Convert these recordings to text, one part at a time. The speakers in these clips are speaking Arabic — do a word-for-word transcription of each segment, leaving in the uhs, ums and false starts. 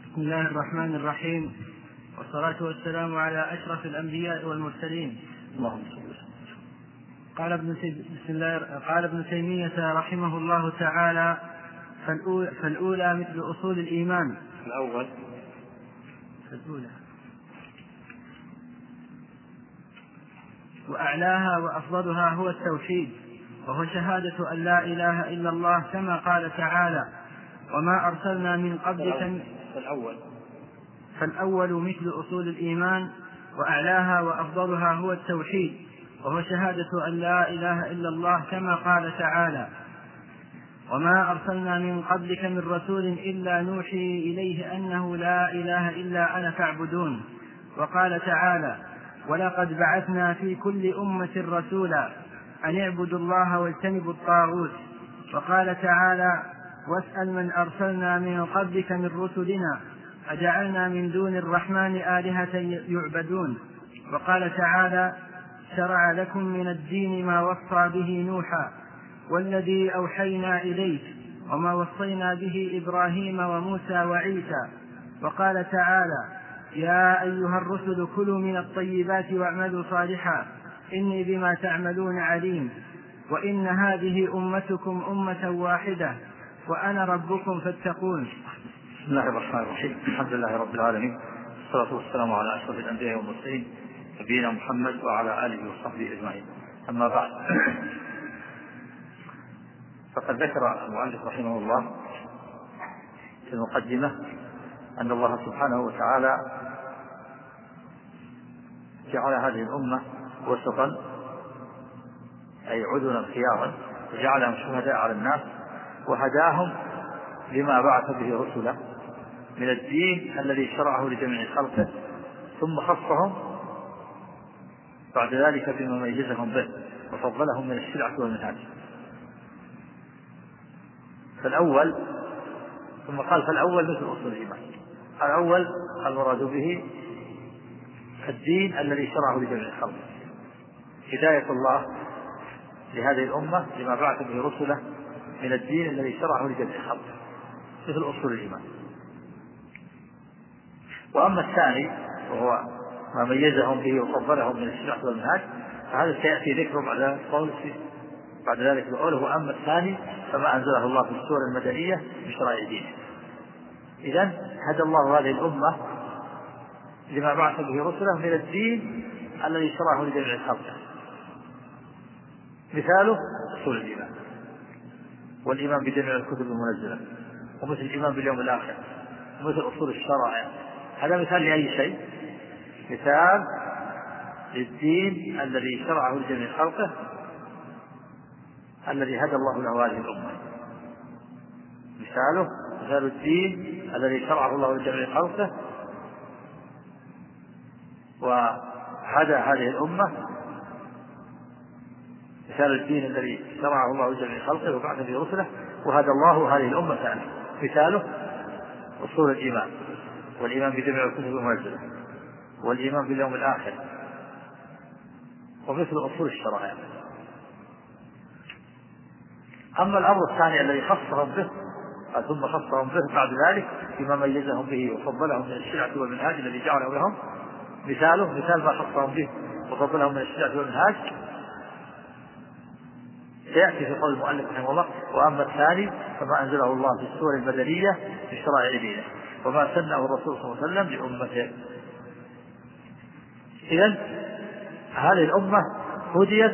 بسم الله الرحمن الرحيم، والصلاة والسلام على أشرف الأنبياء والمرسلين. اللهم صل وسلم. قال ابن بسم الله قال ابن تيمية رحمه الله تعالى: فالأولى, فالأولى مثل أصول الإيمان. الأول فالأولى وأعلاها وأفضلها هو التوحيد، وهو شهادة أن لا إله إلا الله، كما قال تعالى: وما أرسلنا من قبلك. فالأول فالأول مثل أصول الإيمان، وأعلاها وأفضلها هو التوحيد، وهو شهادة أن لا إله إلا الله، كما قال تعالى: وما أرسلنا من قبلك من رسول إلا نوحي إليه أنه لا إله إلا أنا فاعبدون. وقال تعالى: ولقد بعثنا في كل أمة رسولا أن اعبدوا الله واجتنبوا الطاغوت. وقال تعالى: واسأل من أرسلنا من قبلك من رسلنا أجعلنا من دون الرحمن آلهة يعبدون. وقال تعالى: شرع لكم من الدين ما وصى به نوحا والذي أوحينا إليك وما وصينا به إبراهيم وموسى وعيسى. وقال تعالى: يا أيها الرسل كلوا من الطيبات واعملوا صالحا إني بما تعملون عليم. وإن هذه أمتكم أمة واحدة وأنا ربكم فاتقون. بسم الله الرحمن الرحيم. الحمد لله رب العالمين، والصلاة والسلام على أشرف الأنبياء والمرسلين نبينا محمد وعلى آله وصحبه أجمعين. أما بعد، فقد ذكر المؤلف رحمه الله في المقدمة أن الله سبحانه وتعالى جعل هذه الأمة وسطا، أي عذرا خيارا، وجعلهم شهداء على الناس، وهداهم لما بعث به رسله من الدين الذي شرعه لجميع خلقه، ثم خصهم بعد ذلك بما ميزهم به وفضلهم من الشرعة والمنهاج. فالأول ثم قال: فالأول مثل أصول الإيمان. الأول المراد به الدين الذي شرعه لجميع خلقه، هداية الله لهذه الأمة لما بعث به رسله من الدين الذي شرعه لجميع خلقه، مثل أصول الإيمان. وأما الثاني وهو ما ميزهم به وفضلهم من الشرع والمنهاج، فهذا سيأتي ذكره بعد قول بعد ذلك بقوله: أما الثاني فما أنزله الله في السور المدنية بشرائع دينه. إذن هدى الله هذه الأمة لما بعث به رسله من الدين الذي شرعه لجميع خلقه، مثاله أصول الإيمان والإيمان بجميع الكتب المنزلة، ومثل الإيمان باليوم الآخر، ومثل أصول الشرع. هذا مثال لأي شيء؟ مثال للدين الذي شرعه لجميع خلقه الذي هدى الله له هذه الأمة. مثاله مثال الدين الذي شرعه الله لجميع خلقه وهدى هذه الأمة، مثال الدين الذي شرعه الله لجميع خلقه وبعث به رسله وهدى الله هذه الأمة ثانية. مثاله أصول الإيمان والإيمان بجميع الكتب المنزلة والإيمان باليوم الآخر، ومثل أصول الشرائع. أما الأمر الثاني الذي خصهم به ثم خصهم به بعد ذلك بما ميزهم به وفضلهم من الشريعة والمنهاج الذي جعله لهم، مثاله مثال ما خصهم به وفضلهم من الشريعة والمنهاج سيأتي في قول المؤلف رحمه الله: وأما الثاني فما أنزله الله في السور المدنية بشرائع دينه وما سنه الرسول صلى الله عليه وسلم لأمته. إذن هذه الأمة هديت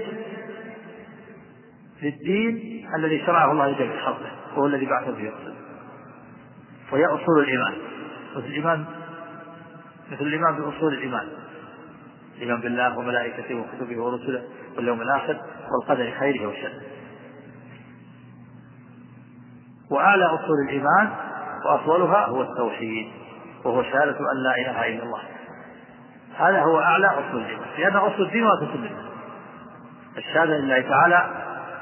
للدين الذي شرعه الله لجميع خلقه وهو الذي بعث به رسوله، وهي أصول الإيمان، مثل الإيمان مثل الإيمان بأصول الإيمان، الإيمان بالله وملائكته وكتبه ورسله واليوم الآخر والقدر خيره وشره. وأعلى أصول الإيمان وأفضلها هو التوحيد، وهو شهادة أن لا إله إلا الله. هذا هو أعلى أصول الإيمان، لأن أصول الدين وأساس الدين الشهادة لله تعالى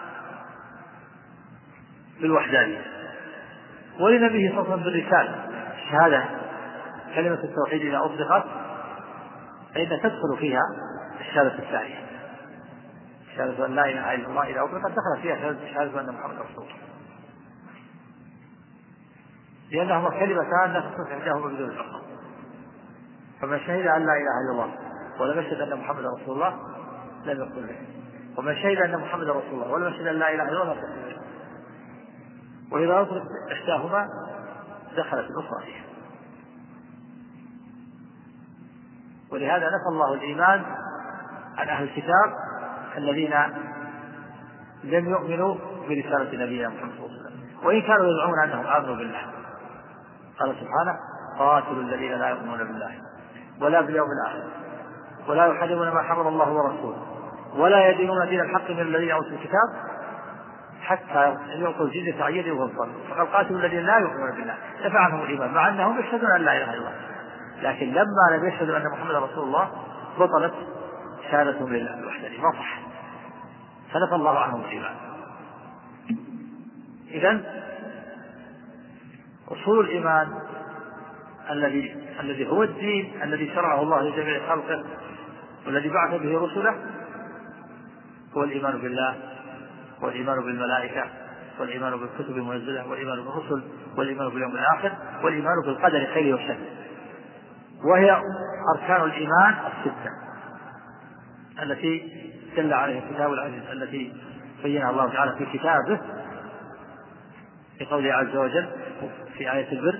بالوحدانية، ولنبيه صلى الله عليه وسلم بالرسالة. الشهادة كلمة التوحيد إذا أطلقت فإن تدخل فيها الشهادة الثانية، شهادة أن لا إله إلا الله إذا أطلقت دخل فيها شهادة أن محمد رسول الله، لأنهما كلمتان لا تصح إحداهما بدون الأخرى. فمن شهد أن لا إله إلا الله ولم يشهد أن محمدا رسول الله لم يقل به، ومن شهد أن محمدا رسول الله ولم يشهد أن لا إله إلا الله لم يقل به. وإذا أطلق إحداهما دخلت الأخرى فيها. ولهذا نفى الله الإيمان عن أهل الكتاب الذين لم يؤمنوا برسالة نبينا محمد صلى الله عليه وسلم، وإن كانوا يدعون أنهم آمنوا بالله. قال سبحانه: قاتلوا الذين لا يؤمنون بالله ولا باليوم الآخر ولا يحرمون ما حرم الله ورسوله ولا يدينون دين الحق من الذين أوتوا الكتاب حتى يعطوا الجزية عن يد وهم صاغرون. فقال: قاتلوا الذين لا يؤمنون بالله، دفع عنهم الإيمان مع أنهم يشهدون أن لا إله إلا الله، لكن لما لم يشهدوا أن محمد رسول الله بطلت شهادتهم لله بالوحدانية، ما صح، فنفى الله عنهم الإيمان. إذن أصول الإيمان الذي الذي هو الدين الذي شرعه الله لجميع خلقه والذي بعث به رسله هو الإيمان بالله، والإيمان بالملائكة، والإيمان بالكتب المنزلة، والإيمان بالرسل، والإيمان باليوم الآخر، والإيمان بالقدر خيره وشره، وهي أركان الإيمان الستة التي دل عليها الكتاب العزيز، التي بينها الله تعالى في كتابه في قوله عز وجل في آية البر: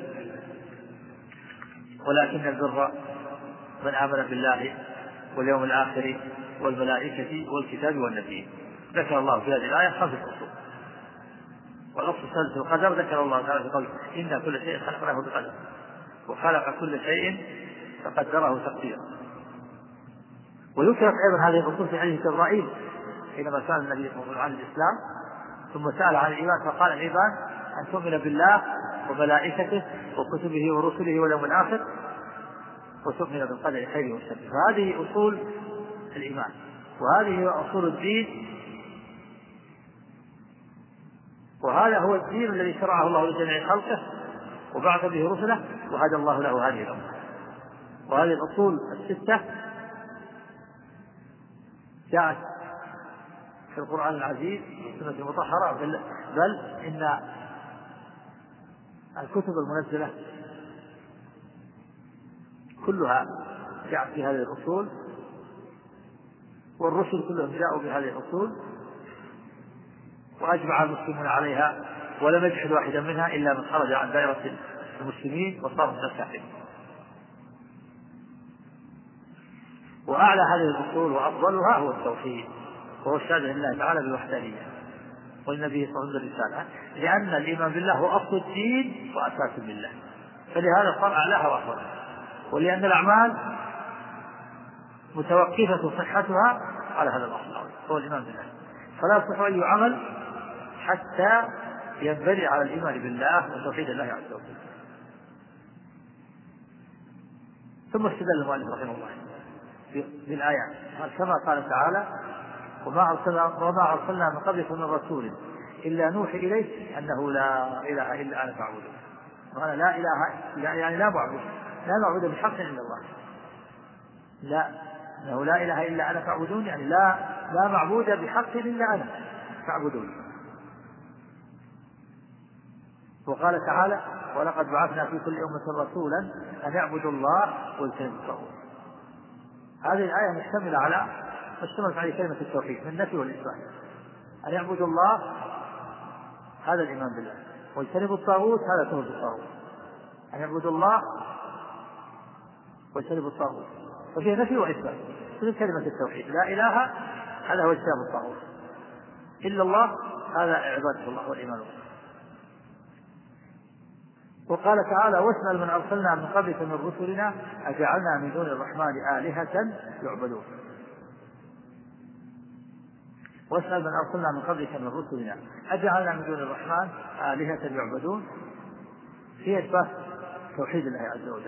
ولكن البر من آمن بالله واليوم الآخر والملائكة والكتاب والنبيين. ذكر الله في هذه الآية خمسة أصول، والأصل السادس القدر ذكر الله تعالى في قوله: إن كل شيء خلقناه بقدر وخلق كل شيء فقدره تقديرا. وذكرت أيضا هذه الأصول في حديث جبرائيل حينما سأل النبي صلى الله عليه وسلم عن الإسلام ثم سأل عن الإيمان فقال: الإيمان أن تؤمن بالله وملائكته وكتبه ورسله واليوم الآخر وتؤمن بالقدر خيره وشره. فهذه أصول الإيمان، وهذه هي أصول الدين، وهذا هو الدين الذي شرعه الله لجميع خلقه وبعث به رسله وهدى الله له هذه الأمة. وهذه الأصول الستة جاءت في القرآن العزيز والسنة المطهرة، بل, بل إن الكتب المنزلة كلها جاءت في هذه الأصول، والرسل كلهم جاءوا بهذه الأصول وأجمع المسلمون عليها، ولم يجحد واحدا منها إلا من خرج عن دائرة المسلمين وصار من الكافرين. وأعلى هذه الأصول وأفضلها هو التوحيد، وهو الشهادة لله تعالى بالوحدانية والنبي صلى الله عليه وسلم بالرسالة، لأن الإيمان بالله هو أصل الدين وأساس بالله، فلهذا صار أعلاها وأفضلها. ولأن الأعمال متوقفة صحتها على هذا الأصل هو الإيمان بالله، فلا يصح أي عمل حتى ينبني على الإيمان بالله وتوحيد الله عز وجل. ثم استدل المؤلف رحمه الله بالآيات كما قال تعالى: وما أرسلنا, وما أرسلنا من قبلك من رسول إلا نوحي إليه أنه لا إله إلا أنا فاعبدون. وأنا لا إله يعني لا معبود لا معبود بحق إلا الله، لا أنه لا إله إلا أنا فاعبدون، يعني لا لا معبود بحق إلا أنا فاعبدون. وقال تعالى: ولقد بعثنا في كل أمة رسولا أن يعبدوا الله واجتنبوا الطاغوت. هذه الآية مشتملة على اشتملت عليه كلمة التوحيد من النفي والإثبات. أن يعبدوا الله هذا الإيمان بالله، واجتنبوا الطاغوت هذا تهد الطاغوت. أن يعبدوا الله واجتنبوا الطاغوت، ففيه نفي وإثبات. مثل كلمة التوحيد: لا إله هذا هو اجتناب الطاغوت، إلا الله هذا عبادة الله والإيمان به. وقال تعالى: واسأل من أرسلنا من قبلك من رسلنا أجعلنا من دون الرحمن آلهة يعبدون. واسأل من أرسلنا من قبلك من رسلنا أجعلنا من دون الرحمن آلهة يعبدون، هي إثبات توحيد الله عز وجل.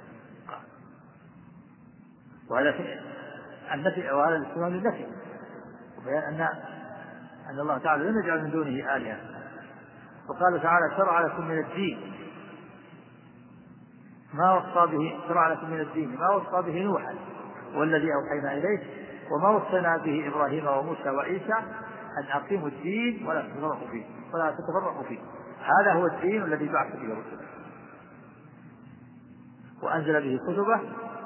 وهذا النفي وهذا الاستمرار للنفي، وبيان أن أن الله تعالى لم يجعل من دونه آلهة. وقال تعالى: شرع لكم من الدين ما وصى به شرع لكم من الدين ما وصى به نوحا والذي أوحينا إليه وما وصينا به إبراهيم وموسى وعيسى أن أقيموا الدين ولا تتفرقوا فيه ولا تتفرقوا فيه. هذا هو الدين الذي بعث به رسله. وأنزل به كتبه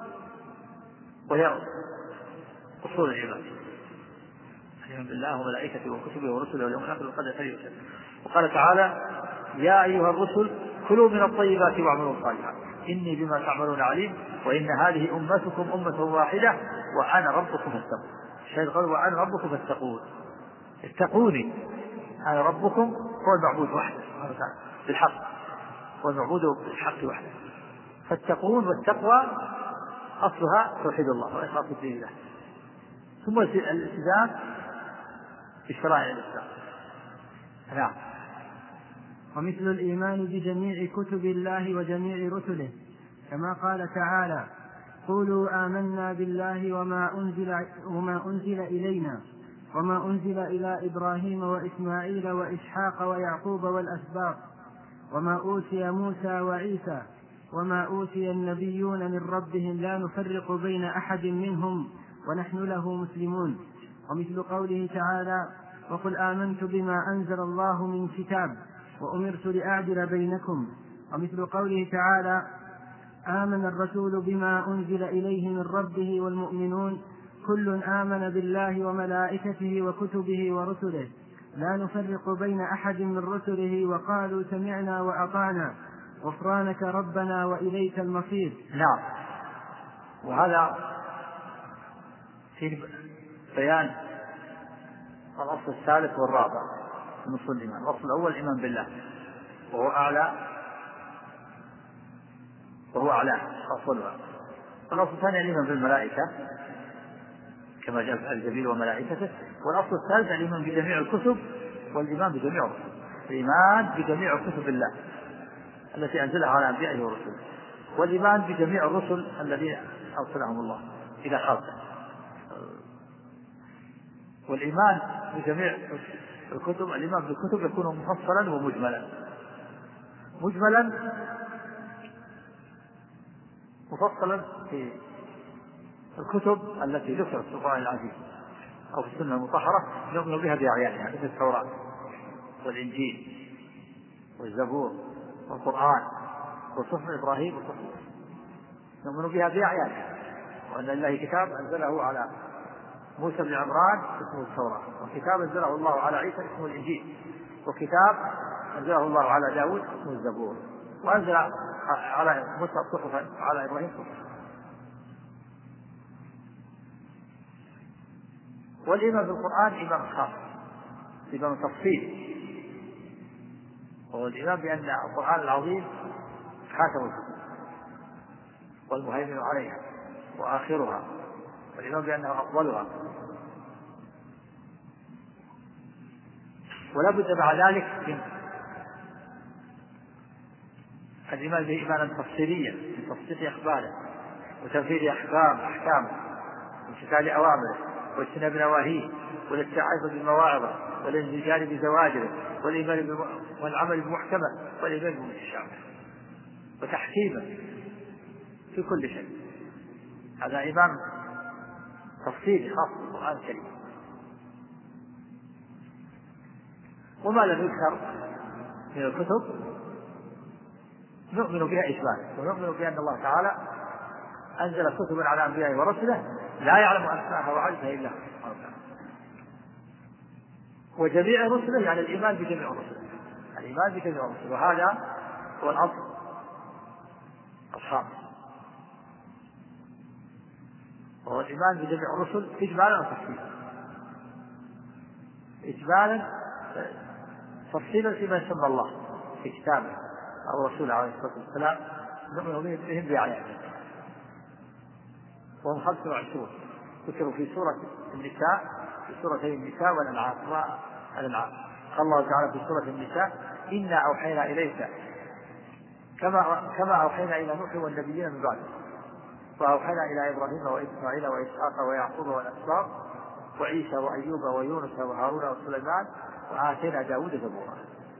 وهي أصول العباد، الإيمان بالله وملائكته وكتبه ورسله واليوم الآخر والقدر خيره وشره. وقال تعالى: يا أيها الرسل كلوا من الطيبات واعملوا صالحا إني بما تعملون عليم وإن هذه أمتكم أمة واحدة وأنا ربكم فاتقون. الشيء قال: وأنا ربكم فاتقون، اتقوني، أنا ربكم هو المعبود وحده بالحق، هو المعبود بالحق وحده، فاتقون. والتقوى أصلها توحيد الله وإخلاص الدين له، ثم الالتزام بشرائع الإسلام. نعم. ومثل الإيمان بجميع كتب الله وجميع رسله، كما قال تعالى: قولوا آمنا بالله وما أنزل, وما أنزل إلينا وما أنزل إلى إبراهيم وإسماعيل وإسحاق ويعقوب والأسباط وما أوتي موسى وعيسى وما أوتي النبيون من ربهم لا نفرق بين أحد منهم ونحن له مسلمون. ومثل قوله تعالى: وقل آمنت بما أنزل الله من كتاب وأمرت لأعدل بينكم. ومثل قوله تعالى: آمن الرسول بما أنزل إليه من ربه والمؤمنون كل آمن بالله وملائكته وكتبه ورسله لا نفرق بين أحد من رسله وقالوا سمعنا وأطعنا غفرانك ربنا وإليك المصير. نعم. وهذا في بيان الأصل الثالث والرابع من أصول الإيمان. الأصل الأول الإيمان بالله وهو أعلى وهو أعلى أصلها. الأصل الثاني الإيمان بالملائكة كما جاء في الجبيل وملائكته. والأصل الثالث الإيمان بجميع الكتب والإيمان بجميع الرسل، الإيمان بجميع كتب الله التي أنزلها على أنبيائه ورسله، والإيمان بجميع الرسل الذين أرسلهم الله إلى خلقه. والإيمان بجميع الكتب، الإيمان بالكتب يكون مفصلا ومجملا. مجملا مفصلا في الكتب التي ذكرت في القرآن العزيز أو في السنة المطهرة نؤمن بها بأعيانها، مثل التوراة والإنجيل والزبور والقرآن وصحف إبراهيم وصحف موسى، نؤمن بها بأعيانها، وأن لله كتاب أنزله على موسى بن عمران اسمه التوراة، وكتاب أنزله الله على عيسى اسمه الإنجيل، وكتاب أنزله الله على داود اسمه الزبور، وأنزل على موسى صحفا على إبراهيم صحفا. والإيمان بالقرآن إيمان خاص، إيمان تفصيل، وهو الإيمان بأن القرآن العظيم خاتم الكتب والمهيمن عليها وآخرها، والإيمان بأنه أفضلها. ولا بد مع ذلك من الإيمان به إيمانا تفصيليا من تصديق أخباره وتنفيذ أحكام أحكامه وامتثال أوامره واجتناب نواهيه والاستعاذة بالمواعظ والانزجار بزواجره والإيمان والعمل بمحكمه والإيمان بمتشابه وتحكيمه في كل شيء. هذا إيمان تفصيلي خاص بالقرآن الكريم. وما لم يذكر من الكتب نؤمن بها إجمالا، ونؤمن بأن الله تعالى أنزل كتبا على أنبيائه ورسله لا يعلم أسماءها وعددها إلا هو، وجميع رسله يعني الإيمان بجميع رسله، الإيمان بجميع رسله، وهذا هو الأصل الخامس، وهو الإيمان بجميع الرسل إجمالا وتفصيلا. إجمالا تفصيلا فيما يسمى الله في كتابه أو رسوله عليه الصلاة والسلام نؤمن بهم بأعيانهم، وهم خمسة وعشرون ذكروا في سورة النساء في سورتي النساء والأنعام. والأنعام قال الله تعالى في سورة النساء: إنا أوحينا إليك كما كما أوحينا إلى نوح والنبيين من بعده وأوحينا إلى إبراهيم وإسماعيل وإسحاق ويعقوب والأسباط وعيسى وأيوب ويونس وهارون وسليمان وآتينا داود زبورا.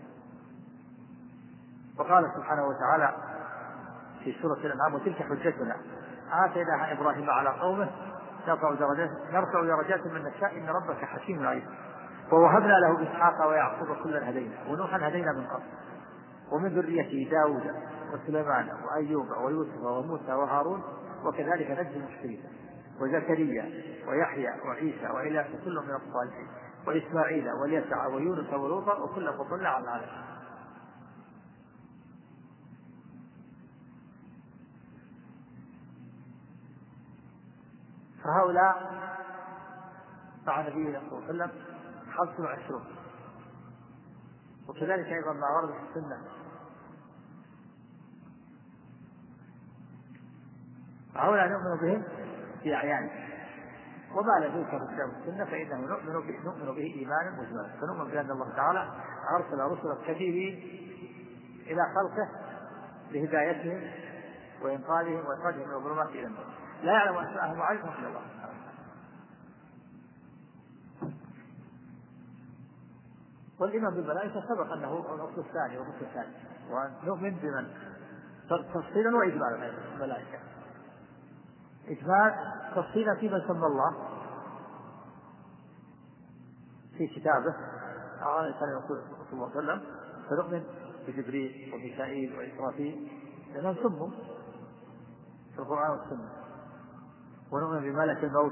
وقال سبحانه وتعالى في سورة الأنعام: وتلك حجتنا آتيناها إبراهيم على قومه نرفع درجات نرفع درجات من نشاء إن ربك حكيم عليم. ووهبنا له إسحاق ويعقوب كلا هدينا ونوحا هدينا من قبل ومن ذريته داود وسليمان وأيوب ويوسف وموسى وهارون وكذلك نجزي المحسنين وزكريا ويحيى وعيسى وإلياس كل من الصالحين وإسماعيل واليسع ويونس ولوطا وكلا فضلنا على العالمين. فهؤلاء مع نبينا صلى الله عليه وسلم خمس وعشرون. وكذلك أيضا ما ورد في السنة هؤلاء نؤمن بهم في أعيانهم، وما لم يذكر في كتاب السنة فإنه نؤمن به, نؤمن به إيمانا مجملا. فنؤمن بأن الله تعالى أرسل رسلا كثيرين إلى خلقه لهدايتهم وإنقاذهم وإخراجهم من الظلمات إلى النور، لا يعلم أسماءهم وعرفهم إلا الله. والإيمان بالملائكة سبق أنه الأصل الثاني والركن الثاني، ونؤمن بمن تفصيلا وإجمالا الملائكة. إجمال تفصيلا فيما سمى الله في كتابه على لسان رسول الله صلى الله عليه وسلم، فنؤمن بجبريل وميكائيل وإسرافيل لأنهم سموا في القرآن والسنة، ونؤمن بملك الموت،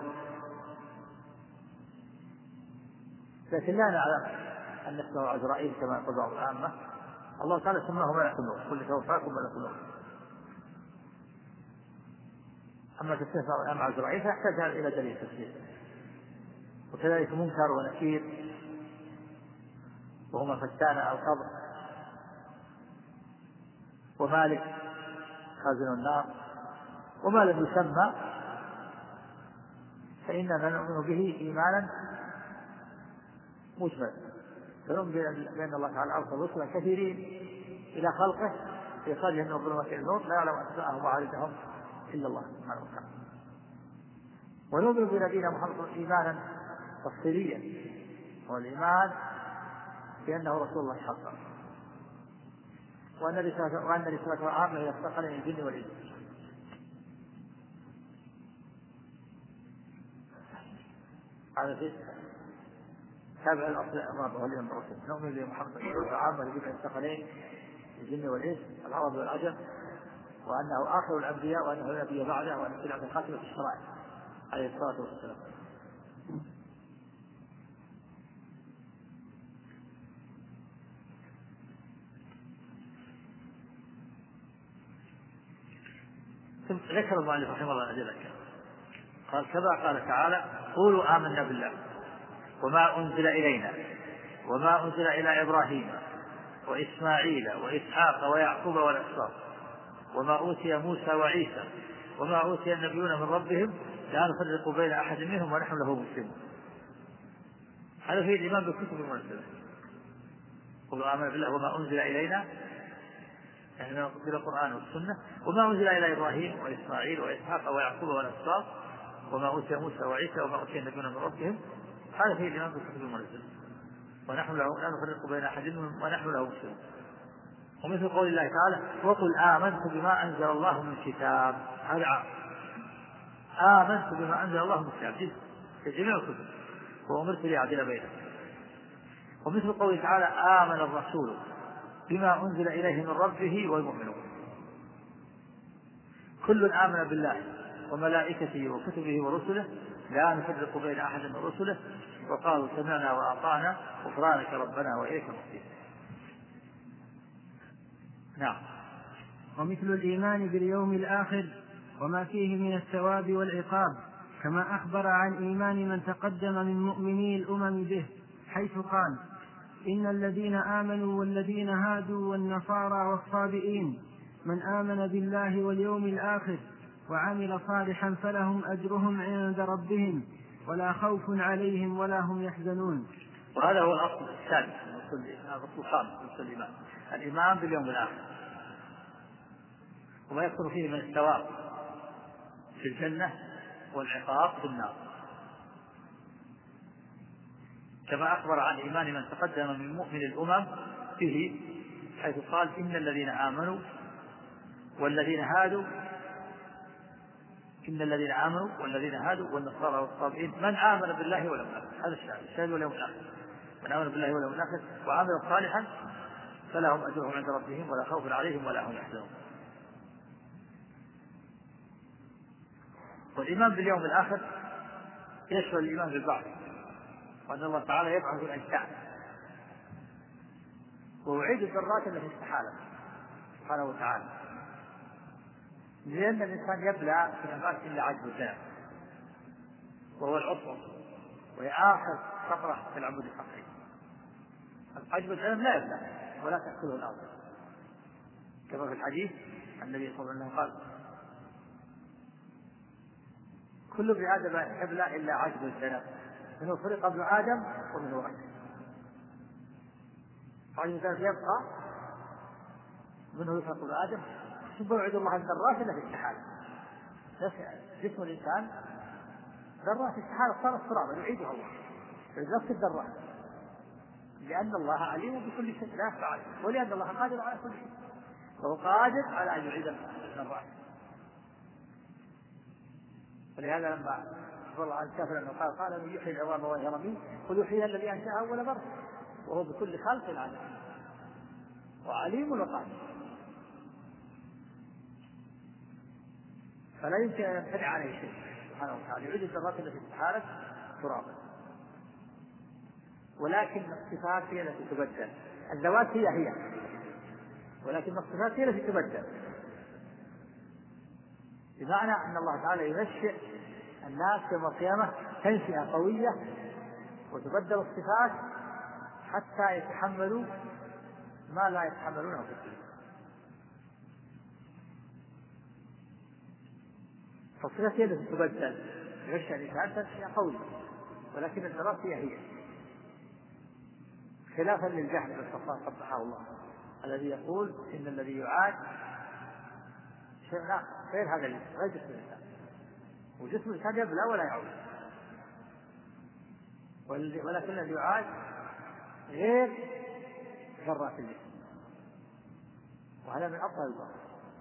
لكن لا نعلم أن اسمه عزرائيل كما يقول بعض العامة. الله تعالى سماه ملك الموت، كل توفاكم ملك الموت. أما تسمية الأم عزرائيل فيحتاج إلى دليل تسمية. وكذلك منكر ونكير وهما فتان القبر، ومالك خازن النار، وما لم يسمى فإننا نؤمن به إيمانا مجملا. فنؤمن بأن الله تعالى أرسل رسلا كثيرين إلى خلقه لإخراجهم من الظلمات إلى النور، لا يعلم أسماءهم وعددهم إلا الله سبحانه وتعالى. ونؤمن بنبينا محمد إيمانا تفصيليا، والإيمان بأنه رسول الله حقا، وأن رسالته عامة إلى الثقلين الجن والإنس. هذا في تابع الأصل الأمر واليوم الرسل. نؤمن بمحمد عامة لجميع الثقلين الجن والإنس العرب والعجم، وأنه آخر الأنبياء، وأنه لا نبي بعده، وأن سلعة الخاتمة في الشرائع عليه الصلاة والسلام. ذكر المؤلف رحمه الله ذلك قال كما قال تعالى: قولوا آمنا بالله وما أنزل إلينا وما أنزل إلى إبراهيم وإسماعيل وإسحاق ويعقوب والأسباط وما أوتي موسى وعيسى وما أوتي النبيون من ربهم لا نفرق بين أحد منهم ونحن له مسلمون. هذا فيه الإيمان بالكتب المنزلة. قولوا آمنا بالله وما أنزل إلينا، يعني من القرآن والسنة، وما أنزل إلى إبراهيم وإسماعيل وإسحاق ويعقوب والأسباط وما أوتي موسى وعيسى وما أوتي النبيون من ربهم. هذا فيه الإيمان بالكتب المنزلة، ونحن لا نفرق بين أحد منهم ونحن له مسلمون. ومثل قول الله تعالى: وقل آمنت بما أنزل الله من كتاب. هذا عام، آمنت بما أنزل الله من كتاب في جميع الكتب وأمرت لأعدل بينهم. ومثل قول تعالى: آمن الرسول بما أنزل إليه من ربه والمؤمنون. كل آمن بالله وملائكته وكتبه ورسله لا نفرق بين أحد من رسله وقالوا سمعنا وأطعنا غفرانك ربنا وإليك المصير. نعم. ومثل الإيمان باليوم الآخر وما فيه من الثواب والعقاب، كما أخبر عن إيمان من تقدم من مؤمني الأمم به، حيث قال: إن الذين آمنوا والذين هادوا والنصارى والصابئين من آمن بالله واليوم الآخر وعمل صالحا فلهم أجرهم عند ربهم ولا خوف عليهم ولا هم يحزنون. وهذا هو الأصل الثالث، الأصل الخامس من الإيمان، الإيمان باليوم الآخر وما يكون فيه من الثواب في الجنة والعقاب في النار، كما أخبر عن إيمان من تقدم من مؤمن الأمم به، حيث قال: إن الذين آمنوا والذين هادوا إن الذين آمنوا والذين هادوا والنصارى والصابئين من آمن بالله واليوم الآخر. هذا الشاهد، الشاهد واليوم الآخر، من آمن بالله واليوم الآخر وعمل صالحا فلهم أجرهم عند ربهم ولا خوف عليهم ولا هم يحزنون. والإيمان باليوم الآخر يشمل الإيمان بالبعث، وأن الله تعالى يبعث الأجساد ويعيد الذرات التي استحالت سبحانه وتعالى، لأن الإنسان يبلى في النفاس إلا عجز الذنب وهو العطر، وهي آخر فقرة في العمود الفقري. عجز الذنب لا يبلى ولا تأكله الأرض، كما في الحديث النبي صلى الله عليه وسلم قال: كل ابن آدم يبلى إلا عجز الذنب، منه خلق ابن آدم ومنه رجل. عجز الذنب يبقى، منه يخلق ابن آدم، ثم يعيد الله الذرات التي استحالت. جسم الإنسان ذرات استحالت صارت ترابا يعيدها الله نفس الذرات، لأن الله عليم بكل شيء لا يخفى عليه، ولأن الله قادر على كل شيء، وهو قادر على أن يعيد الذرات. ولهذا لما أخبر الله عن الكافر أنه قال: قال من يحيي العظام وهي رميم قل يحييها الذي أنشأها أول مرة وهو بكل خلق عليم وعليم وقادر. فلا يمكن أن يمتنع عليه شيء سبحانه وتعالى، يعيد الذرات التي استحالت ترابا. ولكن الصفات هي التي تبدل، الذوات هي هي، ولكن الصفات هي التي تبدل، بمعنى أن الله تعالى ينشئ الناس يوم القيامة تنشئة قوية وتبدل الصفات حتى يتحملوا ما لا يتحملونه في الدنيا. فالصفات هي التي تبدل، ينشئ الإنسان تنشئة قوية، ولكن الذوات هي هي، خلافا للجهل بالصفات قبحه الله الذي يقول إن الذي يعاد شيء آخر غير هذا الجسم، غير جسم الإنسان، وجسم الإنسان يبلى ولا يعود، ولكن الذي يعاد غير ذرات الجسم، وهذا من أفضل الباطل.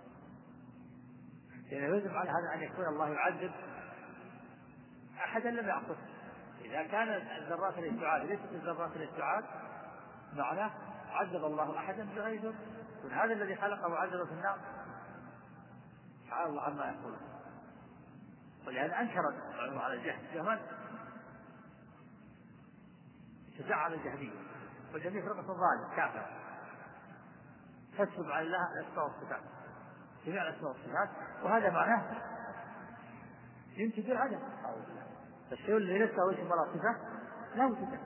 يعني يجب على هذا أن يكون الله يعذب أحدا لم يعصه. إذا كان الذرات التي تعاد ليست الذرات التي تعاد معناه عذب الله أحدا بغير ذنب، هذا الذي خلقه وعذبه في النار تعالى الله عما يقول. ولهذا أنكر العلماء على الجهل جهلا شجاع على الجهمية، والجهمية فرقة ظالم كافر تسلب على الله الأسماء والصفات، جميع الأسماء والصفات، وهذا معناه ينتج العدم. الشيء الذي ليس له اسم ولا صفة لا وجود.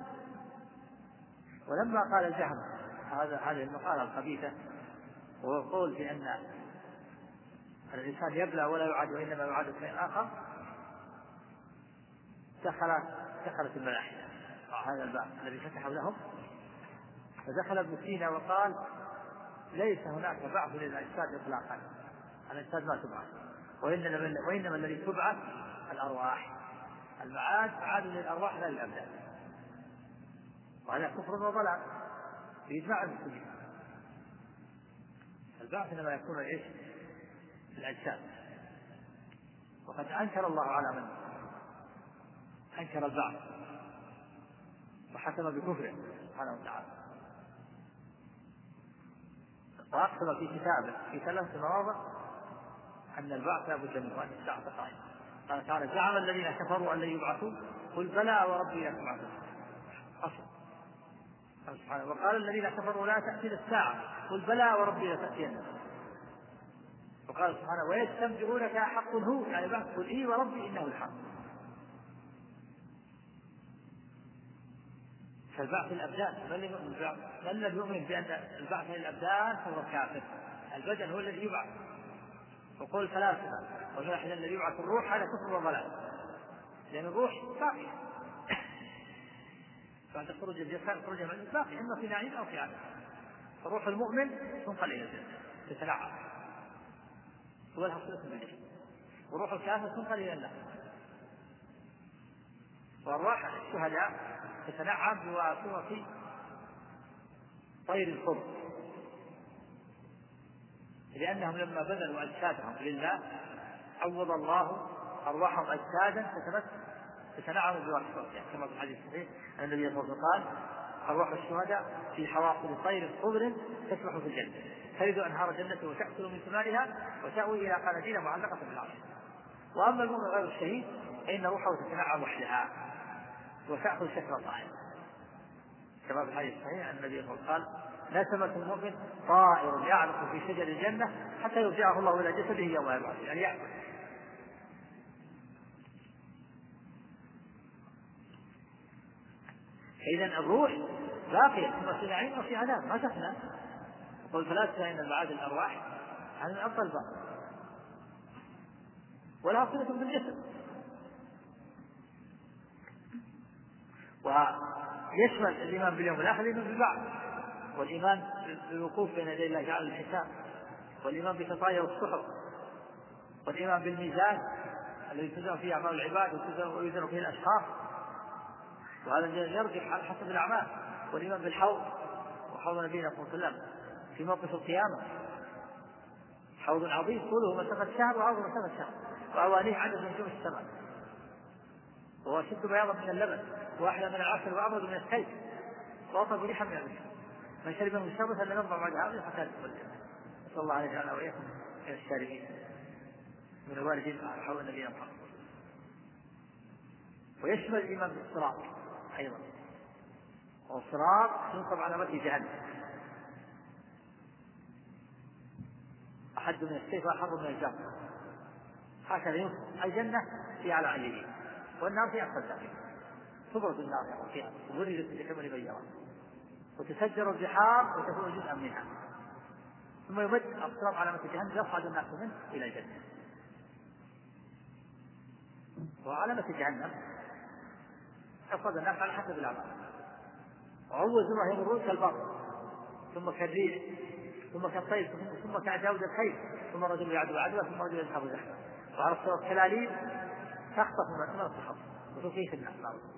ولما قال الجهم هذا هذه المقالة الخبيثة، وهو القول بأن الإنسان يبلى ولا يعاد وإنما يعاد شيء آخر، دخلت دخلت الملاحدة هذا الباب الذي فتحوا لهم، فدخل ابن سينا وقال: ليس هناك بعث للأجساد إطلاقا، الأجساد ما تبعث، وإنما, وإنما الذي تبعث الأرواح، المعاد عاد للأرواح لا للأبدان، وهذا كفر وضلال بإجماع المسلمين. البعث إنما يكون إيش؟ الأجساد. وقد أنكر الله على من أنكر البعث وحكم بكفره سبحانه وتعالى، وأقسم في كتابه في ثلاث مواضع أن البعث لا بد منه، أن الساعة قائمة. قال تعالى: زعم الذين كفروا أن لن يبعثوا قل بلى وربي لتبعثون. أصل سبحانه. وقال الذين كفروا لا تأتينا الساعة قل بلى وربي لتأتينا. وقال سبحانه: ويستنبئونك أحق هو، يعني بعث، قل إي وربي إنه الحق. فالبعث الأبدان، من الذي يؤمن بأن البعث للأبدان فهو كافر، البدن هو الذي يبعث. وقول الفلاسفة والملحدين الذي يبعث الروح هذا كفر وضلال، لأن الروح باقية بعد خروج الجسد، خروج من باقي إما في نعيم أو في عذاب. فروح المؤمن تنقل إلى الجنة تتنعم هو الحصول المنية، وروح الكافر تنقل إلى النار. وأرواح الشهداء تتنعم بواسطة طير الخضر، لأنهم لما بذلوا أجسادهم لله عوض الله أرواحهم أجسادا تتنعم بواسطتها، كما في الحديث الصحيح أن النبي صلى الله عليه وسلم قال: أرواح الشهداء في حواصل طير خضر تسبح في الجنة، ترد أنهار الجنة وتأكل من ثمارها وتأوي إلى قناديل معلقة بالعرش. وأما المؤمن غير الشهيد فإن روحه تتنعم وحدها وتأخذ شكل طائر، كما في الحديث الصحيح أن النبي صلى الله عليه وسلم نسمة المؤمن طائر يعلق في شجر الجنة حتى يرجعه الله إلى جسده يوم يبعث، يعني يأكل. إذن الروح باقية ثم في نعيم وفي عذاب ما تفنى. قل فلاسفة إن المعاد الأرواح هذا من أفضل الباب ولا صلة بالجسد. ويشمل الإيمان باليوم الآخر الإيمان بالبعث، والإيمان بالوقوف بين يدي الله تعالى الحساب، والإيمان بتطاير الصحف، والإيمان بالميزان الذي تزن فيه أعمال العباد ويزن فيه الأشخاص، وهذا يرجح على حسب الأعمال، والإيمان بالحوض وحوض نبينا صلى الله عليه وسلم في موقف القيامة، حوض عظيم طوله مسافة شهر وعرضه مسافة شهر وأوانيه عدد نجوم السماء، وهو أشد بياضا من اللبن وأحلى من العسل وأبرد من السيف وأطيب ريحا من المسك، من شرب من الشرب فلينظر بعد هذا حتى يدخل الجنة. نسأل الله أن يجعلنا وإياكم من الشاربين من الوالدين على حول النبي محمد. ويشمل الإيمان بالصراط أيضا، والصراط ينصب على متن جهنم أحد من السيف وأحر من الجمر، هكذا ينصب. الجنة في على عليين والنار في أقصى الداخل، تبرد النار فيها وبرزت كما يبينها وتسجر البحار وتكون جزءا منها، ثم يمد الصراط على متن جهنم يصعد الناس منه إلى الجنة. وعلامة جهنم يصعد الناس على حسب الأعمال، وعوزوا يمرون كالبر ثم كالريح ثم كالطير ثم كعجاود الخيل ثم رجل يعدو عدوى ثم رجل يذهب زحفا، وعلى الصراط كلاليب تخطف من الصحف وتطيح الناس.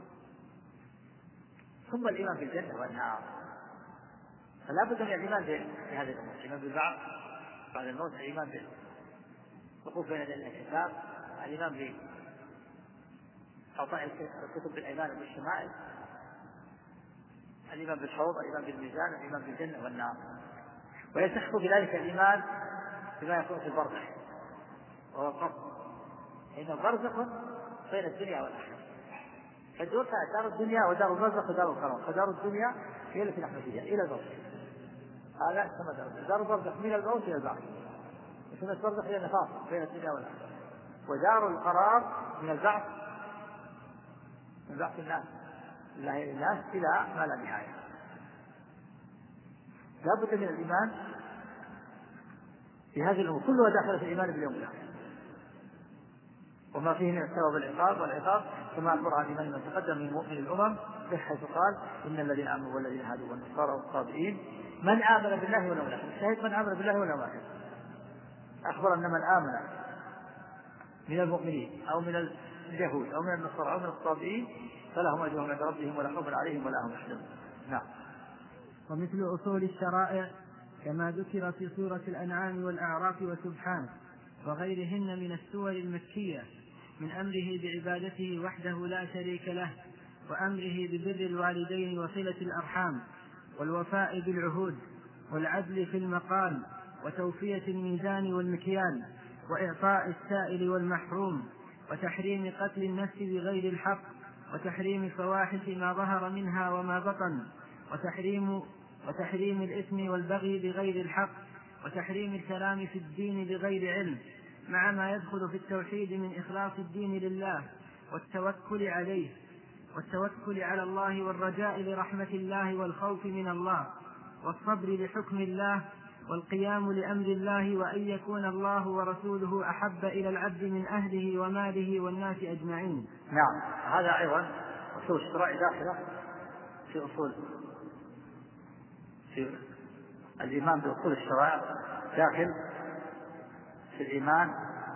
ثم الإيمان بالجنة والنار، فلا بد من الإيمان بهذه الأمور، الإيمان بالبعث بعد الموت، الإيمان بالوقوف بين يدي الحساب، الإيمان بأعطاء الكتب بالأيمان وبالشمائل، الإيمان بالحوض، الإيمان بالميزان، الإيمان بالجنة والنار. ويستحق بذلك الإيمان بما يكون في البرزخ وهو القبر، إن البرزخ بين الدنيا والآخرة، فالدور دار الدنيا ودار البرزخ ودار القرار، فدار الدنيا هي التي نحن فيها إلى البرزخ، هذا كما دار دار البرزخ من الموت إلى البعث، وسنة البرزخ هي النفاق بين الدنيا والآخرة، ودار القرار من البعث من بعث الناس الله الناس إلى ما لا نهاية. لا بد من الإيمان في هذه الأمور كلها داخلة في الإيمان باليوم الآخر وما فيه من الثواب والعقاب والعقاب، كما أخبر عن الإيمان من تقدم من مؤمن الأمم حيث قال إن الذين آمنوا والذين هادوا والنصارى والصابئين من آمن بالله واليوم الآخر، الشاهد من آمن بالله واليوم الآخر، أخبر أن من آمن من المؤمنين أو من اليهود أو من النصارى أو من الصابئين فلهم أجرهم عند ربهم ولا خوف عليهم ولا هم يحزنون. نعم. ومثل أصول الشرائع كما ذكر في سورة الأنعام والأعراف وسبحان وغيرهن من السور المكية من أمره بعبادته وحده لا شريك له، وأمره ببر الوالدين وصلة الأرحام والوفاء بالعهود والعدل في المقال وتوفية الميزان والمكيال وإعطاء السائل والمحروم وتحريم قتل النفس بغير الحق وتحريم الفواحش ما ظهر منها وما بطن وتحريم, وتحريم الإثم والبغي بغير الحق وتحريم الكلام في الدين بغير علم، مع ما يدخل في التوحيد من إخلاص الدين لله والتوكل عليه والتوكل على الله والرجاء لرحمة الله والخوف من الله والصبر لحكم الله والقيام لأمر الله، وأن يكون الله ورسوله أحب إلى العبد من أهله وماله والناس أجمعين. نعم. هذا أيضا أصول الشرائع داخلة في أصول في الإيمان بأصول الشرائع داخل في الإيمان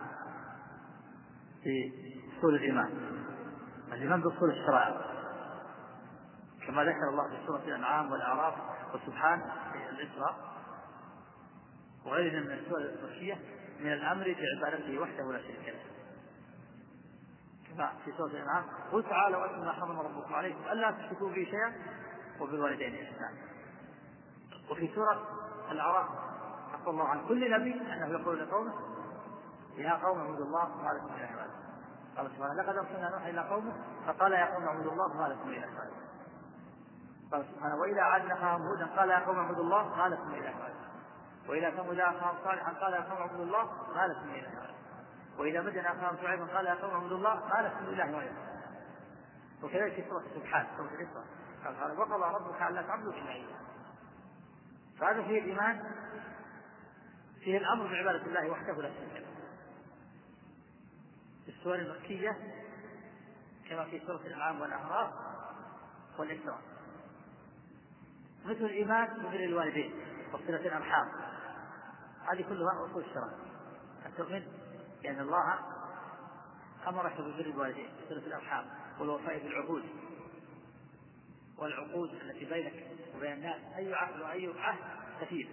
في أصول الإيمان، الإيمان بأصول الشرائع كما ذكر الله في سورة الأنعام والأعراف وسبحان في الإسراء وغيرها من السور المكية من الأمر بعبادته وحده لا شريك له، كما في سورة الأنعام قل تعالوا واتلوا ما حرم ربكم عليكم ألا تشركوا به شيئا وبالوالدين إحسانا. وفي سورة الأعراف أخبر الله عن كل نبي أنه يقول لقومه يا قوم اعبدوا الله ما لكم من اله غيره. قال سبحانه لقد ارسلنا نوحا الى قومه فقال يا قوم اعبدوا الله ما لكم من اله غيره. قال سبحانه والى عاد اخاهم هودا قال يا قوم اعبدوا الله ما لكم من اله غيره. والى ثمود اخاهم صالحا قال يا قوم اعبدوا الله ما لكم من اله غيره. والى مدين اخاهم شعيبا قال يا قوم اعبدوا الله ما لكم من اله غيره. وكذلك في سوره سبحان سوره الاسراء قال وقضى ربك الا تعبدوا الا اياه. فهذا فيه الايمان، فيه الامر بعباده الله وحده لا شريك له. في السور المكيه كما في سوره الانعام والاعراف والاسراء. مثل الايمان ببر الوالدين وصله الارحام، هذه كلها اصول الشرع. ان تؤمن بان الله امرك ببر الوالدين وصله الارحام والوفاء بالعهود والعقود التي بينك وبين الناس، اي عقد واي عهد كثير،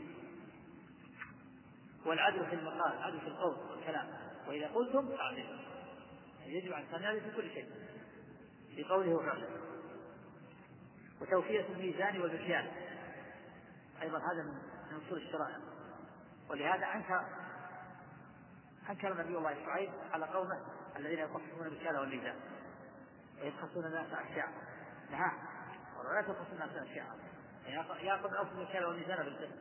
والعدل في المقال، العدل في القول والكلام، واذا قلتم فاعدلوا، يجب ان تنادي في كل شيء في قوله وفعله. وتوفية الميزان والمكيال ايضا هذا من اصول الشرائع. ولهذا انكر انكر نبي الله شعيب على قومه الذين يقصون المكيال والميزان ويبخسون الناس اشياء. نعم ولا تبخسوا الناس اشياء، ياخذ اوفوا المكيال والميزان بالقسط.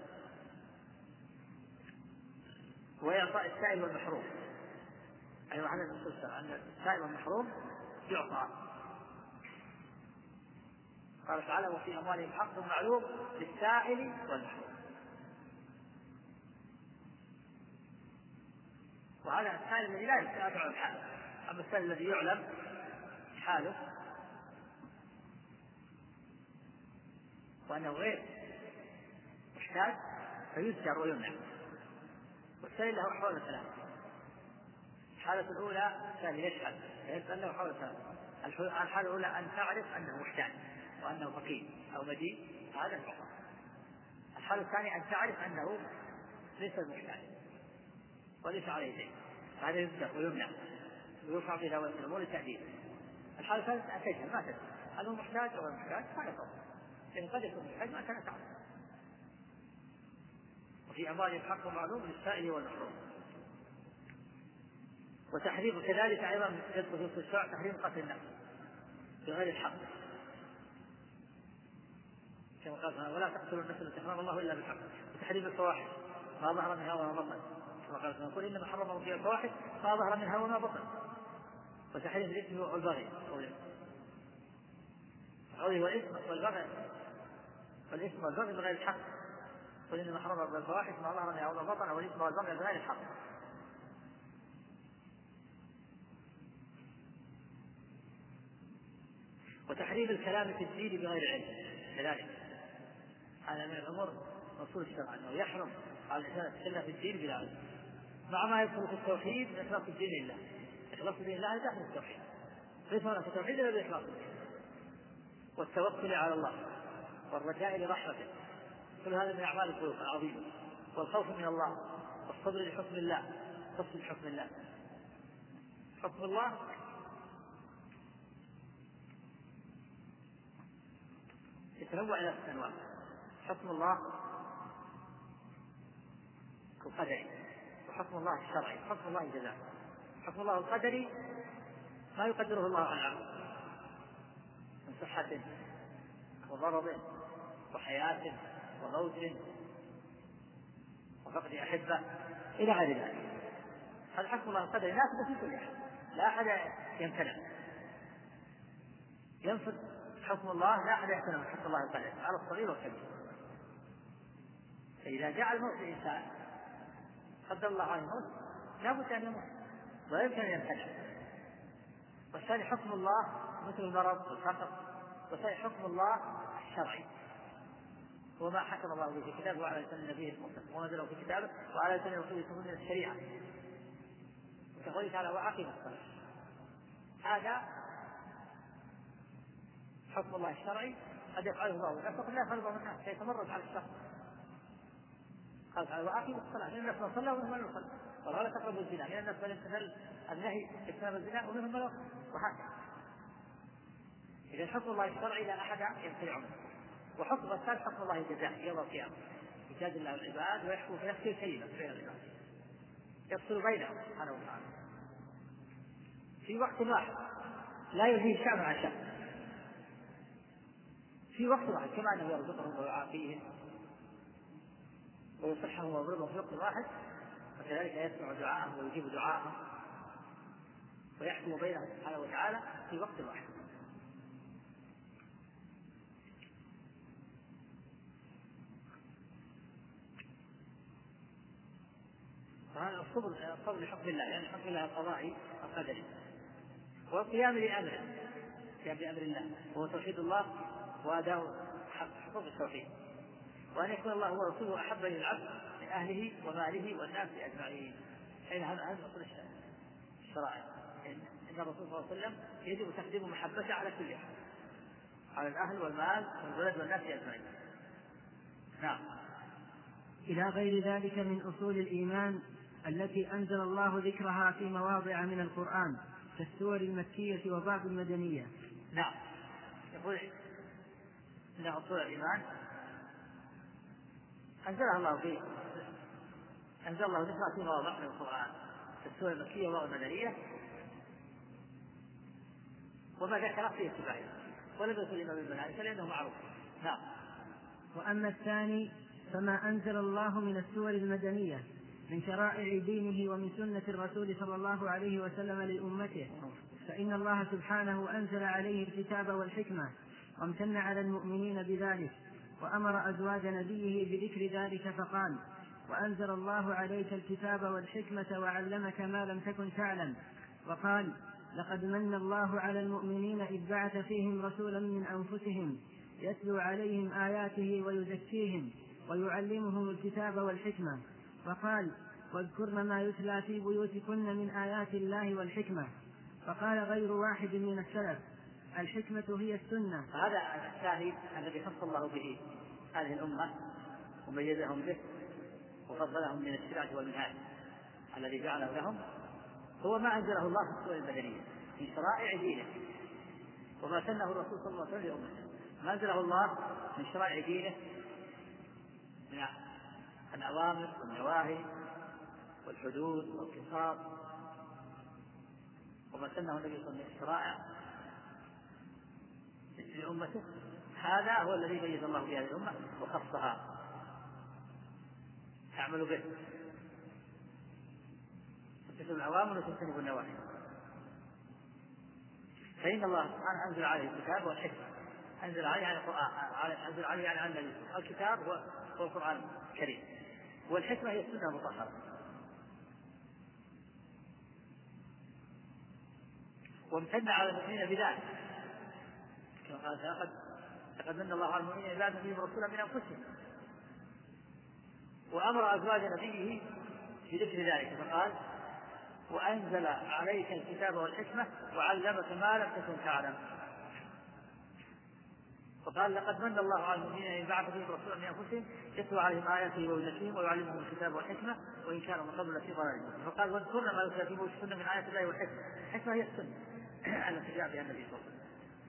وإعطاء السائل والمحروم أيضا هذا من اصول الشرع، أن السائل والمحروم يعطى. قال تعالى وفي أموالهم حق معلوم للسائل والمحروم. وهذا السائل الذي لا يسأل عن حاله، أما السائل الذي يعلم حاله وأنه غير محتاج فيذكر ويمنع. والسائل له أحوال ثلاثة. الحالة الأولى سائل يشهد فيسأل له أحوال ثلاثة. الحالة الأولى أن تعرف أنه محتاج وأنه فقير أو مدين، هذا الفقر. الحالة الثانية أن تعرف أنه ليس المحتاج وليس عليه دين، هذا يذكر ويمنع ويرفع في دعوة الأمور للتأديب. الحالة الثالثة أن تجهل ما تدري هل هو محتاج أو غير محتاج، هذا فقر، لأن قد يكون محتاج ما كان تعرف. وفي أموالهم حق معلوم للسائل والمحروم. وتحريم كذلك أيضا يدخل في الشرع تحريم قتل النفس بغير الحق، كما قال ولا تقتلوا النفس التي حرم الله إلا بالحق. وتحريم الفواحش ما ظهر منها وما بطن، كما قال نقول إنما حرم الله فيها الفواحش ما ظهر منها وما بطن. وتحريم الإثم والبغي قوله والإثم والبغي والإثم والبغي بغير الحق، قل إنما حرم الله الفواحش ما ظهر منها وما بطن والإثم والبغي بغير الحق. وتحريم الكلام في الدين بغير علم كذلك، هذا من الأمور أصول الشرع أنه يحرم على الإنسان يتكلم في الدين بلا علم، مع ما يدخل في التوحيد من إخلاص الدين لله. إخلاص الدين لله داخل التوحيد، ليس هناك توحيد إلا بإخلاص الدين والتوكل على الله والرجاء لرحمته، كل هذا من أعمال القلوب العظيمة. والخوف من الله والصبر لحكم الله، تصل لحكم الله. حكم الله يتنوع إلى ست أنواع. حكم الله القدري وحكم الله الشرعي وحكم الله الجزائي. حكم الله القدري ما يقدره الله على العبد من صحة ومرض وحياة وموت وفقد أحبة إلى غير ذلك. هذا حكم الله القدري نافذ في كل أحد، لا أحد يمتنع ينفذ حكم الله، لا أحد يمتنع من حكم الله القدري على الصغير والكبير. فإذا جاء الموت الإنسان قدر الله عليه الموت لا بد أن يموت ولا يمكن أن يمتنع. والثاني حكم الله مثل المرض والفقر. والثاني حكم الله الشرعي وما حكم الله به في كتابه وعلى لسان نبيه المرسل ونزله في كتابه وعلى لسان رسوله من الشريعة، وكقوله تعالى وأقم الصلاة. هذا حكم الله الشرعي قد يفعله الله والناس وقد لا يفعله بعض الناس فيتمرد على الشخص. قال تعالى وأقم الصلاة، من الناس من صلى ومنهم من يصلي، ولا تقربوا الزنا، من الناس من يمتثل النهي اجتناب الزنا ومنهم من يصلي، وهكذا. إذا حكم الله الشرعي لا أحد يمتنع منه. وحكم الثالث حكم الله الجزاء يوم القيامة، يجازي الله العباد ويحكم في نفسه كلمة بين العباد، يفصل بينهم سبحانه وتعالى في وقت واحد لا يلهيه شأن عن شأن، في وقت واحد، كما أنه يرزقهم ويعافيهم ويصحهم ويضربهم في وقت واحد، وكذلك يسمع دعاءهم ويجيب دعاءهم ويحكم بينهم سبحانه وتعالى في وقت واحد. فهذا الصبر الصبر لحكم الله، يعني حكم الله القضائي القدري، والقيام بأمره، القيام بأمر الله وهو توحيد الله وأداء حقوق التوحيد، وأن يكون الله ورسوله أحب إلى العبد من أهله وماله والناس أجمعين. حين هذا هذا أصل الشرائع، إن الرسول صلى الله عليه وسلم يجب تقديم محبته على كل أحد، على الأهل والمال والولد والناس أجمعين. نعم. إلى غير ذلك من أصول الإيمان التي أنزل الله ذكرها في مواضع من القرآن كالسور المكية وبعض المدنية. نعم. يقول إن أصول الإيمان أنزلها الله فيه، أنزل الله ذكرها في مواضع من القرآن كالسور المكية وبعض المدنية، وما ذكر في اتباعه ولم يكن الإمام الملائكة لأنه معروف. نعم. وأما الثاني فما أنزل الله من السور المدنية من شرائع دينه ومن سنة الرسول صلى الله عليه وسلم لأمته، فإن الله سبحانه أنزل عليه الكتاب والحكمة وامتن على المؤمنين بذلك، وأمر أزواج نبيه بذكر ذلك فقال: وأنزل الله عليك الكتاب والحكمة وعلمك ما لم تكن تعلم. وقال: لقد من الله على المؤمنين إذ بعث فيهم رسولا من أنفسهم يتلو عليهم آياته ويزكيهم ويعلمهم الكتاب والحكمة. وقال: واذكرن ما يتلى في بيوتكن من آيات الله والحكمة. فقال غير واحد من السلف: الحكمة هي السنة. هذا الثاني الذي خص الله به هذه الأمة وميزهم به وفضلهم من الشريعة والمنهاج الذي جعله لهم هو ما أنزله الله في السور المدنية في شرائع دينه وما سنه الرسول صلى الله عليه وسلم لأمته. ما أنزله الله من شرائع دينه من الأوامر والنواهي والحدود والقصاص، وما سنه النبي صلى الله عليه وسلم الشرائع لأمته، هذا هو الذي ميز الله بهذه الأمة وخصها تعمل به، تتبع الأوامر وتجتنب النواهي. فإن الله سبحانه أنزل عليه الكتاب والحكمة، أنزل عليه على القرآن، أنزل عليه على النبي الكتاب هو القرآن الكريم، والحكمة هي السنة المطهرة. وامتن على المؤمنين بذلك كما قال: لقد من الله على المؤمنين إذ بعث فيهم رسولا من أنفسهم، وأمر أزواج نبيه بذكر ذلك فقال: وأنزل عليك الكتاب والحكمة وعلمك ما لم تكن تعلم. فقال: لقد من الله على المؤمنين إذ بعث فيهم رسولا من أنفسهم يتلو عليهم آياته ويزكيهم ويعلمهم الكتاب والحكمة وإن كانوا من قبل لفي ضلال مبين. فقال: واذكرن ما يتلى في بيوتكن من آيات الله والحكمة. الحكمة هي السنة التي جاء بها النبي صلى الله عليه وسلم.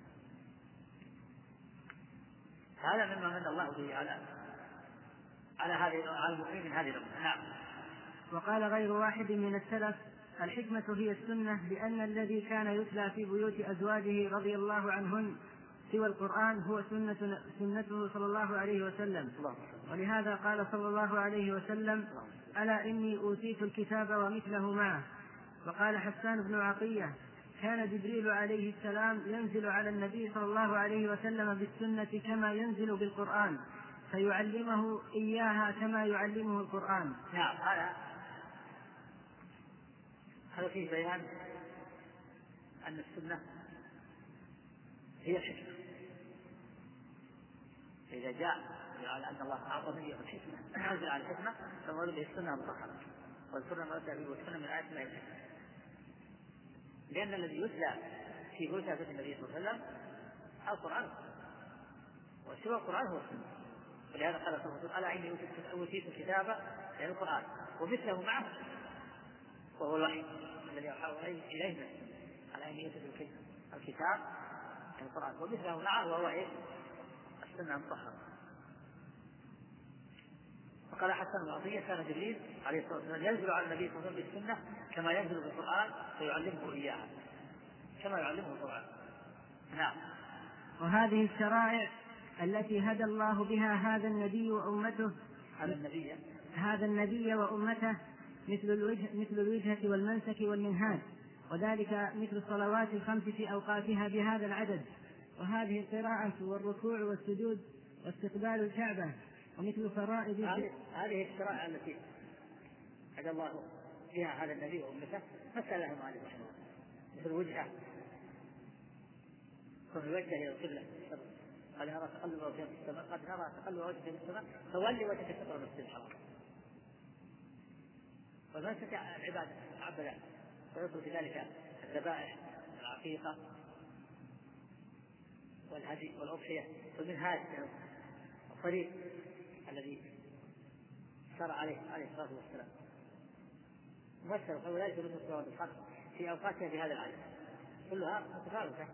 هذا مما من الله به على على هذه على المؤمنين من هذه الأمة. نعم. وقال غير واحد من السلف: الحكمة هي السنة، لأن الذي كان يتلى في بيوت أزواجه رضي الله عنهن سوى القرآن هو سنة سنته صلى الله عليه وسلم. ولهذا قال صلى الله عليه وسلم: ألا إني أوتيت الكتاب ومثله معه. وقال حسان بن عطية: كان جبريل عليه السلام ينزل على النبي صلى الله عليه وسلم بالسنة كما ينزل بالقرآن، فيعلمه إياها كما يعلمه القرآن. نعم. هذا هذا فيه بيان أن السنة هي الحكمة. إذا جاء على أن الله أعطى نبيه الحكمة أنزل على الحكمة فمراد به السنة المطهرة، والسنة ما يتلى في السنة من آيات الله الحكمة، لأن الذي يتلى في بيوت النبي صلى الله عليه وسلم القرآن، وسوى القرآن هو السنة. ولهذا قال صلى الله عليه وسلم: ألا إني أوتيت الكتاب يعني القرآن ومثله معه وهو الوحي الذي أوحى إليه. ألا إني أوتيت الكتاب يعني القرآن ومثله معه وهو إيه؟ السنة المطهرة. وقال حسن بن عطية كان جبريل عليه الصلاة والسلام ينزل على النبي صلى الله عليه وسلم بالسنة كما ينزل بالقرآن فيعلمه إياها كما يعلمه القرآن. نعم. وهذه الشرائع التي هدى الله بها هذا النبي وأمته هذا النبي هذا النبي وأمته مثل الوجه مثل الوجهة والمنسك والمنهاج، وذلك مثل الصلوات الخمس في أوقاتها بهذا العدد، وهذه القراءة والركوع والسجود واستقبال الكعبة، ومثل فرائض هذه الشرائع التي هدى الله بها هذا النبي وأمته مثل لهم هذه الشرائع مثل الوجهة كن الوجه إلى القبلة قد نرى تقلب وجهك في السماء قد نرى تقلب وجهك في السماء فولي وجهك شطر المسجد الحرام. والمنسك العبادة عبدا ويدخل في ذلك الذبائح العقيقة والهدي والأضحية والمنهاج الطريق الذي شرع عليه عليه الصلاة والسلام مبشر وذلك مثل الصلوات الخمس في أوقاتها بهذا العدد كلها متفاوتة.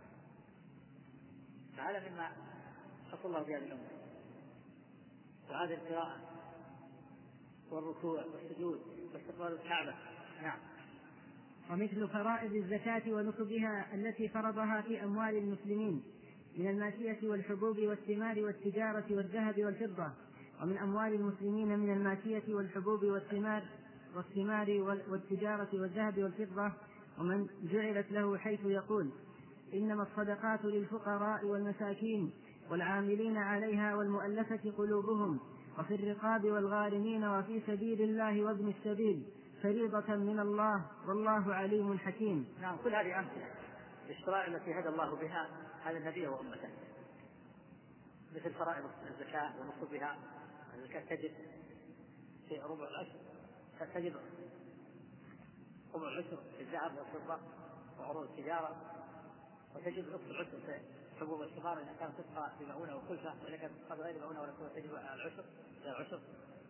فهذا مما خص الله بهذه الأمة. وهذه القراءة والركوع والسجود واستقبال الكعبة. نعم. ومثل فرائض الزكاة ونصبها التي فرضها في أموال المسلمين من الماشية والحبوب والثمار والتجارة والذهب والفضة، ومن أموال المسلمين من الماشية والحبوب والثمار والثمار والتجارة والذهب والفضة، ومن جعلت له حيث يقول إنما الصدقات للفقراء والمساكين والعاملين عليها والمؤلفة قلوبهم وفي الرقاب والغارمين وفي سبيل الله وابن السبيل فريضة من الله والله عليم حكيم. نعم. كل هذه أمثلة الشرائع التي هدى الله بها هذا النبي وأمته مثل فرائض الزكاة ونصبها. الزكاة تجب في ربع العشر تجب ربع العشر في الذهب والفضة وعروض التجارة، وتجب نصف العشر في حبوب الثمار إذا كانت تسقى بمؤونة وكلفة، وإذا كانت تسقى بغير مؤونة ولا كلفة تجب العشر العشر.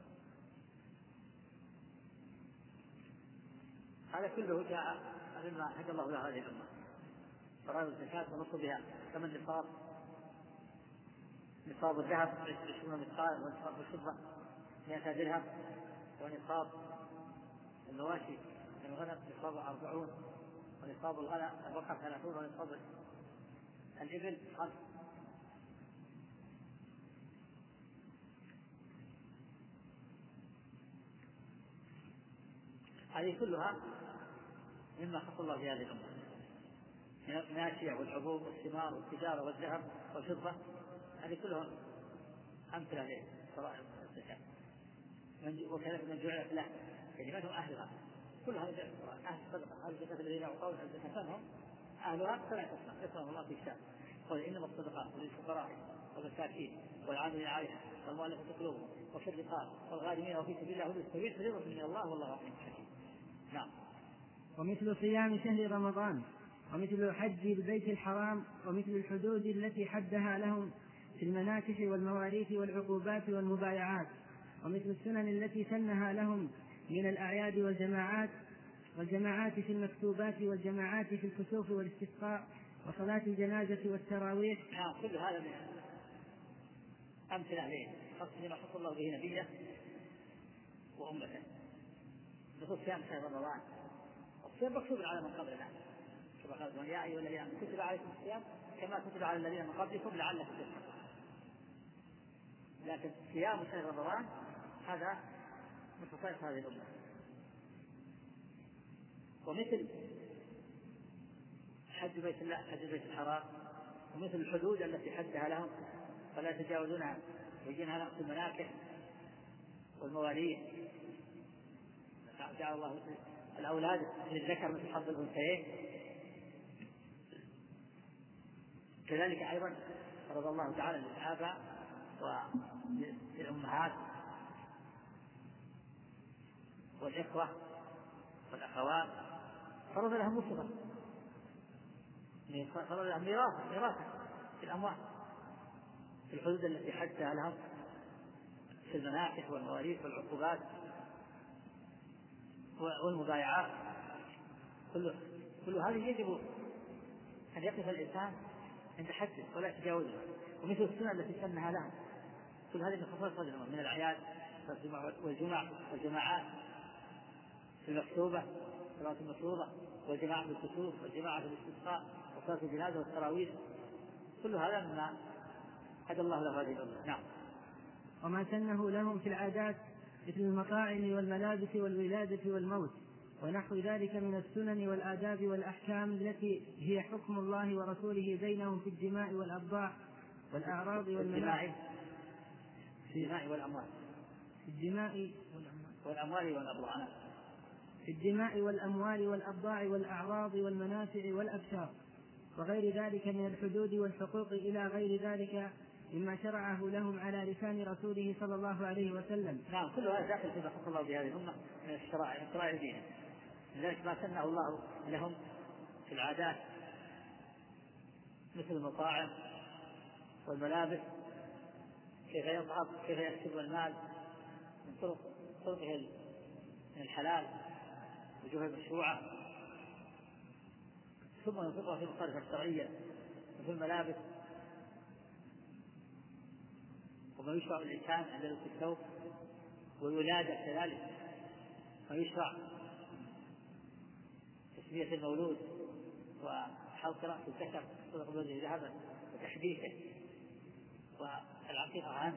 هذا كله جاء مما هدى الله له هذه الأمة. فرائض الزكاة ونصبها كما النصاب نصاب الذهب عشرون مثقال، ونصاب الفضة مئة درهم، ونصاب المواشي من الغنم نصاب أربعون، ونصاب الغنم البقر ثلاثون، ونصاب الإبل خمس. هذه كلها مما خص الله في هذه الأمة من الماشية والحبوب والثمار والتجارة والذهب والفضة. هذه كلها أمثلة لشرائع الزكاة. وكذلك من جعلت له يعني من هم أهلها كل هذه أهل الصدقة. هذه الزكاة الذين يعطون الزكاة هم أهلها فلا تسمع يسمع الله في كتاب قال إنما الصدقات للفقراء والمساكين والعاملين عليها والمؤلفة قلوبهم وفي الرقاب والغارمين وفي سبيل الله والسبيل فريضة من الله والله عليم حكيم. نعم. ومثل صيام شهر رمضان، ومثل حج البيت الحرام، ومثل الحدود التي حدها لهم في المناكح والمواريث والعقوبات والمبايعات، ومثل السنن التي سنها لهم من الأعياد والجماعات والجماعات في المكتوبات والجماعات في الكسوف والاستسقاء وصلاة الجنازة والتراويح. نعم. كل هذا من أمثلة عليه خاصة لما خص الله به نبيه وأمته بخصوص صيام شهر رمضان. الصيام مكتوب على من قبلنا كما قال يا أيها الذين آمنوا كتب عليكم الصيام كما كتب على الذين من قبلكم لعلكم تتقون. لكن صيام شهر رمضان هذا من خصائص هذه الأمة. ومثل حج بيت الله حج بيت الحرام، ومثل الحدود التي حدها لهم فلا يتجاوزونها ويجينها نقص المناكح والمواليد. جعل الله الأولاد للذكر مثل حظ الأنثيين. كذلك أيضا فرض الله تعالى للآباء وللأمهات والإخوة والأخوات فرض لهم نصفا، فرض لهم ميراثا ميراثا في الأموال في الحدود التي حدها لهم في المناكح والمواريث والعقوبات والمبايعات. كل كل هذه يجب أن يقف الإنسان عند حده ولا يتجاوزها. ومثل السنة التي سنها لها كل هذه من خصائص هذه الأمة من الأعياد والجمع والجماعات في المكتوبة صلاة المفروضة، والجماعة في الكسوف، والجماعة في الاستسقاء، وصلاة الجنازة والتراويح، كل هذا مما هدى الله له هذه الأمة. نعم. وما سنه لهم في العادات مثل المطاعم والملابس والولادة والموت ونحو ذلك من السنن والآداب والأحكام التي هي حكم الله ورسوله بينهم في الدماء والأبضاع والأعراض والمنافع في الدماء والأموال في الدماء والأموال والأبضاع في الدماء والأموال والأبضاع والأعراض والمنافع والأبشار وغير ذلك من الحدود والحقوق إلى غير ذلك مما شرعه لهم على لسان رسوله صلى الله عليه وسلم. نعم، كل هذا داخل فيما حكم الله بهذه الأمة من الشرائع من شرائع دينه. لذلك ما سنه الله لهم في العادات مثل المطاعم والملابس، كيف يضعف، كيف يكسب المال من طرق طرقه من الحلال وجوه المشروعة، ثم ينفقها في المصارف الشرعية مثل الملابس وما يشرع الإنسان عند لبس الثوب، والولادة كذلك ما يشرع تسمية المولود وحلق رأس الذكر وضرب وجهه ذهبا وتحديثه والعقيقة عنه،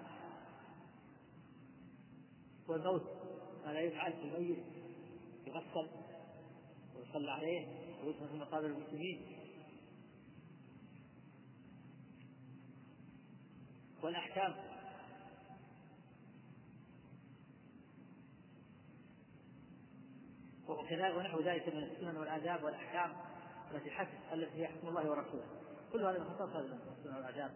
والموت ما لا يفعل في الميت يغسل ويصلى عليه ويدفن في مقابر المسلمين، والأحكام وكذلك ونحو ذلك من السنن والآداب والأحكام التي حكم التي هي حكم الله ورسوله، كل هذا مختص هذا السنن والآداب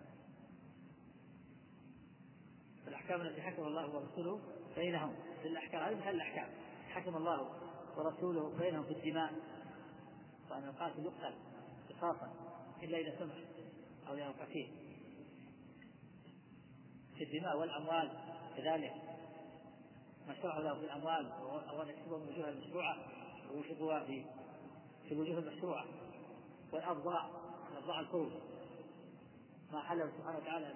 الأحكام التي حكم الله ورسوله بينهم في الأحكام. هذه مثل الأحكام حكم الله ورسوله بينهم في الدماء، وأن القاتل يقتل قصاصا إلا إذا سمح أو ينفع فيه، في الدماء والأموال كذلك ما شرعه له في الأموال وأن يكسبها من الوجوه المشروعة وينفقها في في الوجوه المشروعة، والأبضاع الأبضاع الفروج ما حله سبحانه وتعالى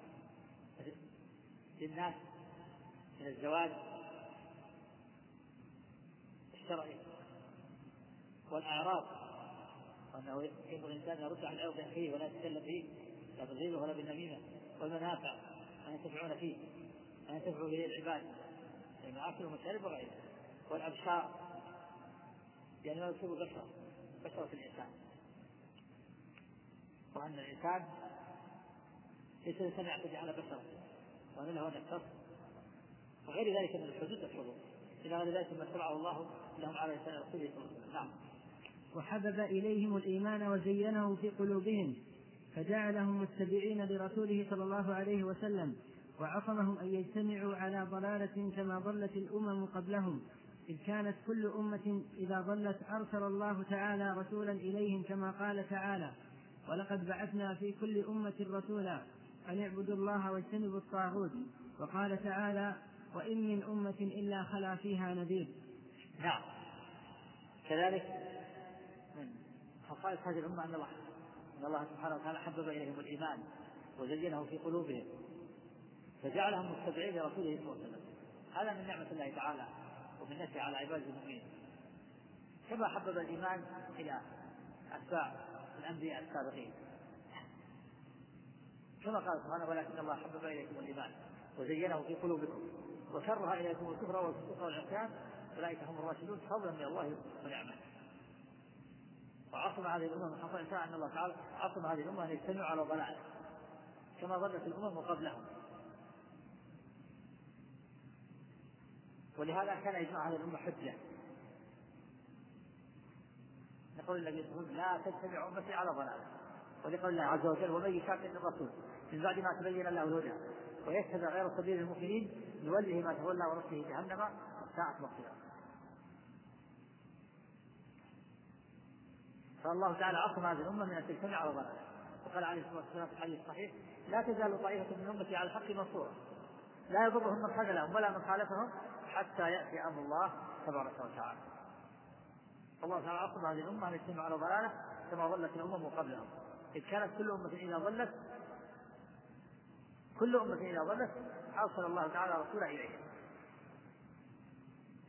للناس من الزواج الشرعي، والأعراض وأنه يجب الإنسان يرد عن عرض أخيه ولا يتكلم فيه لا بالغيبة ولا بالنميمة، والمنافع أن ينتفعون فيه أن ينتفعوا به العباد المعاصي والمشارب وغيرها، والأبشار يعني ما يصيب بشرة بشرة الإنسان، وأن الإنسان ليس الإنسان يعتدي على بشرة وأن له نفس وغير ذلك من الحدود والحدود إلى غير ذلك ما شرعه الله لهم على لسان رسوله صلى الله عليه وسلم. نعم. وحبب إليهم الإيمان وزينه في قلوبهم فجعلهم متبعين لرسوله صلى الله عليه وسلم وعصمهم أن يجتمعوا على ضلالة كما ضلت الأمم قبلهم، إذ كانت كل أمة إذا ضلت أرسل الله تعالى رسولا إليهم كما قال تعالى: ولقد بعثنا في كل أمة رسولا أن اعبدوا الله واجتنبوا الطاغوت، وقال تعالى: وإن من أمة إلا خلا فيها نذير. نعم. كذلك من خصائص هذه الأمة أن الله أن الله سبحانه وتعالى حبب إليهم الإيمان وزينه في قلوبهم فجعلهم متبعين لرسوله صلى الله عليه وسلم. هذا من نعمة الله تعالى ومنته على عباد المؤمنين، كما حبب الإيمان إلى أتباع الأنبياء السابقين، كما قال سبحانه: ولكن الله حبب إليكم الإيمان وزينه في قلوبكم وكره إليكم الكفر والفسوق والعصيان أولئك هم الراشدون فضلا من الله ونعمه. وعصم هذه الأمة من خطأ إنسان أن الله تعالى عصم هذه الأمة أن يجتمعوا على ضلال كما ضلت الأمم قبلهم، ولهذا كان إجماع هذه الأمة حجة. نقول النبي صلى الله عليه وسلم: لا تتبع أمتي على ضلال، ولقول الله عز وجل: ومن يشاقق الرسول من بعد ما تبين له الهدى ويتبع غير سبيل المؤمنين نوله ما تولى ونصله جهنم وساءت مصيرا. فالله تعالى عصم هذه الأمة من أن تجتمع على ضلال، وقال عليه الصلاة والسلام في الحديث الصحيح: لا تزال طائفة من أمتي على الحق منصورة لا يضرهم من خذلهم ولا من خالفهم حتى يأتي أمر الله تبارك وتعالى. الله تعالى عصم هذه الأمة أن تجتمع على ضلالة كما ضلت الأمم قبلهم، إذ كانت كل أمة إذا ضلت كل أمة إذا ضلت أرسل الله تعالى رسولا إليهم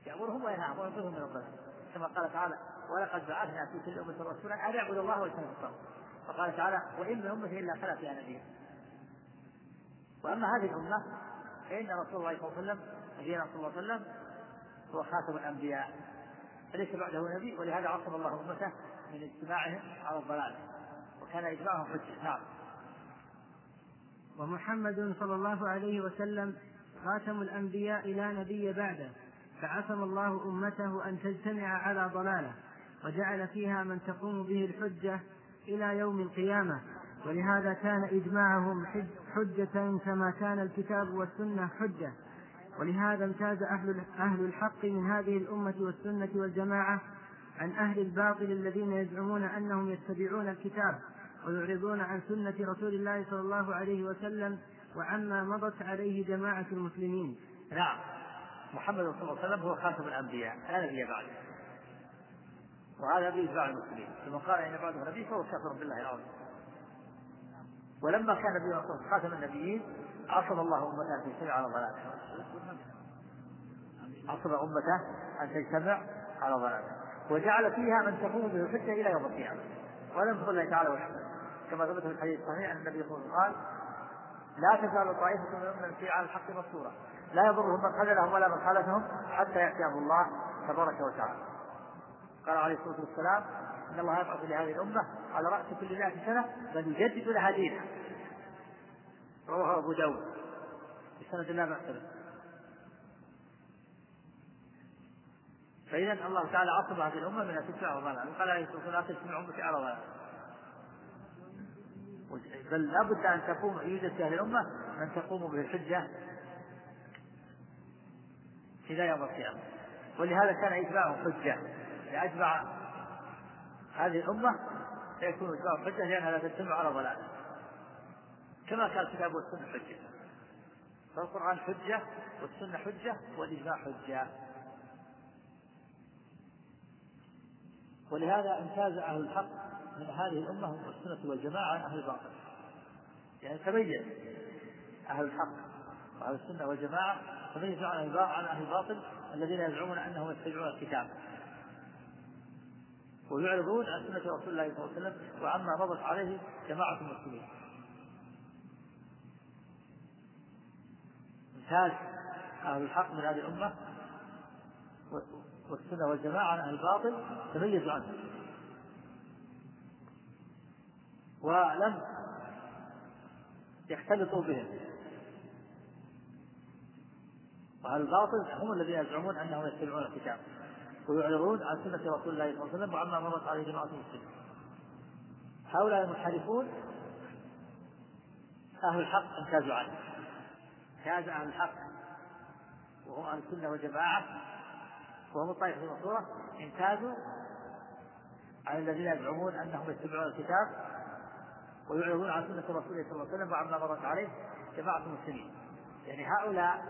يأمرهم وينهاهم وينقذهم من الضلال، كما قال تعالى: ولقد بعثنا في كل أمة رسولا أن اعبدوا الله واجتنبوا الطاغوت. وقال تعالى: وإن من أمة إلا خلا فيها نذير. وأما هذه الأمة فإن رسول الله صلى الله عليه وسلم نبينا صلى الله عليه وسلم هو خاتم الأنبياء فليس بعده نبي، ولهذا عصم الله أمته من اجتماعهم على الضلال، وكان إجماعهم حجة. نعم. ومحمد صلى الله عليه وسلم خاتم الأنبياء لا نبي بعده، فعصم الله أمته أن تجتمع على ضلاله، وجعل فيها من تقوم به الحجة إلى يوم القيامة، ولهذا كان إجماعهم حجة كما كان الكتاب والسنة حجة. ولهذا امتاز أهل الحق من هذه الأمة والسنة والجماعة عن أهل الباطل الذين يزعمون أنهم يتبعون الكتاب ويعرضون عن سنة رسول الله صلى الله عليه وسلم وعما مضت عليه جماعة المسلمين. نعم. محمد صلى الله عليه وسلم هو خاتم الأنبياء لا نبي بعده، وهذا بإجماع المسلمين، ثم قال إن بعده نبي فهو كافر بالله العظيم. ولما كان نبينا خاتم النبيين عصم الله أمته أن تجتمع على ضلاله، عصم أمته أن تجتمع على ضلاله، وجعل فيها من تقوم به الحجة إلى يوم القيامة. ولم يقل الله تعالى وحده، كما ثبت في الحديث الصحيح أن النبي صلى الله عليه وسلم قال: لا تزال طائفة من المؤمنين على الحق منصورة لا يضرهم من خذلهم ولا من خالفهم حتى يأتيهم الله تبارك وتعالى. قال عليه الصلاة والسلام: إن الله يبعث لهذه الأمة على رأس كل مائة سنة من يجدد لها دينها. رواه أبو داود بسند لا بأس به. فإذا الله تعالى عصم هذه الأمة من التسمع والضلال، وقال عليه الصلاة والسلام: لا تجتمع أمتي على ضلال، بل لابد أن تقوم يوجد في هذه الأمة من تقوم بالحجة إلى يوم القيامة. ولهذا كان إجماعهم حجة، لأجمع هذه الأمة سيكون إجماعهم حجة لأنها لا تجتمع على ضلال، كما كان الكتاب والسنة حجة. فالقرآن حجة والسنة حجة والإجماع حجة. ولهذا امتاز أهل الحق من هذه الأمة والسنة والجماعة عن أهل الباطل، يعني تميز أهل الحق وأهل السنة والجماعة تميز عن أهل الباطل الذين يزعمون أنهم يتبعون الكتاب ويعرضون عن سنة رسول الله صلى الله عليه وسلم وعما مضت عليه جماعة المسلمين. امتاز أهل الحق من هذه الأمة والسنة والجماعة عن أهل الباطل تميزوا عنه، ولم يختلطوا بهم. وأهل الباطل هم الذين يزعمون أنهم يتبعون الكتاب ويعرضون عن سنة رسول الله صلى الله عليه وسلم وعما مضت عليه جماعة المسلمين. هؤلاء المنحرفون أهل الحق امتازوا عنه. امتاز أهل الحق وهم أهل السنة والجماعة وهم الطائفة المنصورة امتازوا على الذين يزعمون أنهم يتبعون الكتاب ويعرضون عن سنة رسول الله صلى الله عليه وسلم وعما مضت عليه جماعة المسلمين. يعني هؤلاء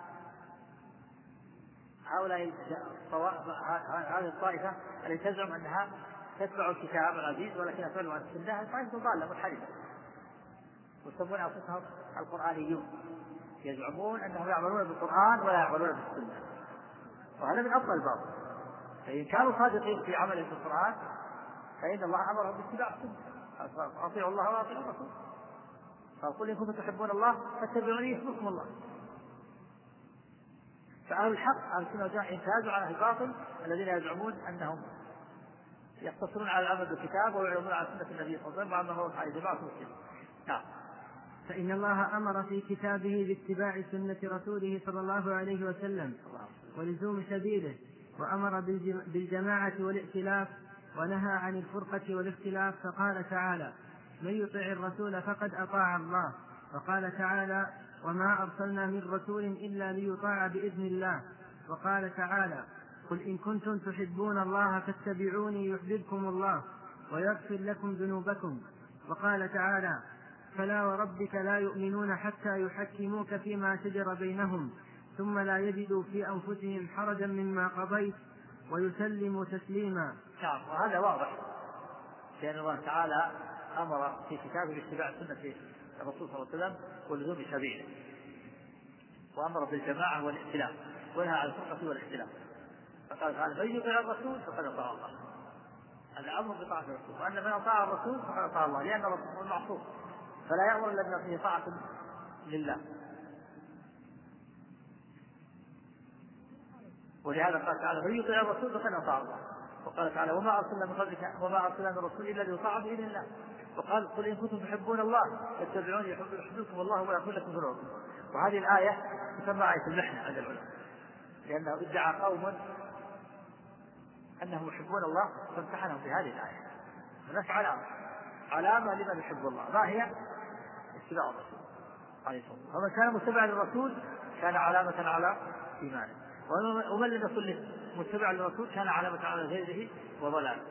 هؤلاء هذه الطائفة التي تزعم أنها تتبع الكتاب العزيز ولكنها تتبع عن السنة طائفة ضالة منحرفة، ويسمون أنفسهم القرآنيون، يزعمون أنهم يعملون بالقرآن ولا يعملون بالسنة، وهذا من أفضل الباطل. فإن كانوا صادقين في عملهم بالقرآن فإن الله أمرهم باتباع السنة، أطيعوا الله وأطيعوا الرسول. فقل إن كنتم تحبون الله فاتبعوني يحببكم الله. فأهل الحق أهل السنة والجماعة امتازوا على أهل الباطل الذين يزعمون أنهم يقتصرون على العمل بالكتاب ويعرضون على سنة النبي صلى الله عليه وسلم وعما هو عليه جماعة المسلمين. نعم. فإن الله أمر في كتابه باتباع سنة رسوله صلى الله عليه وسلم ولزوم سبيله، وأمر بالجماعة والائتلاف، ونهى عن الفرقة والاختلاف، فقال تعالى: من يطع الرسول فقد أطاع الله. وقال تعالى: وما أرسلنا من رسول إلا ليطاع بإذن الله. وقال تعالى: قل إن كنتم تحبون الله فاتبعوني يحببكم الله ويغفر لكم ذنوبكم. وقال تعالى: فلا وربك لا يؤمنون حتى يحكموك فيما شجر بينهم ثم لا يجدوا في أنفسهم حرجا مما قضيت ويسلموا تسليما. نعم. وهذا واضح لأن الله تعالى أمر في كتابه باتباع سنة الرسول صلى الله عليه وسلم ولزوم سبيله، وأمر بالجماعة والائتلاف ونهى عن الفرقة والاختلاف. فقال تعالى من يطع الرسول فقد أطاع الله. هذا أمر بطاعة الرسول، وأن من أطاع الرسول فقد أطاع الله، لأن الرسول هو المعصوم فلا يأمر إلا بما فيه طاعة لله. ولهذا قال تعالى من يطع الرسول فقد أطاع الله. وقال تعالى وما أرسلنا من قبلك وما أرسلنا من رسول إلا ليطاع بإذن الله. وقال قل إن كنتم تحبون الله فاتبعوني يحببكم الله ويغفر لكم ذنوبكم. وهذه الآية تسمى آية المحنة عند العلماء، لأنه ادعى قوم أنهم يحبون الله فامتحنهم بهذه الآية. هناك علامة علامة لمن يحب الله، ما هي؟ اتباع الرسول عليه الصلاة والسلام. فمن كان متبعا للرسول كان علامة على إيمانه، ومن لم يكن متبعا للرسول كان علامة على غيره وضلاله.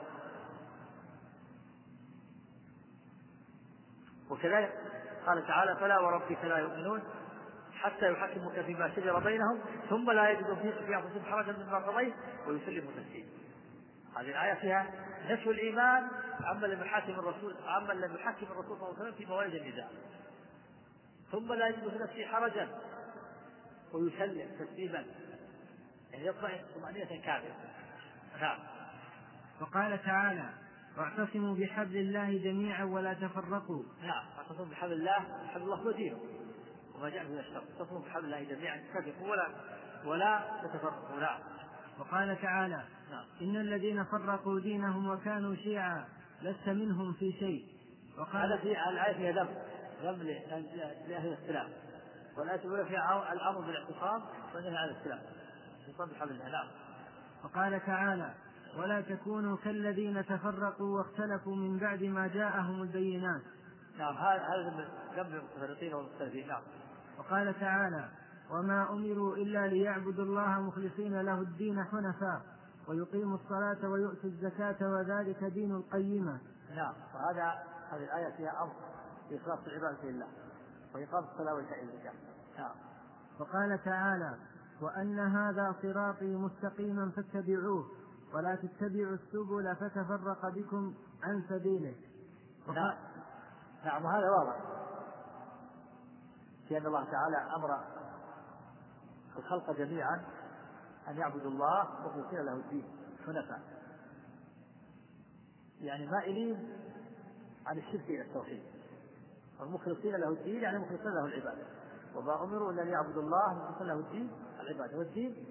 وكذلك قال تعالى فلا وربك لا يؤمنون حتى يحكموك فيما شجر بينهم ثم لا يجدوا في أنفسهم حرجا مما قضيت ويسلموا تسليما. هذه الآية فيها نفي الإيمان عمن لم يحكم الرسول عمن لم يحكم الرسول صلى الله عليه وسلم في موارد النزاع، ثم لا يجد في نفسه حرجا ويسلم تسليما، يعني يطمئن طمأنينة كاملة. نعم. وقال تعالى واعتصموا بحبل الله جميعا ولا تفرقوا. نعم، اعتصموا بحبل الله، حبل الله هو دينه وما جاء من الشر، اعتصموا بحبل الله جميعا ولا ولا تتفرقوا. نعم. وقال تعالى نعم. إن الذين فرقوا دينهم وكانوا شيعا لست منهم في شيء. وقال هذا في الآية فيها ذم ذم لأهل الاختلاف، والآية الأولى فيها الأمر بالاعتصام والنهي عن الاختلاف الاعتصام بحبل الله. نعم. وقال تعالى ولا تكونوا كالذين تفرقوا واختلفوا من بعد ما جاءهم البينات. نعم، هذا ذم المتفرقين والمختلفين. نعم. وقال تعالى وما أمروا إلا ليعبدوا الله مخلصين له الدين حنفاء ويقيموا الصلاة ويؤتوا الزكاة وذلك دين القيمة. نعم. وهذا هذه الآية فيها أمر بإخلاص العبادة لله وإقام الصلاة وإيتاء الزكاة. نعم. وقال تعالى وأن هذا صراطي مستقيما فاتبعوه ولا تتبعوا السبل فتفرق بكم عن سبيله. نعم. نعم. وهذا واضح في أن الله تعالى أمر الخلق جميعا أن يعبدوا الله مخلصين له الدين حنفاء، يعني مائلين عن الشرك إلى التوحيد، والمخلصين له الدين يعني مخلصين له العبادة. وما أمروا إلا أن يعبدوا الله مخلصين له الدين العبادة. والدين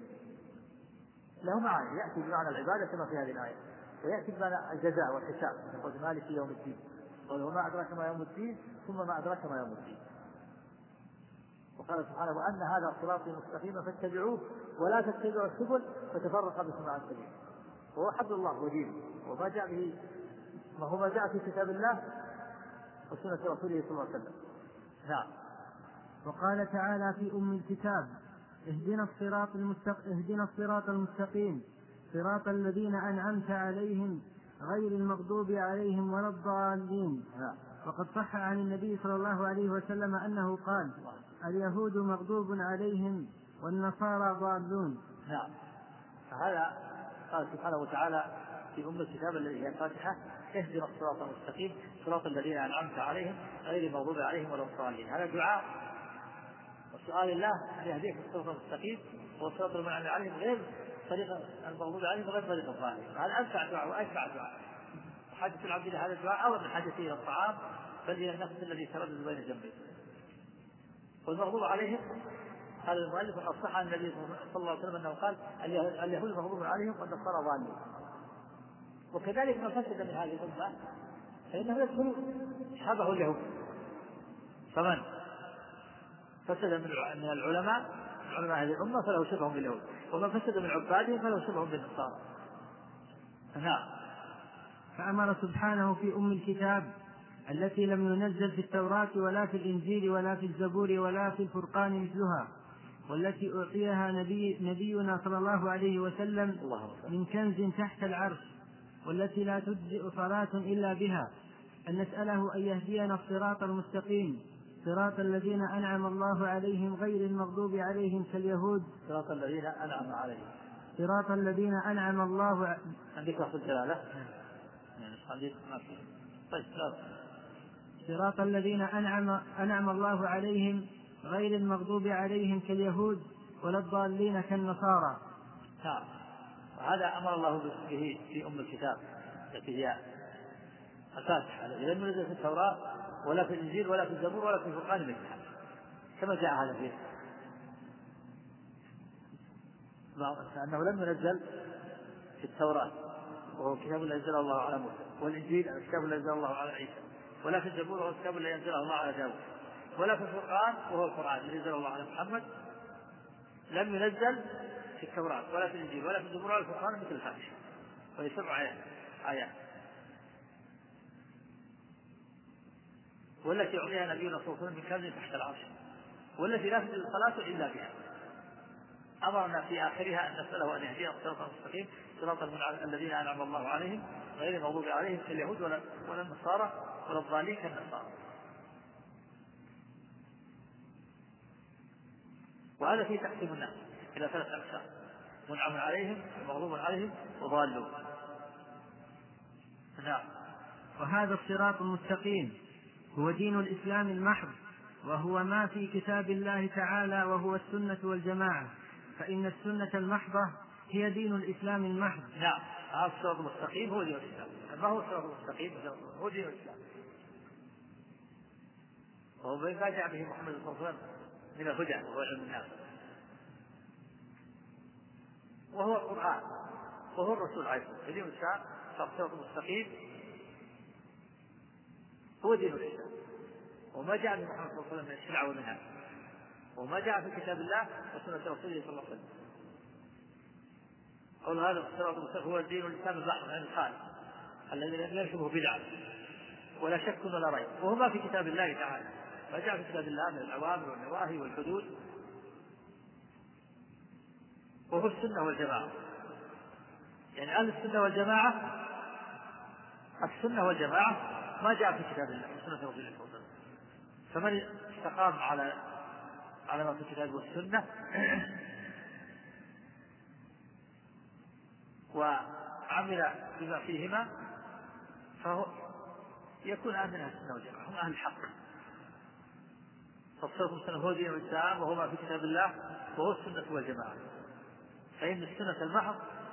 له معاني، يأتي بمعنى العبادة كما في هذه الآية، ويأتي بمعنى الجزاء والحساب، يقول مالك يوم الدين، وما أدراك ما يوم الدين ثم ما أدراك ما يوم الدين. وقال سبحانه وأن هذا صراطي مستقيما فاتبعوه ولا تتبعوا السبل فتفرق بكم عن سبيله. وهو حبل الله ودينه وما جاء به ما هو ما جاء في كتاب الله وسنة رسوله صلى الله عليه وسلم. نعم. وقال تعالى في أم الكتاب اهدنا الصراط المستقيم اهدنا الصراط المستقيم صراط الذين أنعمت عليهم غير المغضوب عليهم ولا الضالين. نعم. وقد صح عن النبي صلى الله عليه وسلم أنه قال اليهود مغضوب عليهم والنصارى ضالون. نعم. فهذا قال سبحانه وتعالى في أم الكتاب الذي هي الفاتحة اهدنا الصراط المستقيم صراط الذين أنعمت عليهم غير المغضوب عليهم ولا الضالين. هذا دعاء وسؤال الله أن يهديك الصراط المستقيم والصراط المنعم عليهم غير طريق المغضوب عليهم وغير طريق الضالين. هذا أنفع دعاء وأشفع دعاء. حاجة العبد إلى هذا الدعاء أو من حاجته إلى الطعام بل إلى النفس الذي تردد بين جنبيه. والمغضوب عليهم قال المؤلف وصح عن النبي صلى الله عليه وسلم أنه قال اليهود مغضوب عليهم والنصارى ضالين. وكذلك من فسد من هذه الأمة فإنه يدخل شبه اليهود. فمن فسد من العلماء علماء هذه الأمة فله شبه باليهود، ومن فسد من عبادهم فله شبه بالنصارى. نعم. فأمر سبحانه في أم الكتاب التي لم ينزل في التوراة ولا في الإنجيل ولا في الزبور ولا في الفرقان مثلها، والتي أعطيها نبي نبينا صلى الله عليه وسلم من كنز تحت العرش، والتي لا تجزئ صلاة إلا بها، أن نسأله أن يهدينا الصراط المستقيم صراط الذين أنعم الله عليهم غير المغضوب عليهم كاليهود صراط الذين أنعم عليهم صراط الذين أنعم الله ع... عندك لفظ الجلالة طيب. صراط الذين أنعم, أنعم الله عليهم غير المغضوب عليهم كاليهود ولا الضالين كالنصارى. نعم. هذا أمر الله به في أم الكتاب التي هي الفاتحة، التي لم ينزل في التوراة ولا في الإنجيل ولا في الزبور ولا في الفرقان مثلها، كما جاء هذا فيه أنه لم ينزل في التوراة وهو كتاب الذي أنزله الله على موسى، والإنجيل الكتاب الذي أنزله الله على عيسى، ولا في الزبور وهو الكتاب الذي أنزله الله على داود، ولا في الفرقان وهو القرآن الذي أنزله الله على محمد. لم ينزل في التوراة ولا في الإنجيل ولا في الزبور ولا في الفرقان مثل الفاتحة، وهي سبع آيات، والتي أعطيها نبينا صلى الله عليه وسلم من كنز تحت العرش، والتي لا تجوز الصلاة إلا بها. أمرنا في آخرها أن نسأله أن يهدينا صراطا مستقيم صراط الذين أنعم الله عليهم غير المغضوب عليهم كاليهود ولا ولا النصارى ولا الضالين كالنصارى. وهذا فيه تقسيم الناس إلى ثلاث أقسام: منعم عليهم ومغضوب عليهم وضالون. نعم. وهذا الصراط المستقيم هو دين الإسلام المحض، وهو ما في كتاب الله تعالى، وهو السنة والجماعة، فإن السنة المحضة هي دين الإسلام المحض. نعم، هذا الصراط المستقيم هو دين الإسلام. ما هو الصراط المستقيم؟ هو دين الإسلام، وهو ما جاء به محمد صلى الله عليه وسلم من الهدى وهو علم الناس، وهو القرآن وهو الرسول عليه الصلاة والسلام. دين الإسلام الصراط المستقيم هو دين الإسلام، وما جاء به محمد صلى الله عليه وسلم من الشرع والمنهج، وما جاء في كتاب الله وسنة رسوله صلى الله عليه وسلم. قول هذا الصراط المستقيم هو دين الإسلام البحر عن الخالق الذي لم يركبه بدعة ولا شك ولا ريب، وهو ما في كتاب الله تعالى، ما جاء في كتاب الله من الأوامر والنواهي والحدود، وهو السنة والجماعة. يعني أهل السنة والجماعة، السنة والجماعة ما جاء في كتاب الله وسنة رسوله صلى الله عليه وسلم، فمن استقام على على ما في الكتاب والسنة وعمل بما فيهما فهو يكون أهل من السنة والجماعة، هم أهل الحق. فالصراط المستقيم هو دين الإسلام وهو ما في كتاب الله وهو السنة والجماعة. فإن السنة المحض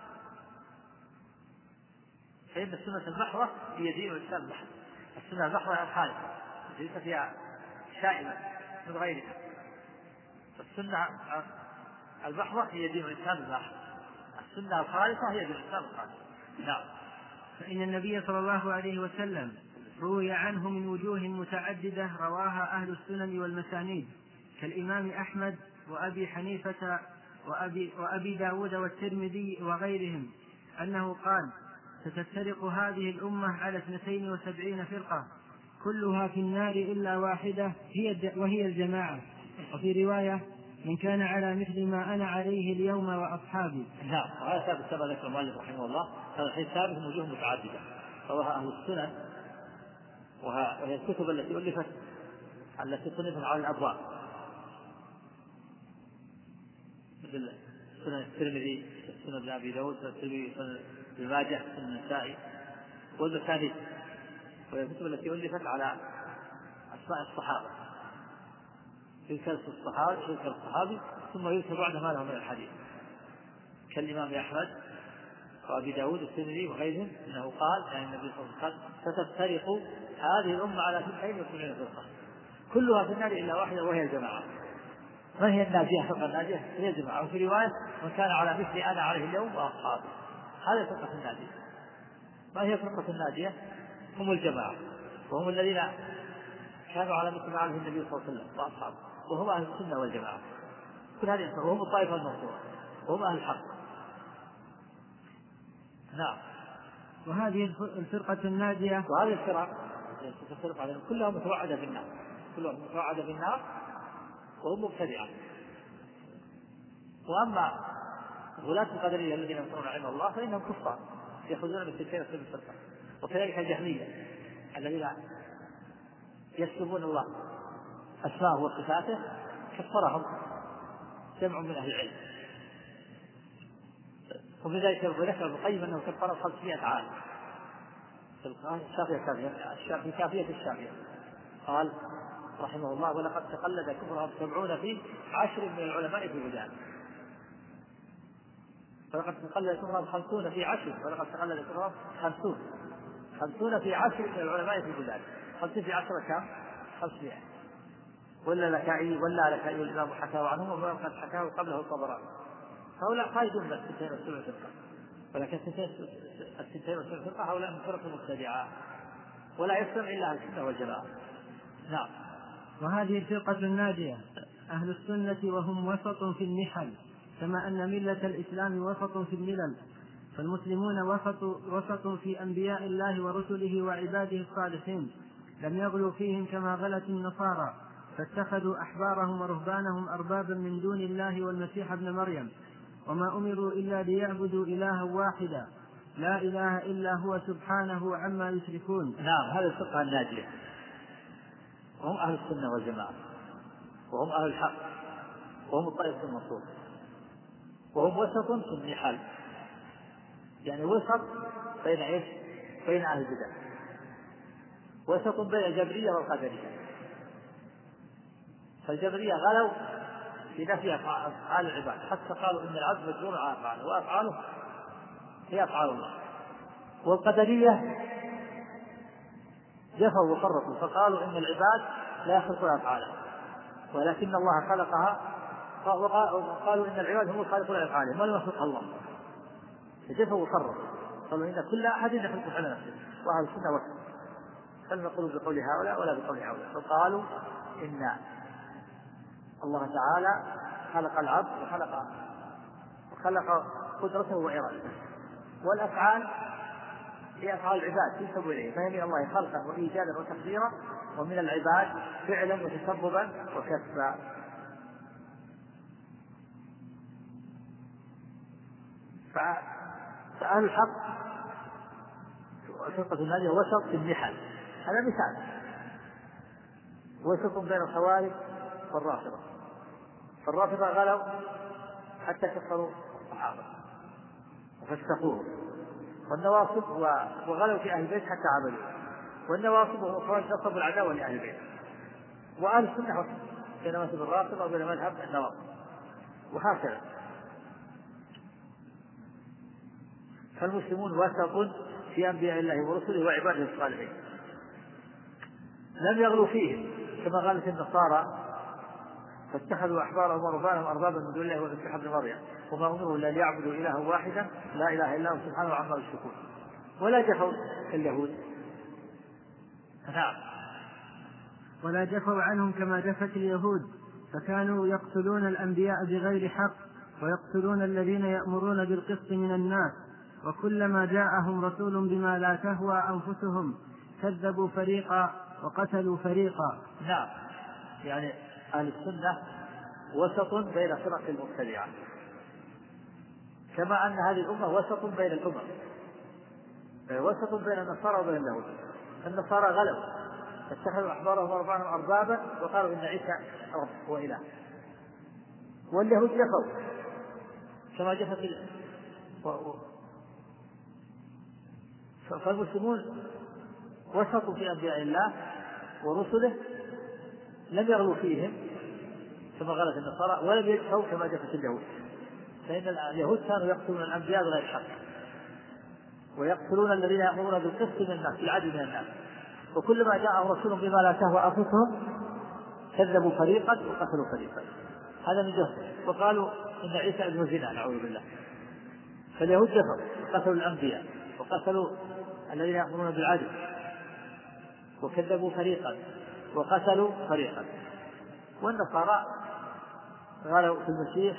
فإن السنة المحضة هي دين الإسلام المحض. السنة المحضة الخالصة ليس فيها شائبة من غيرها، فالسنة المحضة هي دين الإسلام المحض، السنة الخالصة هي دين الإسلام الخالص. نعم. فإن النبي صلى الله عليه وسلم روي عنه من وجوه متعددة رواها أهل السنن والمسانيد كالإمام أحمد وأبي حنيفة وأبي, وأبي داود والترمذي وغيرهم أنه قال: ستفترق هذه الأمة على اثنتين وسبعين فرقة كلها في النار إلا واحدة هي وهي الجماعة. وفي رواية: من كان على مثل ما أنا عليه اليوم وأصحابي. نعم. وهذا ثابت كما ذكر المؤلف رحمه الله، هذا الحديث ثابت من وجوه متعددة رواها أهل السنن، وهي الكتب التي ألفت التي صنفت على الأبواب مثل سنن الترمذي، سنن ابن أبي داود، سنن الترمذي، سنن ابن ماجه، سنن النسائي والمسانيد، وهي الكتب التي ألفت على أسماء الصحابة، يذكر الصحابي يذكر الصحابي ثم يذكر بعد ما له من الحديث، كالإمام أحمد وأبي داود والترمذي وغيرهم أنه قال: يعني النبي صلى الله عليه وسلم: ستفترق هذه الأمة على اثنتين وسبعين فرقة كلها في النار إلا واحدة وهي الجماعة. من هي الناجية؟ فرقة الناجية هي الجماعة. وفي رواية: من كان على مثل أنا عليه اليوم وأصحابي. هذه فرقة الناجية. ما هي فرقة الناجية؟ هم الجماعة، وهم الذين كانوا على مثل ما عليه النبي صلى الله عليه وسلم وأصحابه، وهم أهل السنة والجماعة. كل هذه الفرقة وهم الطائفة المنصورة وهم أهل الحق. نعم. وهذه الفرقة الناجية وهذه الفرق الفرقة كلها متوعدة بالنار، كلها متوعدة بالنار وهم مبتدعة. وأما غلاة القدرية الذين ينصرون علم الله فإنهم كفار يأخذون بالسلسلة في الفرقة. وكذلك الجهمية الذين يسلبون الله أسماءه وصفاته كفرهم جمع من أهل العلم. وفي ذلك ذكر ابن القيم أنه كفر خمسمائة عام في الشافعية في كافية الشافعية. قال رحمه الله: ولقد تقلد كفرهم سبعون في عشر من العلماء في بلدان. ولقد تقلد كفرهم خمسون في عشر، ولقد تقلد كفرهم خمسون خمسون في عشر من العلماء في البلاد. خمسين في عشرة كم؟ خمسمائة. ولا لكائي ولا لكائي الإمام حكاه عنهم وقد حكاه قبله الطبراني. هؤلاء قائدون من السنتين والسبع فرقة، ولكن السنتين والسبع فرقة هؤلاء من فرق المبتدعة ولا يسلم إلا أهل السنة والجماعة. نعم. وهذه الفرقة الناجية أهل السنة وهم وسط في النحل، كما أن ملة الإسلام وسط في الملل، فالمسلمون وسط, وسط في أنبياء الله ورسله وعباده الصالحين، لم يغلوا فيهم كما غلت النصارى فاتخذوا أحبارهم ورهبانهم أربابا من دون الله والمسيح ابن مريم، وما أمروا إلا ليعبدوا إلها واحدا لا إله إلا هو سبحانه عما يشركون. نعم، هذه الفرقة الناجية، وهم أهل السنة والجماعة، وهم أهل الحق، وهم الطائفة المنصورة، وهم وسط في النحل، يعني وسط بين إيش؟ بين أهل البدع، وسط بين الجبرية والقدرية. فالجبرية غلوا في نفي أفعال العباد، حتى قالوا إن العبد مجبور على أفعاله وأفعاله هي أفعال الله. والقدرية جفوا وفرطوا فقالوا إن العباد لا يخلقون أفعاله ولكن الله خلقها، وقالوا إن العباد هم الخالقون لأفعالهم ولم يخلقها الله، فجفوا وفرطوا قالوا إن كل أحد يخلق على نفسه، وأهل السنة وحده فلم يقولوا بقول هؤلاء ولا بقول هؤلاء، فقالوا إن الله تعالى خلق العبد وخلق وخلق قدرته وإرادته، والأفعال هي أفعال العباد تنسب إليه، فهي من الله خلقا وإيجادا وتقديرا، ومن العباد فعلا وتسببا وكسبا. فأهل الحق فرقة الناجية وسط في النحل، هذا مثال، وسط بين الخوارج والرافضة. فالرافضة غلوا حتى كفروا الصحابة وفسقوهم، والنواصب وغلوا في أهل البيت حتى عبدوا، والنواصب والخوارج نصبوا العداوة لأهل البيت. وأهل السنة وسط بين مذهب الرافضة وبين مذهب النواصب، وهكذا. فالمسلمون وسط في أنبياء الله ورسله وعباده الصالحين، لم يغلوا فيهم كما قالت النصارى فاتخذوا أحبارهم ورهبانهم أربابا من دون الله والمسيح ابن مريم وما أمروا إلا ليعبدوا إلها واحدا لا إله إلا هو سبحانه عما يشركون، ولا جفوا كاليهود. نعم. ولا جفوا عنهم كما جفت اليهود، فكانوا يقتلون الأنبياء بغير حق ويقتلون الذين يأمرون بالقسط من الناس، وكلما جاءهم رسول بما لا تهوى أنفسهم كذبوا فريقا وقتلوا فريقا. نعم، يعني أهل السنة وسط بين فرق المبتدعة، كما أن هذه الأمة وسط بين الأمم، وسط بين النصارى وبين اليهود. النصارى غلوا فاتخذوا أحبارهم ورهبانهم أربابا وقالوا إن عيسى رب وإله، واليهود جفوا كما جفت ال... فالمسلمون وسطوا في أنبياء الله ورسله، لم يغلوا فيهم كما غلت النصارى ولم يجفوا كما جفت اليهود، فإن اليهود كانوا يقتلون الأنبياء بغير حق ويقتلون الذين يأمرون بالقسط من الناس بالعدل من الناس، وكلما جاءهم رسول بما لا تهوى أنفسهم كذبوا فريقا وقتلوا فريقا. هذا من جهل، وقالوا إن عيسى ابن زنا نعوذ بالله. فاليهود جفوا قتلوا الأنبياء وقتلوا الذين يأمرون بالعدل وكذبوا فريقا وقتلوا فريقا. والنصارى غلوا في المسيح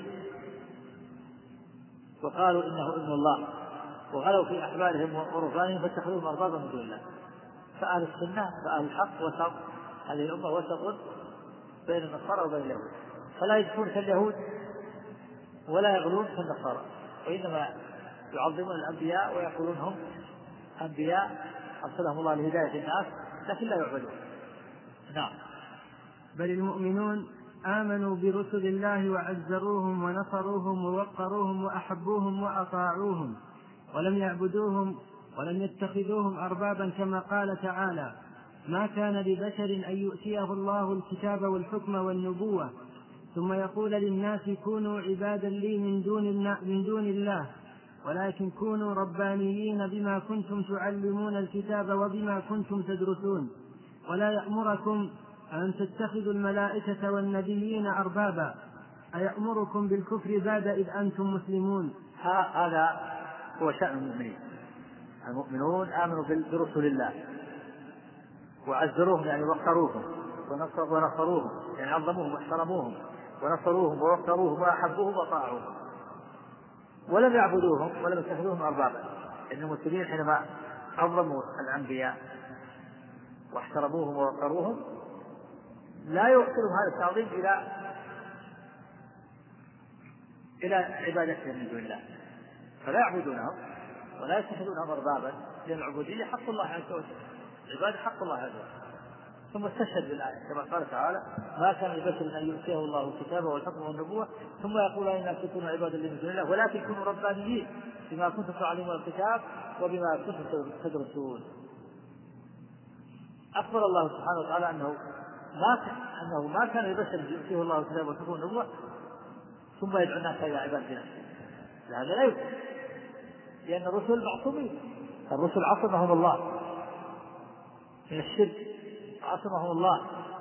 وقالوا إنه ابن الله، وغلوا في أحبارهم ورهبانهم فاتخذوهم أربابا من دون الله. فأهل السنة فأهل الحق وسط، هذه الأمة وسط بين النصارى وبين اليهود، فلا يجفون كاليهود ولا يغلون كالنصارى، وإنما يعظمون الأنبياء ويقولون هم أنبياء أرسلهم الله لهداية الناس لكن لا يعبدون. نعم. بل المؤمنون آمنوا برسل الله وعزروهم ونصروهم ووقروهم وأحبوهم وأطاعوهم ولم يعبدوهم ولم يتخذوهم أربابا كما قال تعالى: ما كان لبشر أن يؤتيه الله الكتاب والحكم والنبوة ثم يقول للناس كونوا عبادا لي من دون من دون الله ولكن كونوا ربانيين بما كنتم تعلمون الكتاب وبما كنتم تدرسون، ولا يأمركم أن تتخذوا الملائكة والنبيين أربابا، أيأمركم بالكفر بعد إذ أنتم مسلمون. هذا هو شأن المؤمنين. المؤمنون آمنوا برسل الله وعزروهم يعني وقروهم ونصروهم يعني عظموهم واحترموهم ونصروهم ووقروهم وأحبوهم وطاعوهم، ولم يعبدوهم ولم يتخذوهم أربابا. إن المسلمين حينما عظموا الأنبياء واحترموهم ووقروهم لا يوصلهم هذا التعظيم إلى إلى عبادتهم من دون الله، فلا يعبدونهم ولا يتخذونهم أربابا، لأن العبودية حق الله عز وجل، العبادة حق الله عز وجل. ثم استشهد بالآية كما قال تعالى: ما كان لبشر أن يؤتيه الله الكتاب والحكم والنبوة ثم يقول إنا كنتم عبادا من دون الله ولكن كونوا ربانيين بما كنتم تعلمون الكتاب وبما كنتم تدرسون. أخبر الله سبحانه وتعالى أنه ما أنه ما كان لبشر أن يؤتيه الله الكتاب والحكم والنبوة ثم يدعو الناس إلى عبادته، هذا لا يمكن، لأن الرسل معصومين. الرسل عصمهم الله من الشرك، عصمهم الله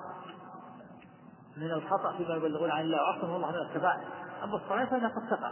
من الخطأ فيما يبلغون عن الله، وعصمهم الله من الكبائر. أما الصلاة فإنها قد تقع.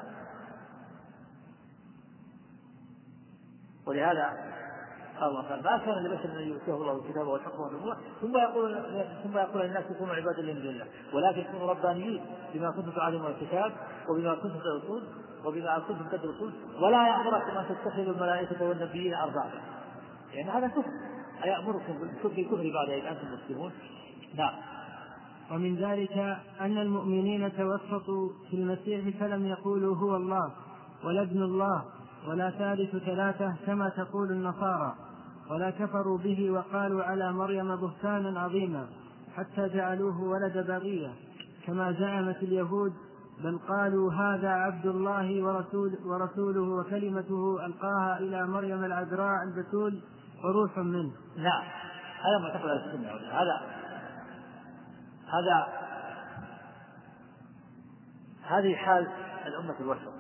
ولهذا قال الله: ما كان لبشر أن يؤتيه الله الكتاب والحكم والنبوة ثم يقول ثم يقول للناس كونوا عبادا من دون الله ولكن كونوا ربانيين بما كنتم تعلمون الكتاب وبما كنتم تدرسون وبما كنتم تدرسون ولا يأمركم أن تتخذوا الملائكة والنبيين أربابا، يعني هذا كفر. أيأمركم بالكفر بعد إذ أنتم مسلمون؟ نعم. ومن ذلك أن المؤمنين توسطوا في المسيح فلم يقولوا هو الله ولا ابن الله ولا ثالث ثلاثة كما تقول النصارى، ولا كفروا به وقالوا على مريم بهتانا عظيما حتى جعلوه ولد بغية كما زعمت اليهود، بل قالوا هذا عبد الله ورسول ورسوله وكلمته ألقاها إلى مريم العذراء البتول وروح منه. نعم، هذا معتقد السنة. هذا هذا هذه حال الأمة الوسط،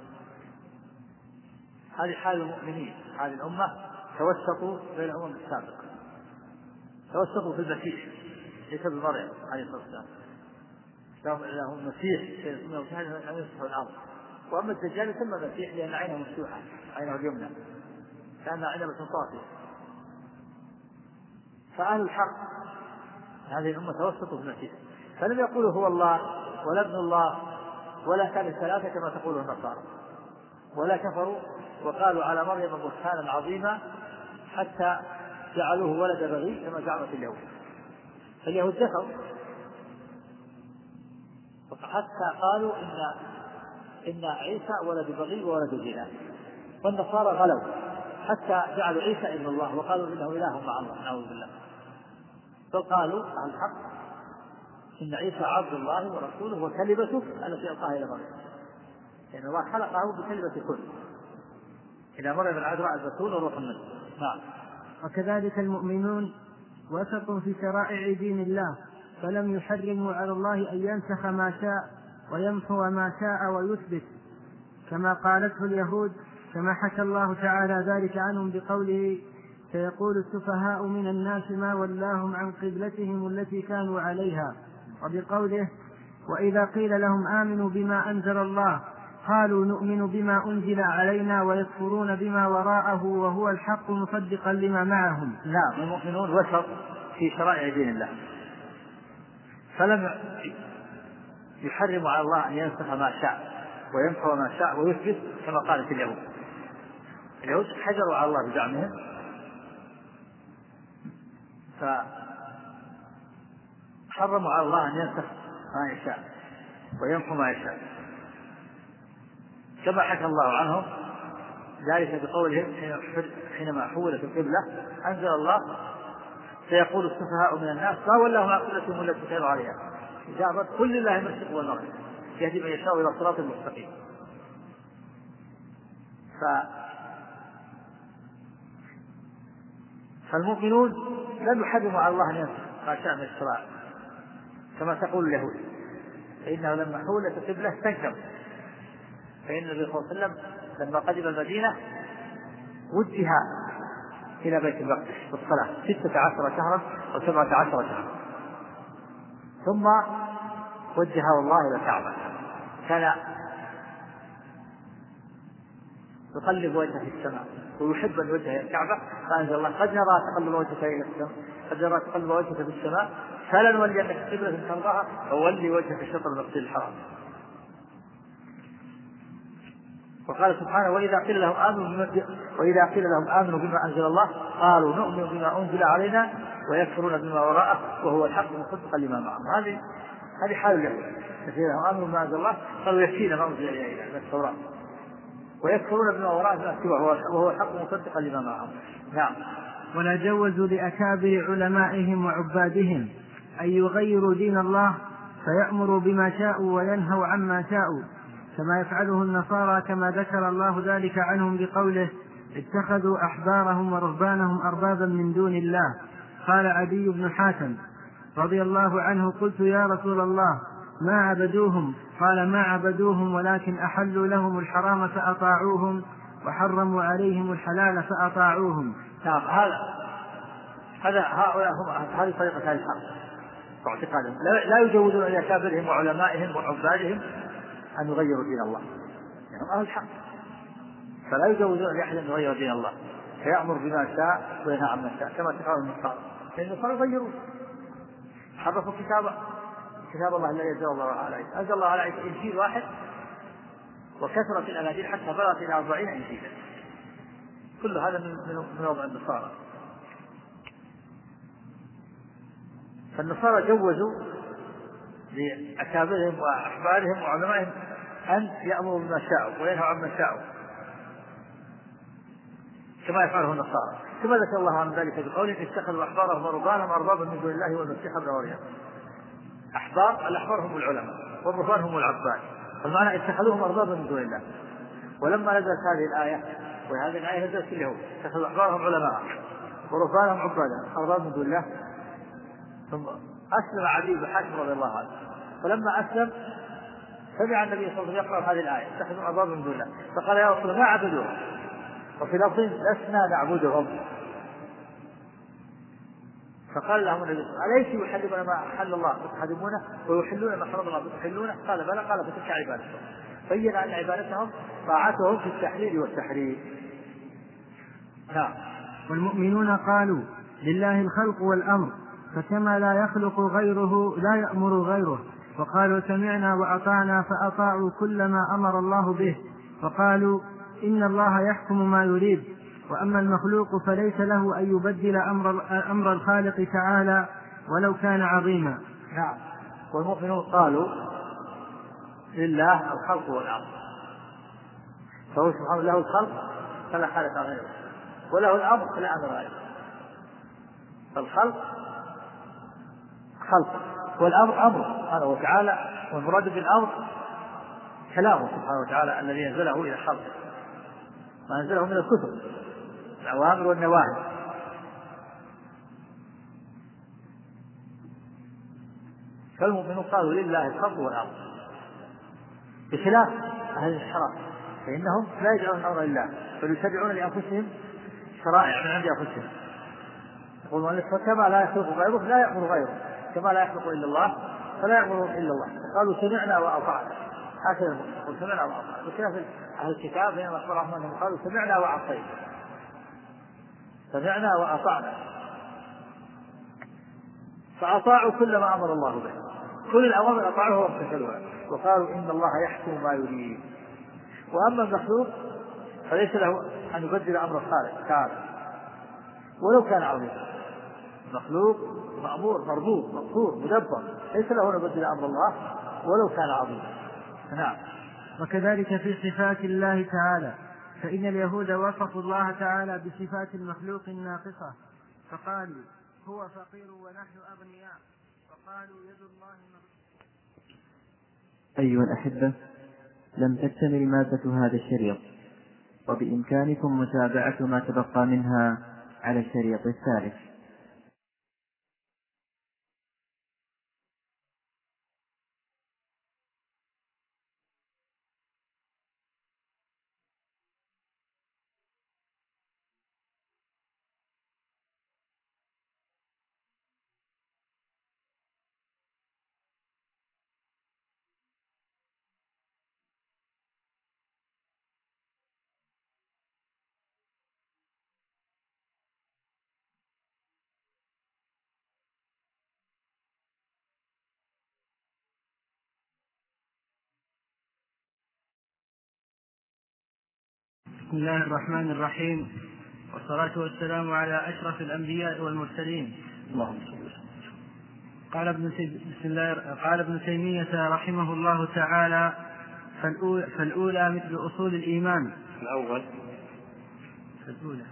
هذه حال المؤمنين. هذه الأمة توسطوا بين الأمم السابقة، توسطوا في المسيح عيسى بن مريم عليه الصلاة والسلام، له المسيح يسمونه مسيحا أن يمسح الأرض. وأما الدجال يسمى مسيح لأن عينه مفتوحة، عينه اليمنى كان عنبة طافية. فأهل الحق هذه الأمة توسطوا في المسيح، فلم يقولوا هو الله ولا ابن الله ولا ثالث ثلاثة كما تقول النصارى، ولا كفروا وقالوا على مريم بهتانا عظيما حتى جعلوه ولد بغي كما زعمت اليهود. فاليهود كفروا حتى قالوا إن إن عيسى ولد بغي وولد زنا، والنصارى غلوا حتى جعلوا عيسى ابن الله وقالوا إنه إله مع الله، نعوذ بالله. فقالوا على الحق إن عيسى عبد الله ورسوله وكلمته التي ألقاها إلى مريم، لأن الله خلقه بكلمة كن إلى مريم العذراء البتول وروح منه. نعم. وكذلك المؤمنون وسط في شرائع دين الله، فلم يحرموا على الله أن ينسخ ما شاء ويمحو ما شاء ويثبت كما قالته اليهود، كما حكى الله تعالى ذلك عنهم بقوله: سيقول السفهاء من الناس ما ولاهم عن قبلتهم التي كانوا عليها، وبقوله: وإذا قيل لهم آمنوا بما أنزل الله قالوا نؤمن بما أنزل علينا ويكفرون بما وراءه وهو الحق مصدقا لما معهم. نعم، المؤمنون وسط في شرائع دين الله، فلم يحرموا على الله أن ينسخ ما شاء ويمحو ما شاء ويثبت كما قالت اليهود. اليهود حجروا على الله بزعمهم، فحرموا على الله أن ينسخ ما يشاء ويمحو ما يشاء، كما حكى الله عنهم ذلك بقولهم حينما حولت القبلة أنزل الله: سيقول السفهاء من الناس ما ولاهم عن قبلتهم التي كانوا عليها إجابة قل لله المشرق والمغرب يهدي من يشاء إلى صراط مستقيم. ف... فالمؤمنون لم يحرموا على الله أن ينسخ ما شاء من الشرائع كما تقول اليهود، فإنه لما حولت القبلة استنكر، فإن النبي صلى الله عليه وسلم لما قدم المدينة وجه إلى بيت المقدس بالصلاة ستة عشر شهرا أو سبعة عشر شهرا، ثم وجهه الله إلى الكعبة، كان يقلب وجهه في السماء ويحب أن يوجه إلى الكعبة، فأنزل الله قد نرى تقلب وجهك إلى السماء قد نرى تقلب وجهك في السماء فلنولينك قبلة ترضاها فولي وجهك شطر المسجد الحرام. وقال سبحانه وإذا قيل لهم آمنوا وإذا قيل لهم آمنوا بما أنزل الله قالوا نؤمن بما أنزل علينا ويكفرون بما وراءه وهو الحق مصدقا لما معهم. هذه هذه حال اليهود، قيل لهم آمنوا بما أنزل الله قالوا يكفينا ما أنزل إلينا من التوراة ويكفرون بما وراءه ما سواه وهو الحق مصدقا لما معهم. نعم. ولا جوزوا لأكابر علمائهم وعبادهم أن يغيروا دين الله فيأمروا بما شاءوا وينهوا عما شاءوا كما يفعله النصارى، كما ذكر الله ذلك عنهم بقوله اتخذوا أحبارهم ورهبانهم أربابا من دون الله. قال عدي بن حاتم رضي الله عنه قلت يا رسول الله ما عبدوهم؟ قال ما عبدوهم ولكن أحلوا لهم الحرام فأطاعوهم وحرموا عليهم الحلال فأطاعوهم. نعم. هذا هذا هؤلاء هم هذه طريقة أهل الحق واعتقادهم، لا يجوزون لأكابرهم وعلمائهم وعبادهم أن يغيروا دين الله، يعني أهل الحق، فلا يجوزون لأحد أن يغير دين الله، فيأمر بما شاء وينهى عما شاء كما تقال النصارى، لأن النصارى يغيرون حرفوا كتاب كتاب الله الذي أنزل الله عليه أنزل الله على إنجيل واحد وكثرت الأناجيل حتى بلغت إلى أربعين إنجيلا، كل هذا من من وضع النصارى. فالنصارى جوزوا لأكابرهم وأحبارهم وعلمائهم أن يأمروا بما شاءوا وينهوا عما شاءوا كما يفعله النصارى، كما ذكر الله عن ذلك بقوله اتخذوا أحبارهم ورهبانهم أربابا من دون الله والمسيح ابن مريم. أحبار الأحبار هم العلماء والرهبان هم العباد، فالمعنى اتخذوهم أربابا من دون الله. ولما نزلت هذه الآية وهذه الآية نزلت في اليهود اتخذوا أحبارهم علماء ورهبانهم عبادا أربابا من دون الله، ثم أسلم عدي بن حاتم رضي الله عنه، فلما أسلم سمع النبي صلى الله عليه وسلم يقرأ هذه الآية اتخذوا أربابا من دون الله، فقال يا رسول الله ما عبدوهم، وفي لفظ لسنا نعبدهم. فقال لهم النبي أليس يحرمون ما أحل الله فتحرمونه ويحلون ما حرم الله فتحلونه؟ قال بلى. قال فتلك عبادتهم، بين أن عبادتهم طاعتهم في التحليل والتحريم. نعم. والمؤمنون قالوا لله الخلق والأمر فكما لا يخلق غيره لا يأمر غيره، وقالوا سمعنا وأطعنا فأطاعوا كل ما أمر الله به، وقالوا إن الله يحكم ما يريد، وأما المخلوق فليس له أن يبدل أمر, أمر الخالق تعالى ولو كان عظيما. نعم. والمؤمنون قالوا لله الخلق والأمر، فهو سبحانه له الخلق فلا خالق غيره وله الأمر فلا أمر غيره، فالخلق خلق والأمر أمر سبحانه وتعالى، والمراد بالأمر كلامه سبحانه وتعالى الذي ينزله إلى خلقه، ما أنزله من الكتب الأوامر والنواهي. فالمؤمنون قالوا لله الخلق والأمر، بخلاف أهل الانحراف فإنهم لا يجعلون الأمر لله بل يتبعون لأنفسهم شرائع من عند أنفسهم. يقولون كما لا يخلق غيره لا يأمر غيره، كما لا يخلق إلا الله فلا يأمر إلا الله. قالوا سمعنا وأطعنا، هكذا قالوا سمعنا وأطعنا، بخلاف أهل الكتاب لأن أخبرهم أنهم قالوا سمعنا وعصينا، سمعنا وأطعنا، فأطاعوا كل ما أمر الله به، كل الأوامر أطاعوها وامتثلوها، وقالوا إن الله يحكم ما يريد. وأما المخلوق فليس له أن يبدل أمر الخالق تعالى ولو كان عظيما، مخلوق مأمور مربوط مقهور مدبر، ليس له أن يبدل أمر الله ولو كان عظيما. نعم. وكذلك في صفات الله تعالى، فإن اليهود وصفوا الله تعالى بصفات المخلوق الناقصة، فقالوا هو فقير ونحن أغنياء، وقالوا يد الله مغلولة. أيها الأحبة، لم تكتمل مادة هذا الشريط، وبإمكانكم متابعة ما تبقى منها على الشريط الثالث. بسم الله الرحمن الرحيم، والصلاة والسلام على أشرف الأنبياء والمرسلين. اللهم صل وسلم. قال ابن بسم الله قال ابن تيمية رحمه الله تعالى: فالأولى, فالأولى مثل أصول الإيمان. الأول فالأولى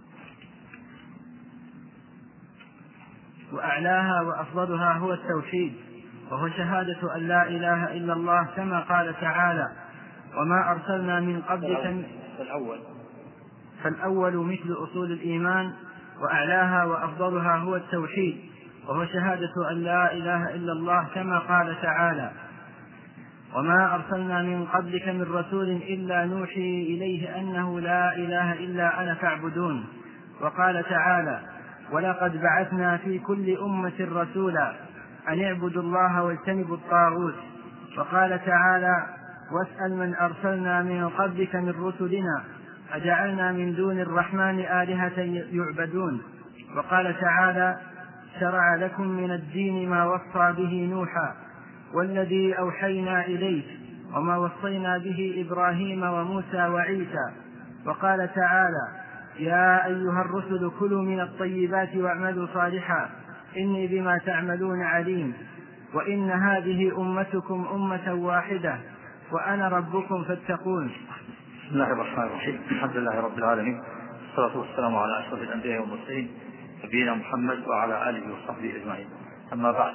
وأعلاها وأفضلها هو التوحيد، وهو شهادة أن لا إله إلا الله كما قال تعالى: وما أرسلنا من قبلك. فالأول فالأول مثل أصول الإيمان، وأعلاها وأفضلها هو التوحيد، وهو شهادة أن لا إله إلا الله كما قال تعالى: وما أرسلنا من قبلك من رسول إلا نوحي إليه أنه لا إله إلا أنا فاعبدون. وقال تعالى: ولقد بعثنا في كل أمة رسولا أن اعبدوا الله واجتنبوا الطاغوت. وقال تعالى: واسأل من أرسلنا من قبلك من رسلنا أجعلنا من دون الرحمن آلهة يعبدون. وقال تعالى: شرع لكم من الدين ما وصى به نوحا والذي أوحينا إليك وما وصينا به إبراهيم وموسى وعيسى. وقال تعالى: يا أيها الرسل كلوا من الطيبات واعملوا صالحا إني بما تعملون عليم. وإن هذه أمتكم أمة واحدة وأنا ربكم فاتقون. بسم الله الرحمن الرحيم. الحمد لله رب العالمين، والصلاة والسلام على أشرف الأنبياء والمرسلين نبينا محمد وعلى آله وصحبه أجمعين. أما بعد،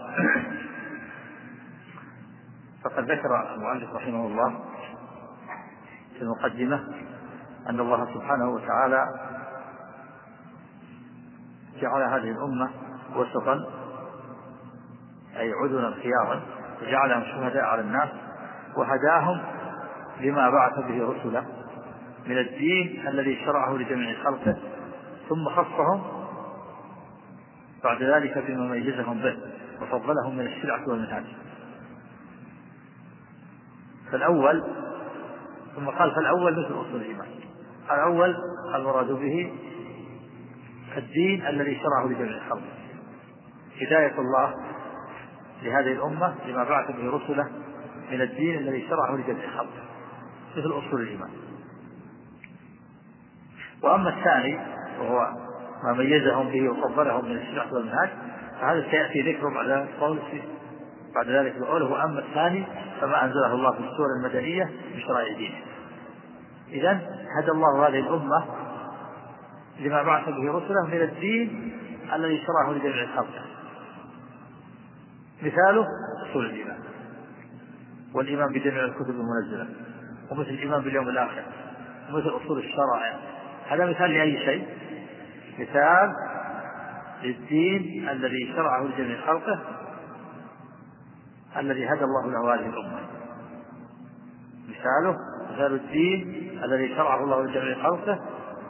فقد ذكر المؤلف رحمه الله في المقدمة أن الله سبحانه وتعالى جعل هذه الأمة وسطا، أي عدلا خيارا، وجعلهم شهداء على الناس، وهداهم لما بعث به رسله من الدين الذي شرعه لجميع خلقه، ثم خصهم بعد ذلك بما ميزهم به وفضلهم من الشرعة والمنهج. فالأول ثم قال فالأول مثل أصول الإيمان. الأول المراد به الدين الذي شرعه لجميع الخلق، هداية الله لهذه الأمة لما بعث به رسله من الدين الذي شرعه لجميع الخلق مثل أصول الإيمان. وأما الثاني وهو ما ميزهم به وفضلهم من الشرع والمنهج، فهذا سيأتي ذكره بعد قول بعد ذلك بقوله: وأما الثاني فما أنزله الله في السور المدنية من شرائع دينه. إذن هدى الله هذه الأمة لما بعث به رسله من الدين الذي شرعه لجميع الخلق، مثاله أصول الإيمان والإيمان بجميع الكتب المنزلة، ومثل الإيمان باليوم الآخر، ومثل أصول الشرائع. هذا مثال لأي شيء؟ مثال للدين الذي شرعه لجميع خلقه الذي هدى الله له هذه الأمة. مثاله مثال الدين الذي شرعه الله لجميع خلقه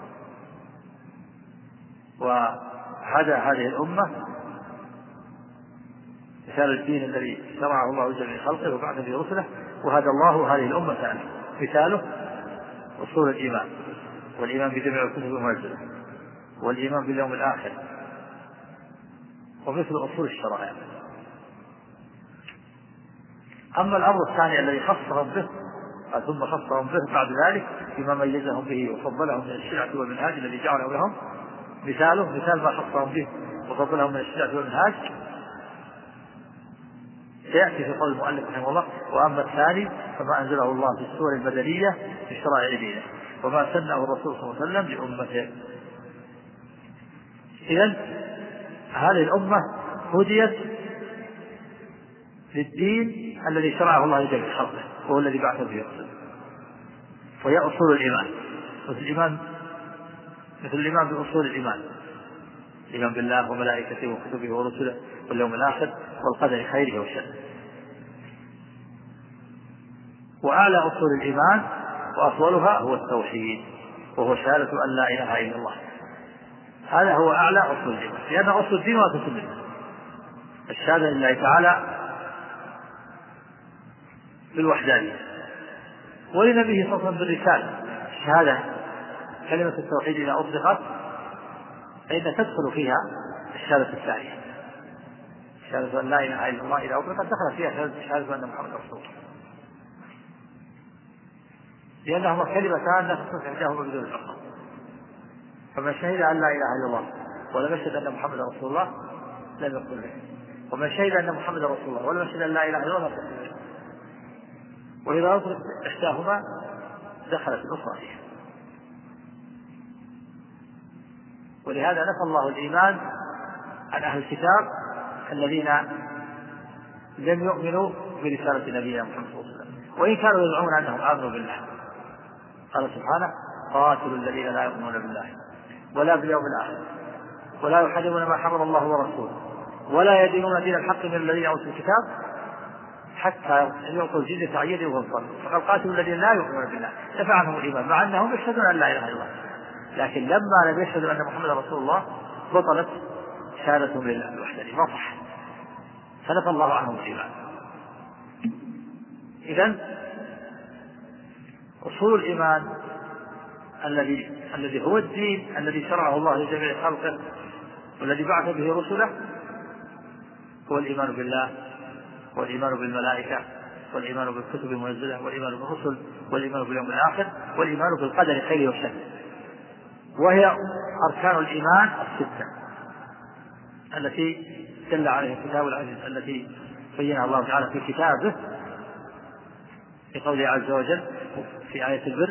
وهدى هذه الأمة. مثال الدين الذي شرعه الله لجميع خلقه وبعث به رسله وهدى الله هذه الأمة ثانية. مثاله أصول الإيمان والإيمان بجميع الكتب المنزلة والإيمان باليوم الآخر، ومثل أصول الشرائع. أما الأمر الثاني الذي خصهم به ثم خصهم به بعد ذلك بما ميزهم به وفضلهم من الشريعة والمنهاج الذي جعله لهم، مثاله مثال ما خصهم به وفضلهم من الشريعة والمنهاج سيأتي في قول المؤلف رحمه الله: وأما الثاني فما أنزله الله في السور المدنية في شرائع دينه وما سنه الرسول صلى الله عليه وسلم لأمته. إذن هذه الأمة هديت للدين الذي شرعه الله لجميع خلقه وهو الذي بعث به رسوله، وهي أصول الإيمان. مثل الإيمان مثل الإيمان بأصول الإيمان: الإيمان بالله وملائكته وكتبه ورسله واليوم الآخر والقدر خيره وشره. وأعلى أصول الإيمان وأفضلها هو التوحيد، وهو شهادة أن لا إله إلا الله. هذا هو أعلى أصول الإيمان، لأن أصل الدين وأساس الدين الشهادة لله تعالى بالوحدانية، ولنبيه صلى الله عليه وسلم بالرسالة. الشهادة كلمة التوحيد إذا أطلقت فإن تدخل فيها الشهادة الثانية، شهادة أن لا إله إلا الله إذا أطلقت دخل فيها شهادة أن محمد رسول الله. لأنهما كلمتان لا تصلح إحداهما بدون الأخرى. فمن شهد أن لا إله إلا الله ولم يشهد أن محمدا رسول الله لم يقبل به، ومن شهد أن محمدا رسول الله ولم يشهد أن لا إله إلا الله لم يقبل به. وإذا أطلق إحداهما دخلت الأخرى فيها. ولهذا نفى الله الإيمان عن أهل الكتاب الذين لم يؤمنوا برسالة نبينا محمد صلى الله عليه وسلم، وإن كانوا يدعون أنهم آمنوا بالله. قال سبحانه: قاتلوا الذين لا يؤمنون بالله ولا باليوم الآخر ولا يحرمون ما حرم الله ورسوله ولا يدينون دين الحق من الذين أوتوا الكتاب حتى يعطوا الجزية عن يد وهم صاغرون. فقد قاتلوا الذين لا يؤمنون بالله دفع عنهم الإيمان مع أنهم يشهدون أن لا إله إلا الله، لكن لما لم يشهدوا أن محمد رسول الله بطلت شهادتهم لله بالوحدانية، ما صح، فنفى الله عنهم الإيمان. إذن أصول الإيمان الذي الذي هو الدين الذي شرعه الله لجميع خلقه والذي بعث به رسله هو الإيمان بالله والإيمان بالملائكة والإيمان بالكتب المنزلة والإيمان بالرسل والإيمان باليوم الآخر والإيمان بالقدر خيره وشره، وهي أركان الإيمان الستة التي دل عليها الكتاب العزيز التي بينها الله تعالى في كتابه في قوله عز وجل في آية البر: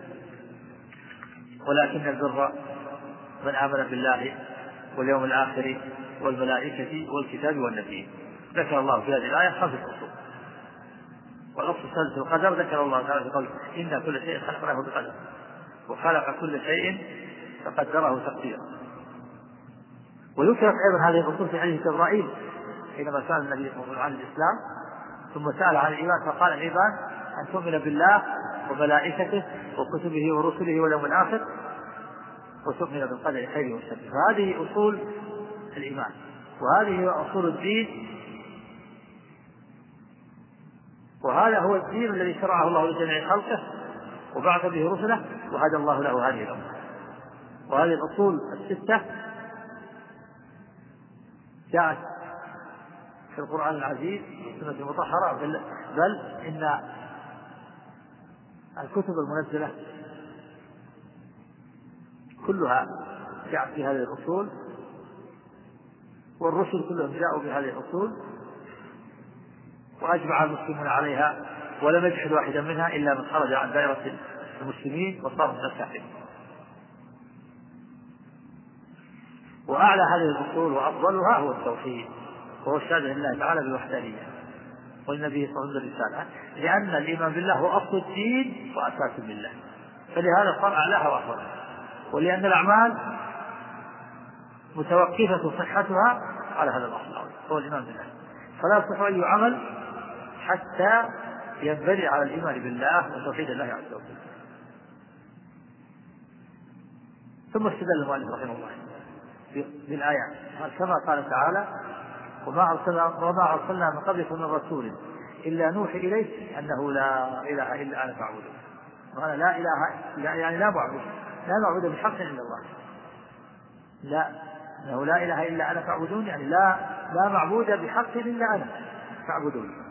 ولكن البر من آمن بالله واليوم الآخر والملائكة والكتاب والنبيين. ذكر الله في هذه الآية خمسة أصول. والأصل السادس القدر ذكر الله تعالى في قوله: إن كل شيء خلقناه بقدر وخلق كل شيء فقدره تقديرا. وذكرت أيضا هذه الأصول في حديث جبرائيل حينما سأل النبي صلى الله عليه وسلم عن الإسلام ثم سأل عن الإيمان فقال: الإيمان أن تؤمن بالله وملائكته وكتبه ورسله واليوم الآخر وتؤمن بالقدر خيره وشره. فهذه أصول الإيمان وهذه أصول الدين، وهذا هو الدين الذي شرعه الله لجميع خلقه وبعث به رسله وهدى الله له هذه الأمة. وهذه الأصول الستة جاءت في القرآن العزيز والسنة المطهرة، بل, بل إن الكتب المنزلة كلها جاءت في هذه الأصول، والرسل كلهم جاءوا بهذه الأصول وأجمع المسلمون عليها ولم يجحد واحدا منها إلا من خرج عن دائرة المسلمين وصار من الكافرين. وأعلى هذه الأصول وأفضلها هو التوحيد، وهو الشهادة لله تعالى بالوحدانية والنبي صلى الله عليه وسلم برسالة، لأن الإيمان بالله هو أصل الدين وأساس بالله، فلهذا صار أعلاها وأفضلها. ولأن الأعمال متوقفة صحتها على هذا الأصل هو الإيمان بالله، فلا يصح أي عمل حتى ينبني على الإيمان بالله وتوحيد الله عز وجل. ثم استدل المؤلف رحمه الله بالآيات كما قال تعالى: وما أرسلنا, وما أرسلنا من قبلك من رسول إلا نوحي إليه أنه لا إله إلا أنا فاعبدون. وأنا لا إله يعني لا معبود لا معبود بحق إلا الله، لا أنه لا إله إلا أنا فاعبدون، يعني لا لا معبود بحق إلا أنا فاعبدون.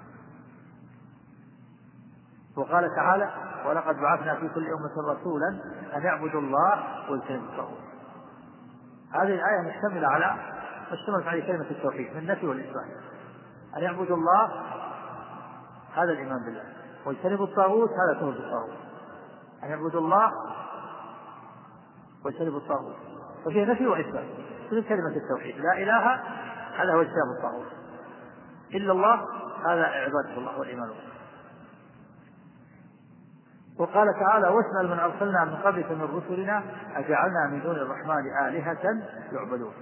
وقال تعالى: ولقد بعثنا في كل أمة رسولا أن يعبدوا الله واجتنبوا الطاغوت. هذه الآية مشتملة على مشتملة على كلمة التوحيد من النفي والإثبات. أن يعبدوا الله هذا الإيمان بالله، واجتنبوا الطاغوت هذا كفر بالطاغوت. أن يعبدوا الله واجتنبوا الطاغوت، ففيه نفي وإثبات في كلمة التوحيد. لا إله هذا هو اجتناب الطاغوت، إلا الله هذا عبادة الله والإيمان به. وقال تعالى: واسأل من أرسلنا من قبلك من رسلنا أجعلنا من دون الرحمن آلهة يعبدون.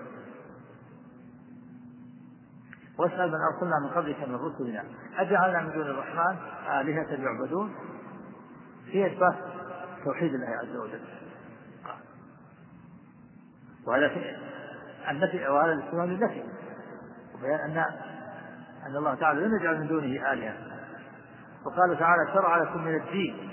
واسأل من أرسلنا من قبلك من رسلنا أجعلنا من دون الرحمن آلهة يعبدون، في إثبات توحيد الله عز وجل. وهذا النفي وهذا الاستمرار للنفي، وبيان أن أن الله تعالى لم يجعل من دونه آلهة. وقال تعالى: شرع لكم من الدين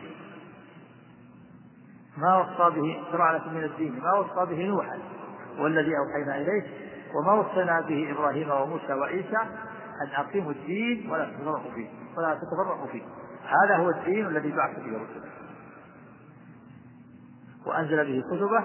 ما وصى به شرع لكم من الدين ما وصى به نوحا والذي أوحينا إليه وما وصينا به إبراهيم وموسى وعيسى أن أقيموا الدين ولا تتفرقوا فيه ولا تتفرقوا فيه. هذا هو الدين الذي بعث به رسله. وأنزل به كتبه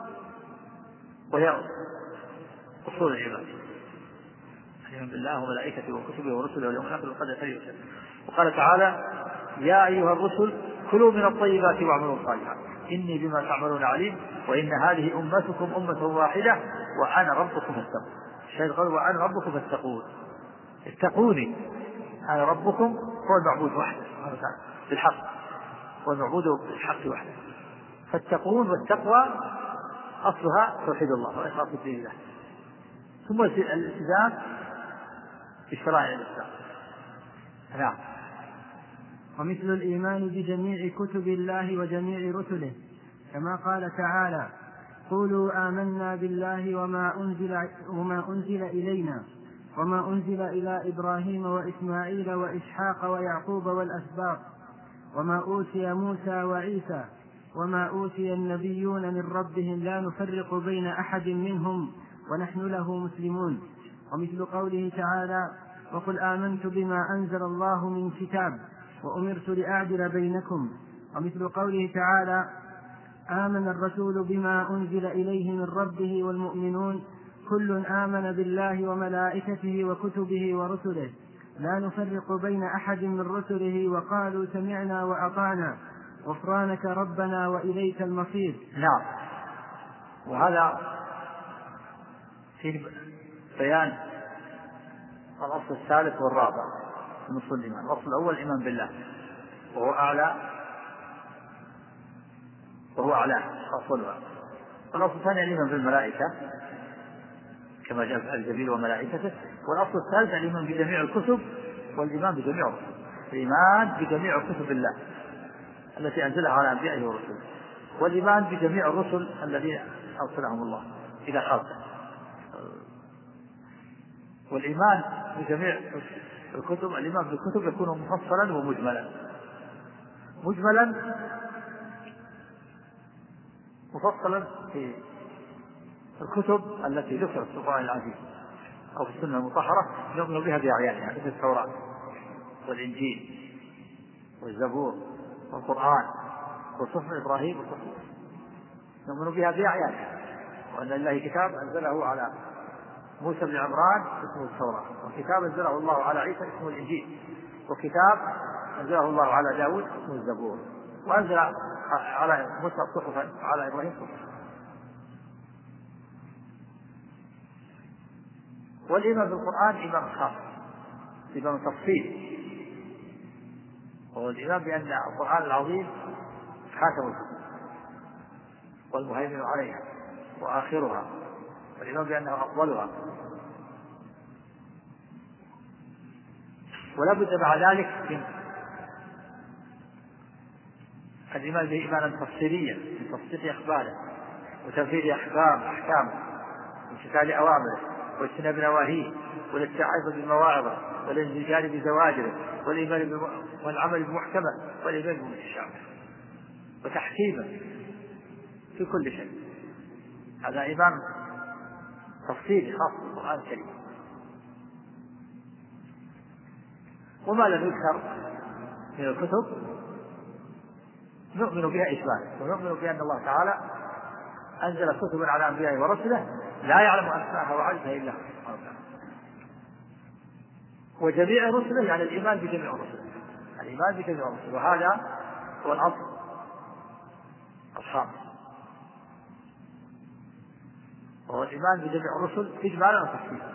وهي أصول العباد، الإيمان بالله وملائكته وكتبه ورسله واليوم الآخر والقدر خيره وشره. وقال تعالى: يا أيها الرسل كلوا من الطيبات واعملوا صالحا إني بما تعملون عليم وإن هذه أمتكم أمة واحدة وأنا ربكم فاتقون. الشيخ قال: وأنا ربكم فاتقون، اتقوني، أنا ربكم هو المعبود وحده بالحق، هو المعبود بالحق وحده، فاتقون. والتقوى أصلها توحيد الله وإخلاص الدين له، ثم الالتزام بشرائع الإسلام. نعم. ومثل الإيمان بجميع كتب الله وجميع رسله، كما قال تعالى: قولوا آمنا بالله وما أنزل, وما أنزل إلينا وما أنزل إلى إبراهيم وإسماعيل وإسحاق ويعقوب والأسباط وما أوتي موسى وعيسى وما أوتي النبيون من ربهم لا نفرق بين أحد منهم ونحن له مسلمون. ومثل قوله تعالى: وقل آمنت بما أنزل الله من كتاب وأمرت لأعدل بينكم. ومثل قوله تعالى: آمن الرسول بما أنزل إليه من ربه والمؤمنون كل آمن بالله وملائكته وكتبه ورسله لا نفرق بين أحد من رسله وقالوا سمعنا وأطعنا غفرانك ربنا وإليك المصير. نعم. وهذا في بيان الأصل الثالث والرابع من أصول الإيمان. الأصل الأول الإيمان بالله وهو أعلى وهو أعلى أصلها. الأصل الثاني الإيمان بالملائكة كما جاء في الجبيل وملائكته. والأصل الثالث الإيمان بجميع الكتب والإيمان بجميع الرسل، الإيمان بجميع كتب الله التي أنزلها على أنبيائه ورسله، والإيمان بجميع الرسل الذين أرسلهم الله إلى خلقه. والإيمان بجميع الكتب، الإيمان بالكتب يكون مفصلا ومجملا. مجملا مفصلا في الكتب التي ذكرت في القرآن العزيز أو في السنة المطهرة نؤمن بها بأعيانها، مثل التوراة والإنجيل والزبور والقرآن وصحف إبراهيم وصحف نؤمن بها بأعيانها، وأن لله كتاب أنزله على موسى بن عمران اسمه التوراة، وكتاب أنزله الله على عيسى اسمه الإنجيل، وكتاب أنزله الله على داود اسمه الزبور، وأنزل على موسى صحفا على إبراهيم صحفا. والإيمان بالقرآن إيمان خاص، إيمان تفصيل، وهو الإيمان بأن القرآن العظيم خاتم الكتب والمهيمن عليها وآخرها، والإيمان بأنه أفضلها. ولا بد مع ذلك من الإيمان به إيمانا تفصيليا من تصديق أخباره وتنفيذ أحكام أحكامه وامتثال أوامره واجتناب نواهيه والاتعاظ بمواعظه والانزجار بزواجره والإيمان والعمل بمحكمه والإيمان بمتشابه وتحكيمه في كل شيء. هذا إيمان تفصيلي خاص بالقرآن الكريم. وما لم يذكر من الكتب نؤمن بها إجمالا، ونؤمن بأن الله تعالى أنزل كتبا على أنبيائه ورسله لا يعلم أسماءها وعددها إلا هو، وجميع رسله يعني الإيمان بجميع رسله، الإيمان بجميع رسله. وهذا هو الأصل الخامس، وهو الإيمان بجميع الرسل إجمالا وتفصيلا.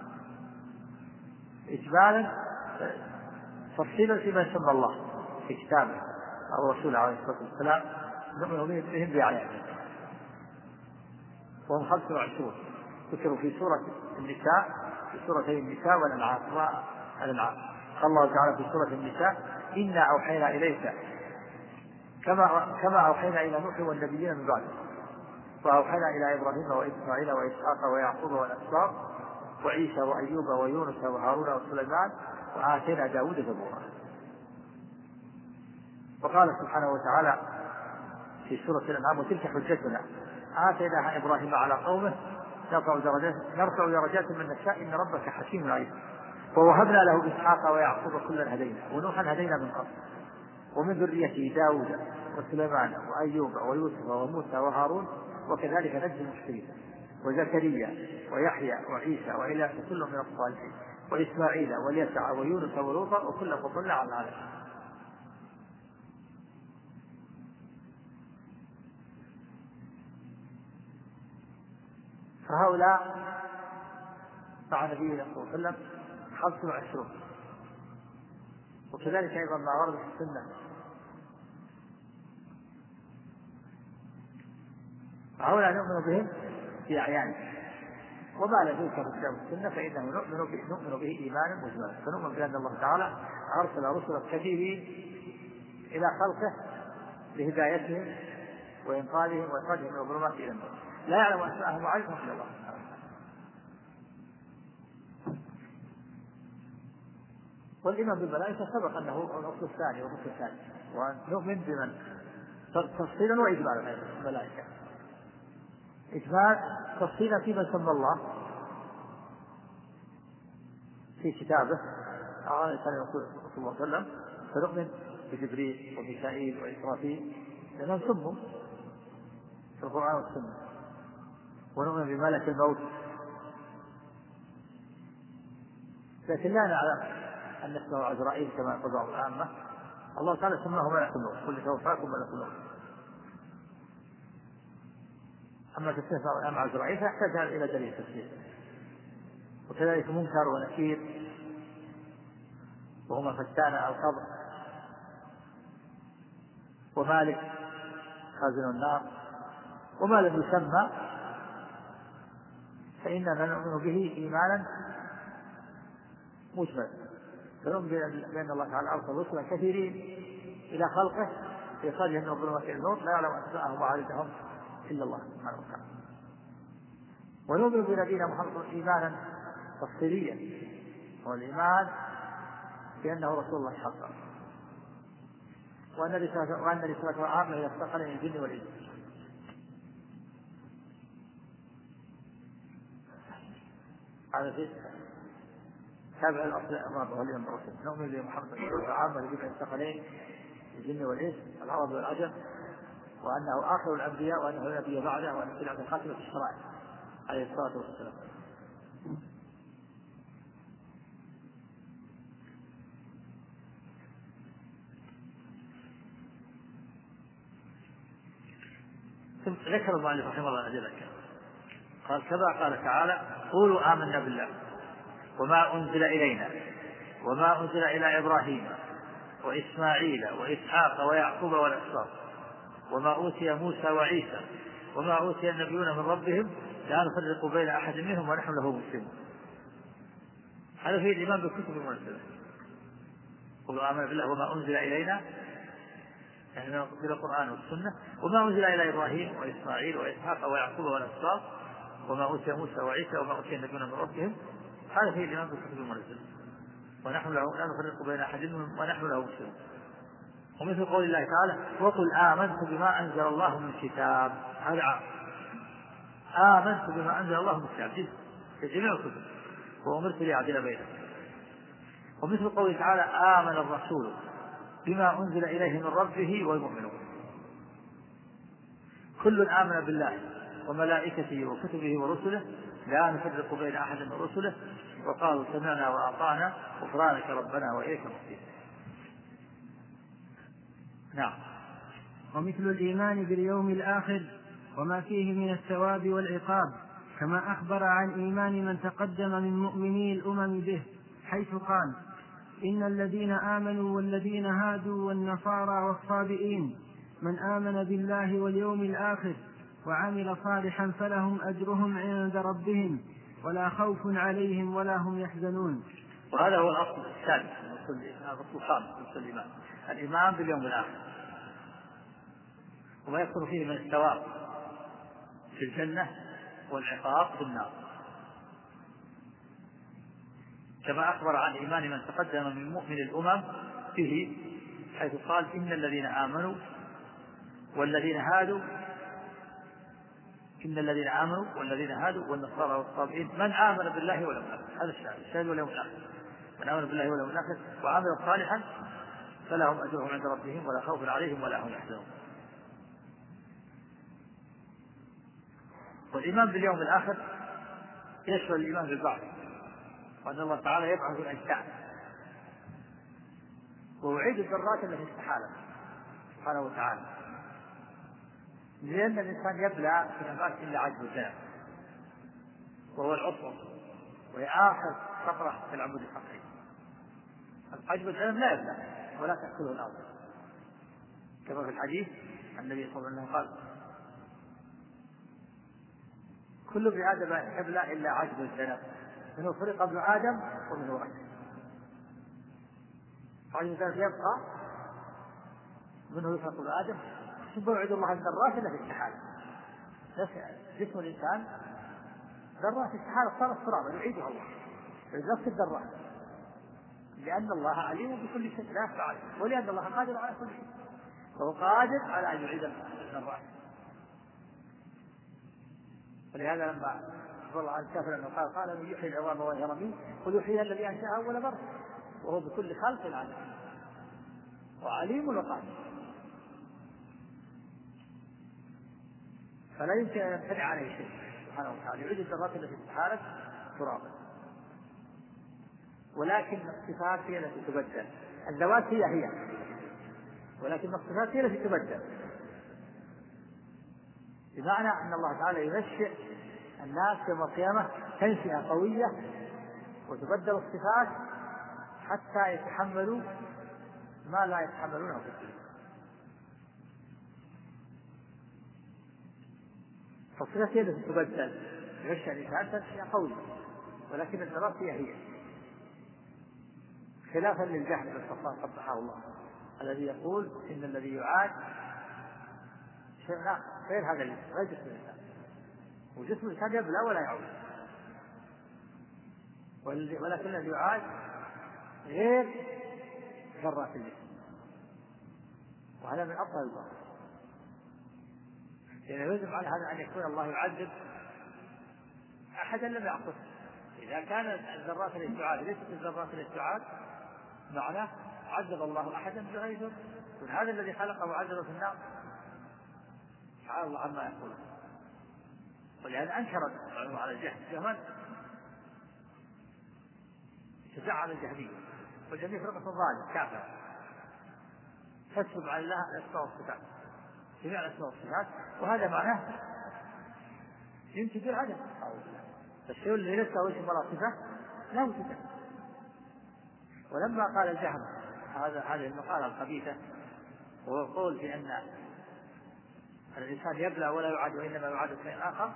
إجمالا تفصيلا فيما يسمى الله في كتابه أو رسوله عليه الصلاة والسلام نؤمن بهم بأعيانهم، وهم خمسة وعشرون ذكروا في سورة النساء في سورتي النساء والأنعام. والأنعام قال الله تعالى في سورة النساء: إنا أوحينا إليك كما كما أوحينا إلى نوح والنبيين من بعده وأوحينا إلى إبراهيم وإسماعيل وإسحاق ويعقوب والأسباط وعيسى وأيوب ويونس وهارون وسليمان وآتينا داود زبورا. وقال سبحانه وتعالى في سورة الأنعام: وتلك حجتنا آتيناها إبراهيم على قومه نرفع درجات نرفع درجات من نشاء إن ربك حكيم عليم. ووهبنا له إسحاق ويعقوب كلا هدينا ونوحا هدينا من قبل ومن ذريته داود وسليمان وأيوب ويوسف وموسى وهارون وكذلك نجزي المحسنين وزكريا ويحيى وعيسى وإلياس كل من الصالحين وإسماعيل واليسع ويونس ولوطا وكلا فضلنا على العالمين. فهؤلاء مع نبينا صلى الله عليه وسلم خمس وعشرون. وكذلك أيضا ما ورد في السنة هؤلاء نؤمن بهم في أعيانهم، وما لم يذكر في الكتاب والسنة فإنه نؤمن به, نؤمن به إيمانا مجملا. فنؤمن بأن الله تعالى أرسل رسلا كثيرين إلى خلقه لهدايتهم وإنقاذهم وإخراجهم من الظلمات إلى النور، لا يعلم أسماءهم وعلمهم إلا الله. والإيمان بالملائكة سبق أنه الأصل الثاني والنصف الثاني، ونؤمن بمن تفصيلا وإجمالا الملائكة. إجمال تفصيلا فيما سمى الله في كتابه على لسان رسول الله صلى الله عليه وسلم، فنؤمن بجبريل وميكائيل وإسرافيل لأنهم سموا في القرآن والسنة. ونؤمن بملك الموت، لكن لا نعلم أن اسمه عزرائيل كما يقول بعض العامة. الله تعالى سماه ملك الموت، قل توفاكم ملك الموت. أما تسمية بعض العامة عزرائيل فيحتاج إلى دليل تسمية. وكذلك منكر ونكير وهما فتان القبر، ومالك خازن النار. وما لم يسمى فإننا نؤمن به إيمانا مجملا. فنؤمن بأن الله تعالى أرسل رسلا كثيرين إلى خلقه لإخراجهم من الظلمات إلى النور، لا يعلم أسماءهم وعددهم إلا الله سبحانه وتعالى. ونؤمن بنبينا محمد إيمانا تفصيليا، والإيمان بأنه رسول الله حقا، وأن رسالته عامة إلى الثقلين الجن والإنس. هذا في تابع الأصل الأمر واليوم الرسل. نؤمن بمحمد عامة لجميع الثقلين الجن والإنس العرب والعجم، وأنه آخر الأنبياء، وأنه لا نبي بعده، وأنه سلعة الخاتمة في الشرائع عليه الصلاة والسلام. ذكر المؤلف رحمه الله ذلك قال كما قال تعالى قولوا آمنا بالله وما أنزل إلينا وما أنزل إلى إبراهيم وإسماعيل وإسحاق ويعقوب والأسباط وما أوتي موسى وعيسى وما أوتي النبيون من ربهم لا نفرق بين أحد منهم ونحن له مسلمون. هذا فيه الإيمان بالكتب المنزلة. قولوا آمنا بالله وما أنزل إلينا يعني من القرآن والسنة، وما أنزل إلى إبراهيم وإسماعيل وإسحاق ويعقوب والأسباط وما أوتي موسى وعيسى وما أوتي النبيون من ربهم. هذا فيه الإيمان بالكتب المنزلة، ونحن له لا نفرق بين أحد منهم ونحن له مسلمون. ومثل قول الله تعالى وقل آمنت بما أنزل الله من كتاب. هذا عام، آمنت بما أنزل الله من كتاب في جميع الكتب وأمرت لأعدل بينهم. ومثل قول تعالى آمن الرسول بما أنزل إليه من ربه والمؤمنون. كل آمن بالله وملائكته وكتبه ورسله لا نفرق بين أحد من رسله وقالوا سمعنا وأطعنا غفرانك ربنا وإليك المصير. نعم. ومثل الإيمان باليوم الآخر وما فيه من الثواب والعقاب، كما أخبر عن إيمان من تقدم من مؤمني الأمم به، حيث قال إن الذين آمنوا والذين هادوا والنصارى والصابئين من آمن بالله واليوم الآخر وعمل صالحا فلهم أجرهم عند ربهم ولا خوف عليهم ولا هم يحزنون. وهذا هو الأصل الثالث، الأصل الخامس من الإيمان، الإيمان باليوم الآخر وما يكون فيه من الثواب في الجنة والعقاب في النار، كما أخبر عن إيمان من تقدم من مؤمن الأمم به، حيث قال إن الذين آمنوا والذين هادوا إن الذين آمنوا والذين هادوا والنصارى والصابئين من آمن بالله واليوم الآخر. هذا الشهادة الشهادة واليوم الآخر، من آمن بالله واليوم الآخر وعمل صالحا فلهم أجرهم عند ربهم ولا خوف عليهم ولا هم يحزنون. والإيمان باليوم الآخر يشمل الإيمان بالبعث، وأن الله تعالى يبعث الأجساد ويعيد الذرات التي استحالت سبحانه وتعالى، لأن الإنسان يبلى في نفاس إلا عجز الذنب وهو العصر، وهي آخر فقرة في العمود الفقري. عجز الذنب لا يبلى ولا تأكله الأرض، كما في الحديث النبي صلى الله عليه وسلم قال: كل ابن آدم يبلى إلا عجز الذنب، منه خلق ابن آدم ومنه رجل. عجز الذنب يبقى، منه يخلق ابن آدم، ثم يوعد الله الذرات التي استحالت. جسم الإنسان ذرات استحالت صارت ترابا يعيدها الله نفس الذرات، لأن الله عليم بكل شيء لا يخفى عليه، ولأن الله قادر على كل شيء، وهو قادر على أن يعيد الذرات. ولهذا لما أخبر الله عن الكافر أنه قال قال من يحيي العظام وهي رميم قل يحييها الذي أنشأها أول مرة وهو بكل خلق عليم وعليم وقادر، فلا يمكن أن يمتنع عليه شيء سبحانه وتعالى، يعيد الذرات التي استحالت ترابا. ولكن الصفات هي التي تبدل، الذوات هي هي، ولكن الصفات هي التي تبدل، بمعنى أن الله تعالى ينشئ الناس يوم القيامة تنشئة قوية وتبدل الصفات حتى يتحملوا ما لا يتحملونه في الدنيا. فالصفات هي التي تبدل، ينشئ الإنسان تنشئة قوية، ولكن الذوات هي هي، خلافا للجهل بالصفات قبحه الله الذي يقول إن الذي يعاد شيء آخر غير هذا الجسم، غير جسم الإنسان، وجسم الإنسان يبلى ولا يعود، ولكن الذي يعاد غير ذرات الجسم، وهذا من أفضل الباطل. يعني يجب على هذا أن يكون الله يعذب أحدا لم يعصه. إذا كان الذرات التي تعاد ليست الذرات التي تعاد معناه عذب الله أحدا بغير ذنب، هذا الذي خلقه وعذبه في النار، تعالى الله عما يقول. ولهذا أنكر العلماء على الجهل جهما شجاع على الجهمية، والجهمية فرقة ظالم كافر تسلب على الله الأسماء والصفات، جميع الأسماء والصفات، وهذا معناه ينتج العدم. الشيء الذي ليس له اسم ولا صفة لا وجود. ولما قال الجهم هذا هذه المقالة الخبيثة وهو القول بأن الإنسان يبلى ولا يعاد وإنما يعاد شيء آخر،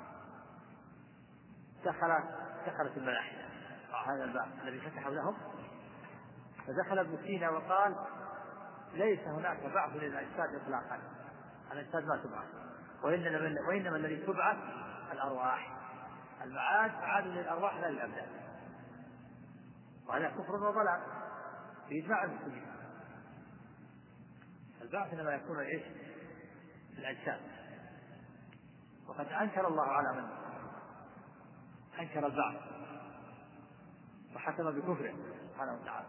دخل دخلت الملاحدة هذا الباب الذي فتحوا لهم، فدخل ابن سينا وقال ليس هناك بعث للأجساد إطلاقا، الأجساد ما تبعث، وإنما, وإنما الذي تبعث الأرواح، المعاد معاد للأرواح لا للأبدان، وهذا كفر وضلال بإجماع المسلمين. البعث إنما يكون إيش؟ الأجساد، وقد أنكر الله على من أنكر البعث وحكم بكفره سبحانه وتعالى،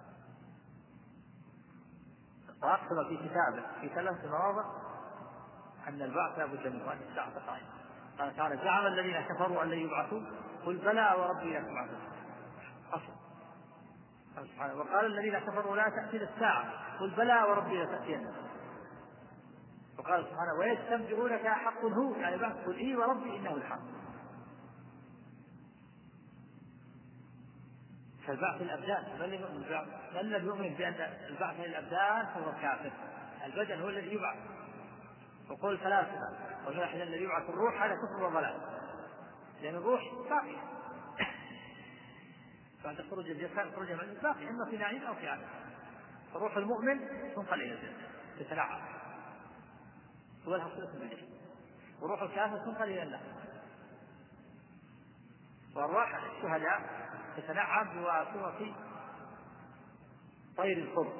وأقسم في كتابه في ثلاث مواضع أن البعث لا بد منه، أن الساعة قائمة. قال تعالى زعم الذين كفروا أن لن يبعثوا قل بلى وربي لتبعثون أصل. وقال الذين كفروا لا تأتينا الساعة قل بلى وربي لتأتينا. وقال سبحانه ويستنبئونك أحق هو، يعني بعث قل إيه وربي إنه الحق. فالبعث الأبدان من لم يؤمن بأن البعث للأبدان فهو كافر، البدن هو الذي يبعث. وقول الفلاسفة والملحدة الذي يبعث الروح هذا كفر وضلال، لأن الروح باقية بعد خروج الجسد خروج من الباقي إما في نعيم أو في عذاب. الروح المؤمن تنقل إلى الجنة تتنعم ولها صلة بالجنة، وروح الكافر تنقل إلى النار. والروح الشهداء تتنعم بواسطة طير الخبز،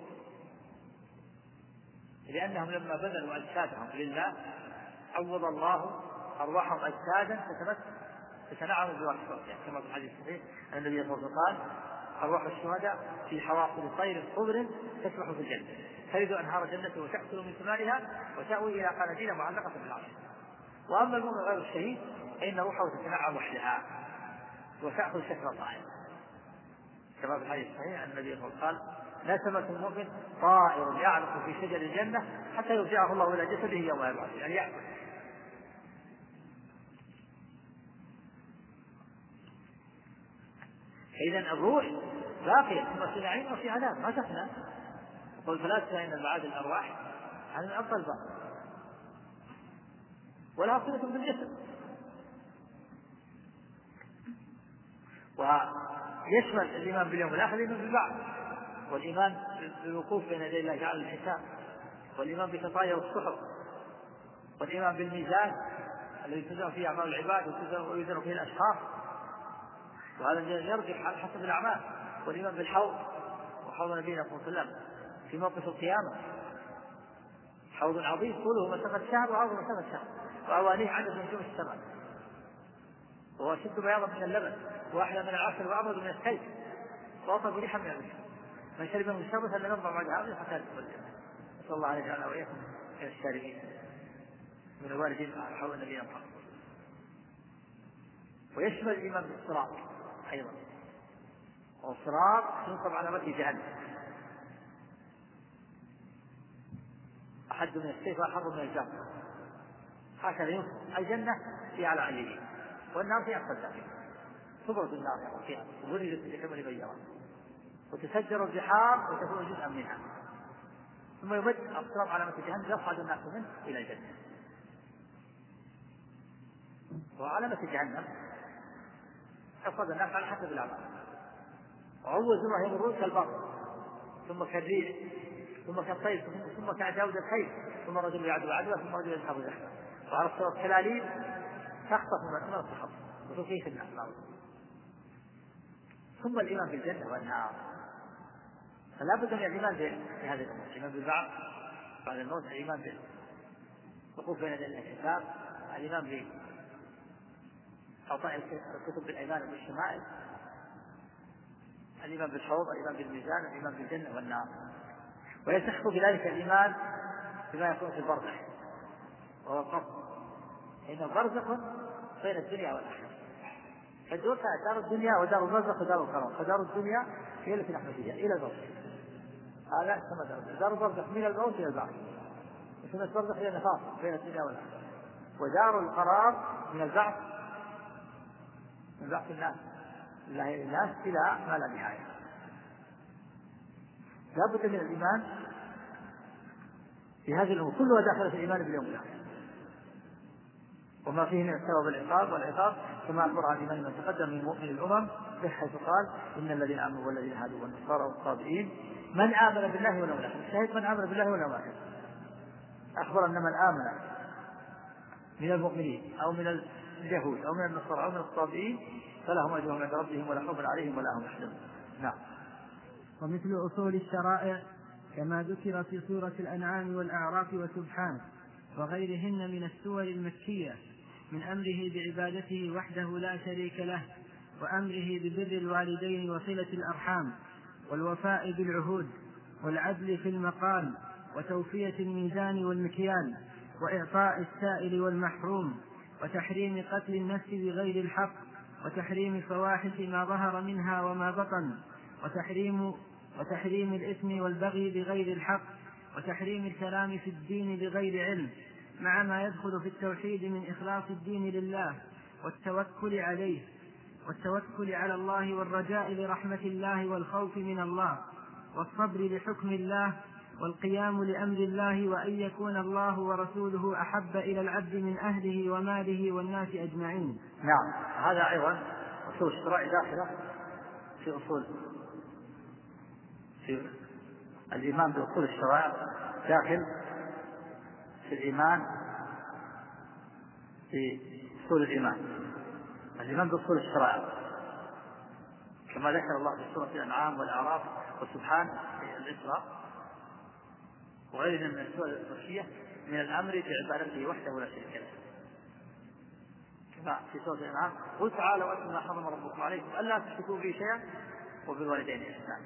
لأنهم لما بذلوا أجسادهم لله عوض الله أرواحهم أجسادا تتنعم بواسطة، يعني كما في الحديث الصحيح أن النبي صلى الله عليه وسلم قال أرواح الشهداء في حواصل طير خضر تسبح في الجنة ترد أنهار الجنة وتأكل من ثمارها وتأوي إلى قناديل معلقة بالعرش. وأما المؤمن غير الشهيد فإن روحه تتنعم وحدها وتأخذ شكل طائر، كما في الحديث الصحيح أن النبي صلى الله عليه وسلم نسمة المؤمن طائر يعلق في شجر الجنة حتى يرجعه الله إلى جسده يوم يبعث، يعني يأكل. إذن الروح باقية ثم في نعيم وفي عذاب ما تفنى. يقول الفلاسفة إن المعاد الأرواح هذا من أفضل الباب ولا صلة بالجسد. ويشمل الإيمان باليوم الآخر الإيمان بالبعث، والإيمان بالوقوف بين يدي الله تعالى الحساب، والإيمان بتطاير الصحف، والإيمان بالميزان الذي تزن فيه أعمال العباد ويزن فيه الأشخاص، وهذا يرجع حسب الأعمال، والإيمان بالحوض وحوض نبينا صلى الله عليه وسلم في موقف القيامة، حوض عظيم طوله مسافة شهر وعرضه مسافة شهر وأوانيه عدد نجوم السماء، وهو أشد بياضا من اللبن وأحلى من العسل وأبرد من الثلج وأطيب ريحا من المسك، من شرب من الشربة فلم يرضى بعد هذا حتى يدخل الجنة. نسأل الله أن يجعلنا وإياكم من الشاربين من الواردين حول النبي محمد. ويشمل الإيمان بالصراط أيضا، والصراط ينصب على متن جهنم أحد من السيف وأحر من الجنة، هكذا ينصب. الجنة في أعلى عليين والنار في أقصى الداخل، تبرد النار فيها وبردت بحمل بيضاء وتسجر البحار وتكون جزءا منها، ثم يمد الصراط على متن جهنم يصعد الناس منه إلى الجنة. وعلى متن جهنم يصعد الناس على حسب الأعمال، وأول زمرة يمرون كالبر ثم كالريح ثم كالطير ثم كعجاود الخيل ثم رجل يعدو عدوى ثم رجل يسحب زحفا، وعلى الصراط كلاليب تخطف من الصحف وتكيف الناس. ثم الإيمان بالجنة والنار، فلا بد من الإيمان بهذه الأمور، الإيمان بالبعث بعد الموت، الإيمان بالوقوف بين يدي الحساب، الإيمان بإعطاء الكتب بالأيمان والشمائل، الإيمان بالحوض، الإيمان بالميزان، الإيمان بالجنة والنار. ويستحق بذلك الإيمان بما يكون في البرزخ وهو القبر، إنه برزخ بين الدنيا والآخرة، فالدور دار الدنيا ودار البرزخ ودار القرار، فدار الدنيا هي التي نحن فيها إلى البرزخ، هذا كما دار دار البرزخ من الموت إلى البعث، وسنة البرزخ هي نفاق بين الدنيا والآخرة، ودار القرار من البعث من بعث الناس الله الناس إلى ما لا نهاية. لا بد من الإيمان في هذه الأمور كلها داخلة في الإيمان باليوم الآخر وما فيه من الثواب والعقاب والعقاب، كما أخبر عن الإيمان من تقدم من مؤمن الأمم حيث قال إن الذين آمنوا والذين هادوا والنصارى والصابئين من آمن بالله واليوم الآخر، الشاهد من آمن بالله واليوم الآخر. أخبر أن من آمن من المؤمنين أو من اليهود أو من النصارى أو من الصابئين فلهم أجرهم عند ربهم ولا خوف عليهم ولا هم يحزنون. نعم. ومثل أصول الشرائع كما ذكر في سورة الأنعام والأعراف وسبحان وغيرهن من السور المكية من أمره بعبادته وحده لا شريك له، وأمره ببر الوالدين وصلة الأرحام والوفاء بالعهود والعدل في المقال وتوفية الميزان والمكيال وإعطاء السائل والمحروم وتحريم قتل النفس بغير الحق وتحريم فواحش ما ظهر منها وما بطن وتحريم, وتحريم الإثم والبغي بغير الحق وتحريم الكلام في الدين بغير علم، مع ما يدخل في التوحيد من إخلاص الدين لله والتوكل عليه والتوكل على الله والرجاء لرحمة الله والخوف من الله والصبر لحكم الله والقيام لأمر الله، وأن يكون الله ورسوله أحب إلى العبد من أهله وماله والناس أجمعين. نعم. هذا أيضا أصول الشرائع داخلة في أصول في الإيمان بأصول الشرائع داخل في الإيمان في أصول الإيمان، الإيمان بأصول الشرائع كما ذكر الله في سورة الأنعام والأعراف وسبحان الإسراء وغيرها من السور المكية من الأمر بعبادته وحده ولا شريك له، كما في سورة الأنعام قل تعالوا واتلوا ما حرم ربكم عليكم ألا تشركوا به شيئا وبالوالدين إحسانا.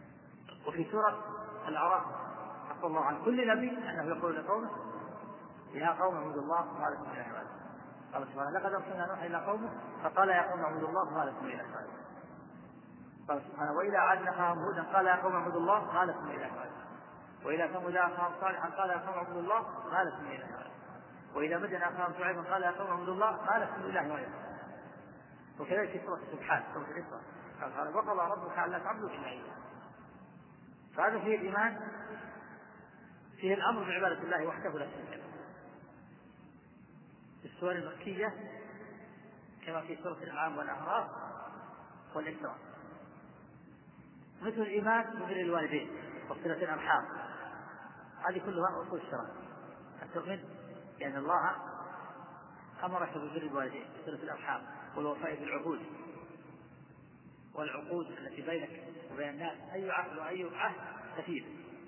وفي سورة الأعراف أخبر الله عن كل نبي أنه يقول لقومه يا قوم اعبدوا الله ما لكم من اله غيره. قال سبحانه لقد ارسلنا نوحا الى قومه فقال يا قوم اعبدوا الله ما لكم من اله غيره. قال سبحانه والى عاد اخاهم هودا قال يا قوم اعبدوا الله ما لكم من اله غيره. والى ثمود اخاهم صالحا قال يا قوم اعبدوا الله ما لكم من اله غيره. والى مدين اخاهم شعيبا قال يا قوم اعبدوا الله ما لكم من اله غيره. وكذلك في سوره سبحان سوره الاسراء قال وقضى ربك الا تعبدوا الا اياه. فهذا فيه الايمان، فيه الامر بعباده الله وحده لا شريك له. في السور المكيه كما في سوره الانعام والاعراف والاسراء. مثل الايمان ببر الوالدين وصله الارحام، هذه كلها اصول الشرع. ان تؤمن بان الله امرك ببر الوالدين وصله الارحام والوفاء بالعهود والعقود التي بينك وبين الناس، اي عقد واي عهد كثير،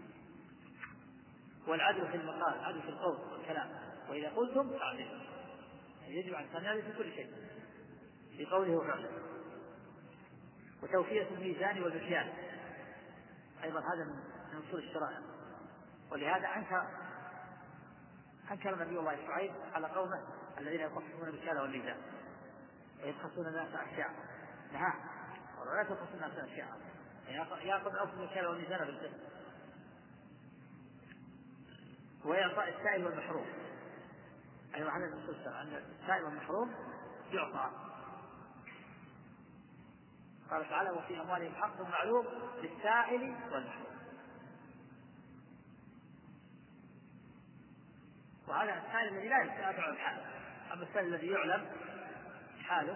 والعدل في المقال، العدل في القول والكلام، واذا قلتم فاعدلوا. يجب ان تنال في كل شيء في قوله وفعله. وتوفية الميزان والمكيال ايضا هذا من اصول الشرائع. ولهذا انكر انكر نبي الله شعيب على قومه الذين يقصون المكيال والميزان ويبخسون الناس اشياء. نعم ولا تبخسوا الناس اشياء، ياخذ اوفوا المكيال والميزان بالقسط. وإعطاء السائل والمحروم أيضا هذا من أصول الشرع، أن السائل والمحروم يعطى. قال تعالى وفي أموالهم حق معلوم للسائل والمحروم. وهذا السائل الذي لا يسأل عن حاله، أما السائل الذي يعلم حاله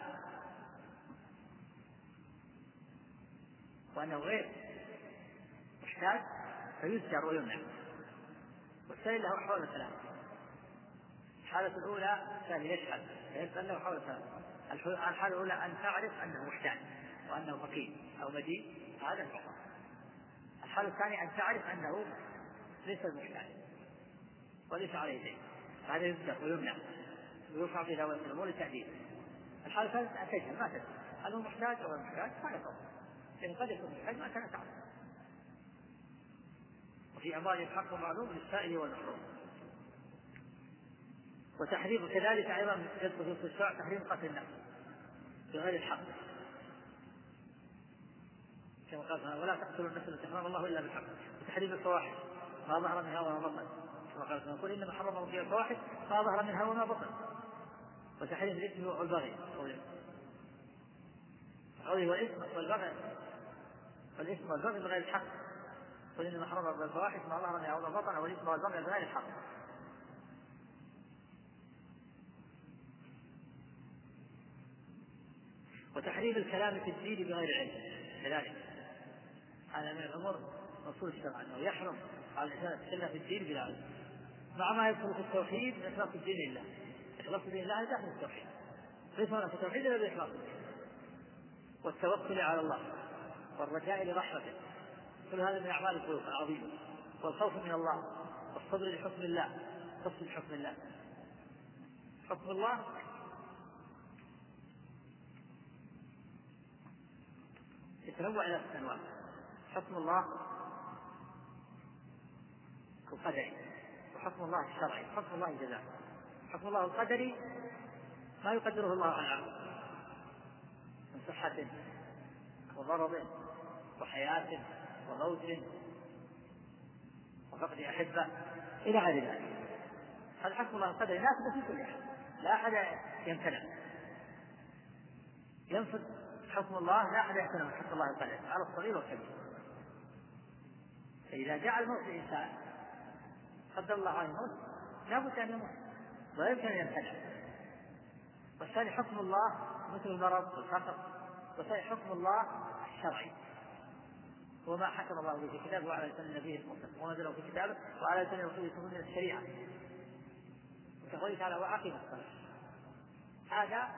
وأنه غير محتاج فيذكر ويمنع. والسائل له أحوال ثلاثة. الحالة الأولى سائل يشهد فيسأل له أحوال ثلاثة. الحالة الأولى أن تعرف أنه محتاج وأنه فقير أو مدين، هذا الحكم. الحالة الثانية أن تعرف أنه ليس محتاج وليس عليه دين، هذا يذكر ويمنع ويرفع به دعوة الأمور للتأديب. الحالة الثالثة أن تجهل ما تدري هل هو محتاج أو محتاج، هذا طبعا لأن قد يكون محتاج ما كان تعرف. وفي أموالهم حق معلوم للسائل والمحروم. وتحريم كذلك أيضا يدخل في الشرع تحريم قتل النفس بغير الحق، كما قال ولا تقتلوا النفس التي حرم الله إلا بالحق. وتحريم الفواحش ما ظهر منها وما بطن، كما قال نقول إنما حرم ربي الفواحش ما ظهر منها وما بطن. وتحريم الإثم والبغي قوله والإثم والبغي والإثم والبغي بغير الحق، قل إنما حرم ربي الفواحش ما ظهر منها وما بطن والإثم والبغي بغير الحق. وتحريم الكلام في الدين بغير علم كذلك، هذا من الأمور أصول الشرع أنه يحرم على الإنسان أن يتكلم في الدين بلا علم، مع ما يدخل في التوحيد من إخلاص الدين لله. إخلاص الدين لله داخل التوحيد، ليس هناك توحيد إلا بإخلاص الدين والتوكل على الله والرجاء لرحمته، كل هذا من أعمال القلوب العظيمة. والخوف من الله والصبر لحكم الله، تصل لحكم الله. حكم الله يتنوع إلى ست أنواع. حكم الله القدري وحكم الله الشرعي وحكم الله الجزائي. حكم الله القدري ما يقدره الله على العبد من صحة ومرض وحياة وموت وفقد أحبة إلى غير ذلك. هذا حكم الله القدري نافذ في كل أحد، لا أحد يمتنع. ينفذ حكم الله، لا أحد يمتنع من حكم الله القدري على الصغير والكبير. فإذا جاء الموت للإنسان قدر الله عليه الموت لا بد أن يموت ولا يمكن أن يمتنع. والثاني حكم الله مثل المرض والفقر. والثاني حكم الله الشرعي وما حكم الله به في كتابه وعلى لسان نبيه المصطفى ونزله في كتابه وعلى لسان رسوله من الشريعة. وكقوله تعالى وأقم الصلاة، هذا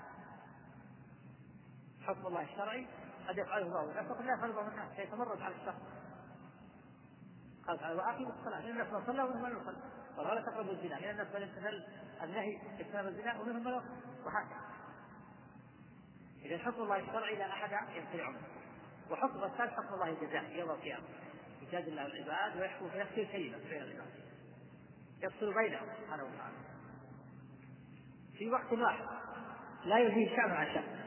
حكم الله الشرعي قد يفعله الله والناس وقد لا يفعله الناس فيتمرد على الشر. قال تعالى وأقم الصلاة، لأن الناس من صلى ومنهم من يصلي، ولا تقربوا الزنا، لأن الناس من يمتثل النهي اجتناب الزنا ومنهم من يصلي، وهكذا. إذا حكم الله الشرعي لا أحد يمتنع منه. وحكم الثالث حكم الله الجزاء يوم القيامة، يجازي الله العباد ويحكم في نفسه كلمة بين العباد، يفصل بينهم سبحانه وتعالى في وقت واحد لا يزيد شأن عن شأن،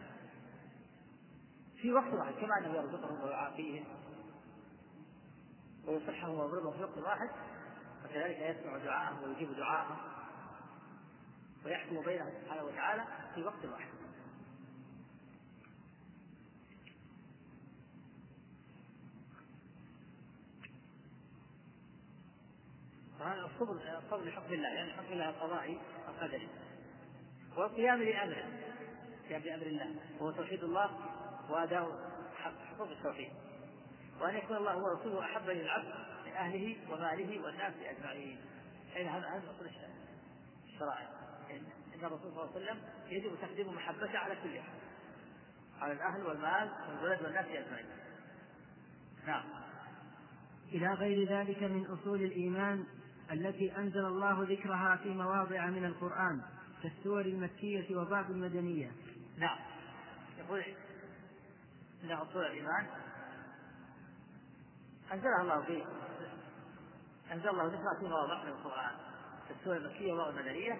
في وقت واحد، كما أنه يرزقهم ويعافيهم ويصحهم ويضربهم في وقت واحد، وكذلك يسمع دعاءهم ويجيب دعاءهم ويحكم بينهم سبحانه وتعالى في وقت واحد. فهذا الصبر قبل حكم الله، يعني حكم الله القضائي القدري، والقيام بأمره، القيام بأمر الله وهو توحيد الله وأداء حقوق التوحيد، وأن يكون الله ورسوله أحب إلى العبد من أهله وماله والناس أجمعين. أين هذا هذا أصل الشرائع، إن الرسول صلى الله عليه وسلم يجب تقديم محبته على كل أحد، على الأهل والمال والولد والناس أجمعين. نعم. إلى غير ذلك من أصول الإيمان التي أنزل الله ذكرها في مواضع من القرآن كالسور المكية وبعض المدنية. نعم. يقول إن أصول الإيمان أنزلها الله فيه، أنزل الله ذكرها في مواضع من القرآن كالسور المكية وبعض المدنية،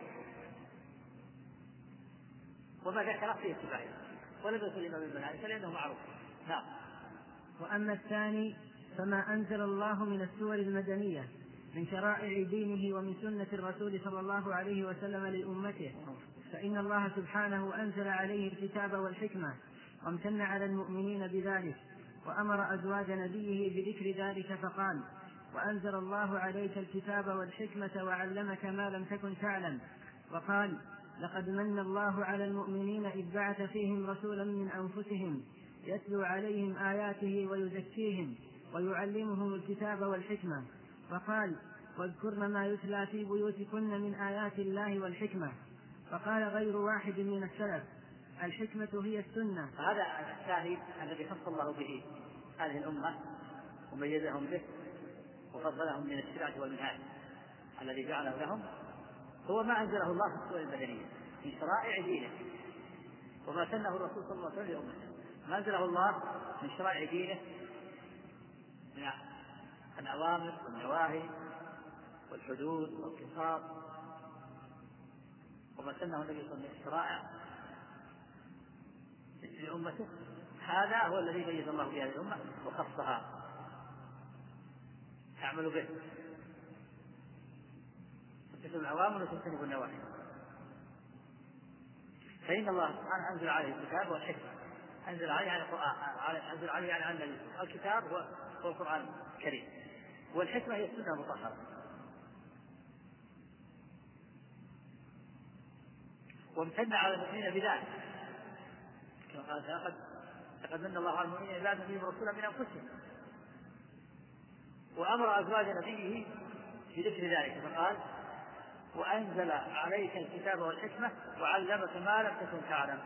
وما ذكر فيه اتباعه ولم يكن الإمام بالملائكة لأنه معروف. نعم. وأما الثاني فما أنزل الله من السور المدنية من شرائع دينه ومن سنة الرسول صلى الله عليه وسلم لأمته، فإن الله سبحانه أنزل عليه الكتاب والحكمة وامتن على المؤمنين بذلك، وأمر أزواج نبيه بذكر ذلك فقال: وأنزل الله عليك الكتاب والحكمة وعلمك ما لم تكن تعلم. وقال: لقد من الله على المؤمنين إذ بعث فيهم رسولا من أنفسهم يتلو عليهم آياته ويزكيهم ويعلمهم الكتاب والحكمة. فقال: واذكرن ما يتلى في بيوتكن من آيات الله والحكمة. فقال غير واحد من السلف: الحكمة هي السنة. هذا الشاهد الذي خص الله به هذه الأمة وميزهم به وفضلهم من الشريعة والمنهاج الذي جعله لهم، هو ما أنزله الله في السور المدنية من شرائع دينه وما سنه الرسول صلى الله عليه وسلم لأمته. ما أنزله الله من شرائع دينه من الأوامر والنواهي والحدود والقصاص، وما سنه النبي صلى الله عليه وسلم الشرائع لأمته، هذا هو الذي ميز الله بهذه الأمة وخصها تعمل به، تجتنب الأوامر وتجتنب النواهي. فإن الله سبحانه أنزل عليه الكتاب والحكمة، أنزل عليه على القرآن، أنزل عليه يعني أن الكتاب هو القرآن الكريم، والحكمة هي السنة المطهرة. وامتن على المؤمنين بذلك كما قال: لقد من الله على المؤمنين إذ بعث فيهم رسولا من أنفسهم، وأمر أزواج نبيه بذكر ذلك فقال: وأنزل عليك الكتاب والحكمة وعلمك ما لم تكن تعلم.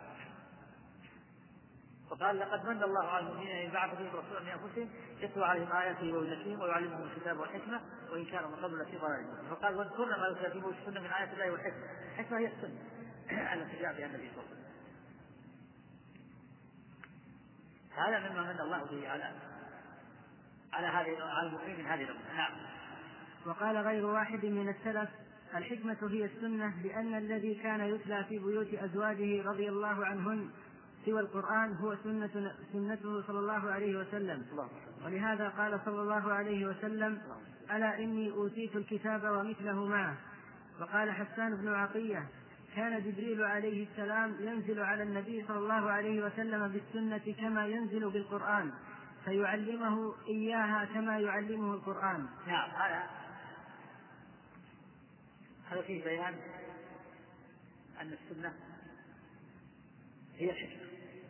فقال: لقد من الله على المؤمنين إذ بعث فيهم رسولا من أنفسهم يتلو عليهم آياته ويزكيهم ويعلمهم الكتاب والحكمة وإن كانوا من قبل لفي ضلال مبين. فقال: واذكرن ما يتلى في بيوتكن من آيات الله والحكمة. الحكمة هي السنة التي جاء بها النبي صلى الله عليه وسلم. هذا مما من الله به على على هذه على المؤمنين من هذه الأمة. نعم. وقال غير واحد من السلف: الحكمة هي السنة، لأن الذي كان يتلى في بيوت أزواجه رضي الله عنهن سوى القرآن هو سنة سنته صلى الله عليه وسلم. ولهذا قال صلى الله عليه وسلم: ألا إني أوتيت الكتاب ومثله معه. وقال حسان بن عطية: كان جبريل عليه السلام ينزل على النبي صلى الله عليه وسلم بالسنة كما ينزل بالقرآن، فيعلمه إياها كما يعلمه القرآن. نعم. هذا هذا فيه بيان أن السنة هي الحكمة.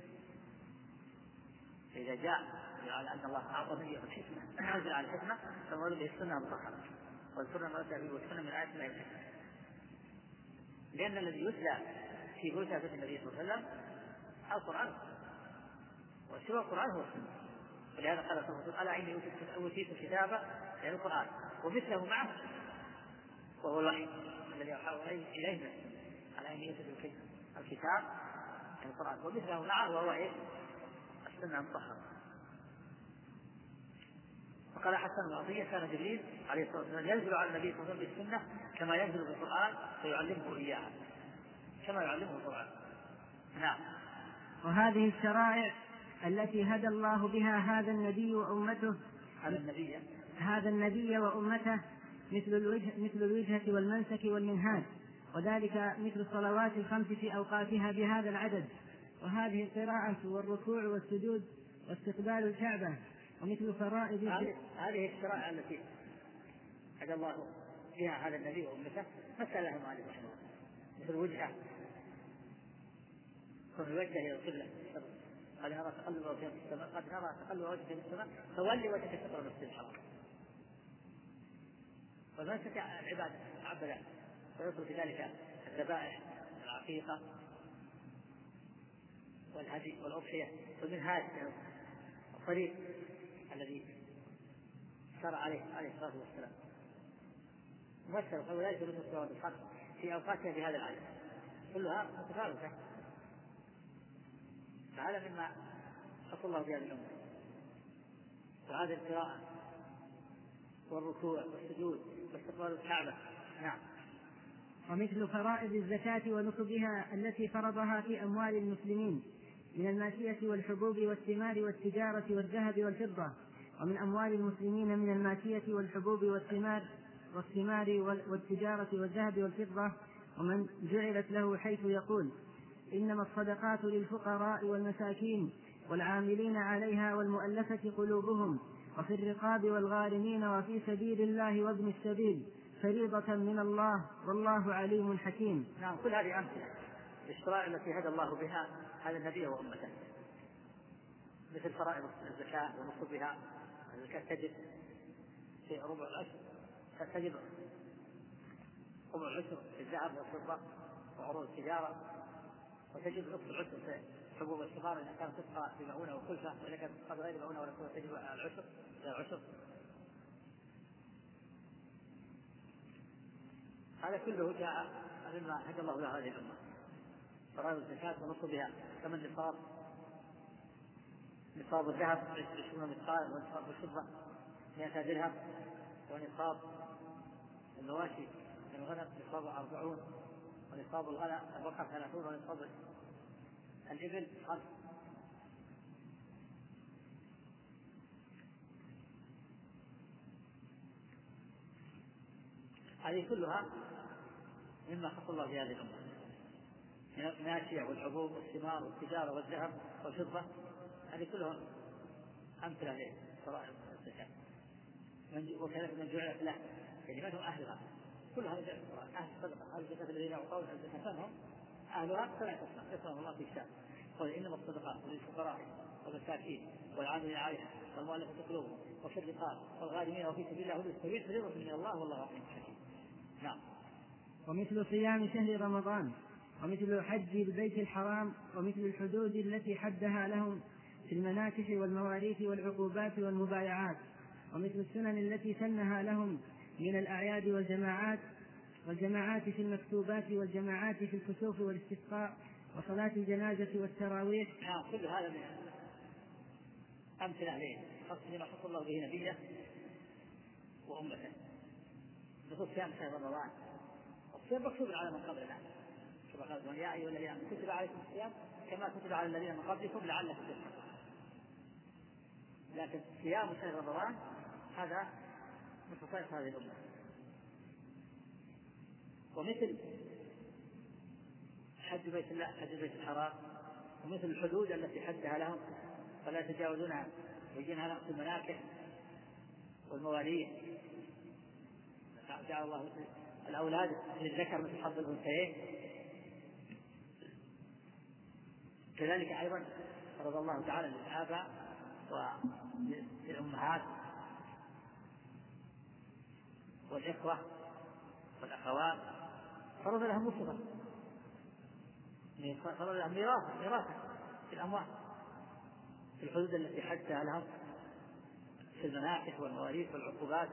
إذا جاء على أن الله أعطى النبي الحكمة أنزل على الحكمة فالمراد به السنة المطهرة، واذكرن ما يتلى في بيوتكن من آيات الله والحكمة، لأن الذي يتلى في بيوت النبي صلى الله عليه وسلم القرآن، وسوى القرآن هو السنة. ولهذا قال صلى الله عليه وسلم: ألا إني أوتيت الكتاب يعني القرآن ومثله معه وهو الوحي الذي يوحى إليه. ألا إني أوتيت الكتاب يعني القرآن ومثله معه وهو إيه؟ السنة المطهرة. قال حسن بن عطية كان جبريل عليه الصلاة والسلام ينزل على النبي صلى الله عليه وسلم بالسنة كما ينزل بالقرآن فيعلمه إياها كما يعلمه القرآن. نعم. وهذه الشرائع التي هدى الله بها هذا النبي وأمته هذا النبي هذا النبي وأمته مثل الوجه مثل الوجهة والمنسك والمنهاج، وذلك مثل الصلوات الخمس في أوقاتها بهذا العدد، وهذه القراءة والركوع والسجود واستقبال الكعبة، ومثل فرائض هذه الشرائع التي هدى الله بها هذا النبي وأمته مثل لها مالك رحمه الله، مثل الوجهة كن الوجه إلى القبلة، قد نرى تقلب وجهك في السماء قد نرى تقلب وجهك في السماء فولي وجهك شطر المسجد الحرام. والمنسك العبادة عبدا ويدخل في ذلك الذبائح العقيقة والهدي والأضحية والمنهاج الطريق الذي شرع عليه عليه الصلاة والسلام ممثل أولئك رسل السماوات والأرض في أوقاتها بهذا العدد كلها متفاوتة. فهذا مما خص الله بهذه الأمة. وهذه القراءة والركوع والسجود واستقبال الكعبة. نعم. ومثل فرائض الزكاة ونصبها التي فرضها في أموال المسلمين من الماشية والحبوب والثمار والتجارة والذهب والفضة، ومن أموال المسلمين من الماشية والحبوب والثمار والثمار والتجارة والذهب والفضة، ومن جعلت له حيث يقول إنما الصدقات للفقراء والمساكين والعاملين عليها والمؤلفة قلوبهم وفي الرقاب والغارمين وفي سبيل الله وابن السبيل فريضة من الله والله عليم حكيم. نعم. كل هذه أمثلة الشرائع التي هدى الله بها هذا النبي وأمته، مثل فرائض الزكاة ونصبها. الزكاة تجب في ربع العشر، تجب ربع العشر في الذهب والفضة وعروض التجارة، وتجب نصف العشر في حبوب الثمار إذا كانت تسقى بمؤونة وكلفة، وإذا كانت تسقى بغير مؤونة ولا كلفة تجب العشر العشر. هذا كله جاء مما هدى الله له هذه الأمة. فرائض الزكاة ونصبها كما النصاب، نصاب الذهب عشرون مثقال، ونصاب الفضة مئة درهم، ونصاب المواشي من الغنم نصاب أربعون، ونصاب الغنم البقر ثلاثون، ونصاب الإبل خمس. هذه كلها مما خص الله في هذه الأمة من الماشية والحبوب والثمار والتجارة والذهب والفضة. هذه كلها أمثلة لفرائض الزكاة. وكذلك من جعلت له كلمة أهلها كل هذه أهل الصدقة. أهل الزكاة الذين يعطون الزكاة هم أهلها سبع أسماء يسمى الله في كتاب. قال إنما الصدقات للفقراء والمساكين والعاملين عليها والمؤلفة قلوبهم وفي الرقاب والغارمين وفي سبيل الله وابن السبيل فريضة من الله والله عليم حكيم. نعم. ومثل صيام شهر رمضان، ومثل حج البيت الحرام، ومثل الحدود التي حدها لهم في المناكح والمواريث والعقوبات والمبايعات، ومثل السنن التي سنها لهم من الأعياد والجماعات والجماعات في المكتوبات والجماعات في الكسوف والاستسقاء وصلاة الجنازة والتراويح. نعم. كل هذا من أمثلة عليه خاصة لما خص الله به نبيه وأمته. مثل صيام شهر رمضان، الصيام مكتوب على من قبلنا كما قال يا أيها الذين آمنوا كتب عليكم الصيام كما كتب على الذين من قبلكم لعلكم تتقون. لكن صيام شهر رمضان هذا من خصائص هذه الأمة. ومثل حج بيت الله حج بيت الحرام، ومثل الحدود التي حدها لهم فلا يتجاوزونها ويجينها لهم في المناكح والمواليد. جعل الله الأولاد للذكر مثل حظ الأنثيين. كذلك أيضا فرض الله تعالى للآباء وللأمهات والإخوة والأخوات فرض لهم نصفا، فرض لهم ميراثا ميراثا في الأموال في الحدود التي حدها لهم في المناكح والمواريث والعقوبات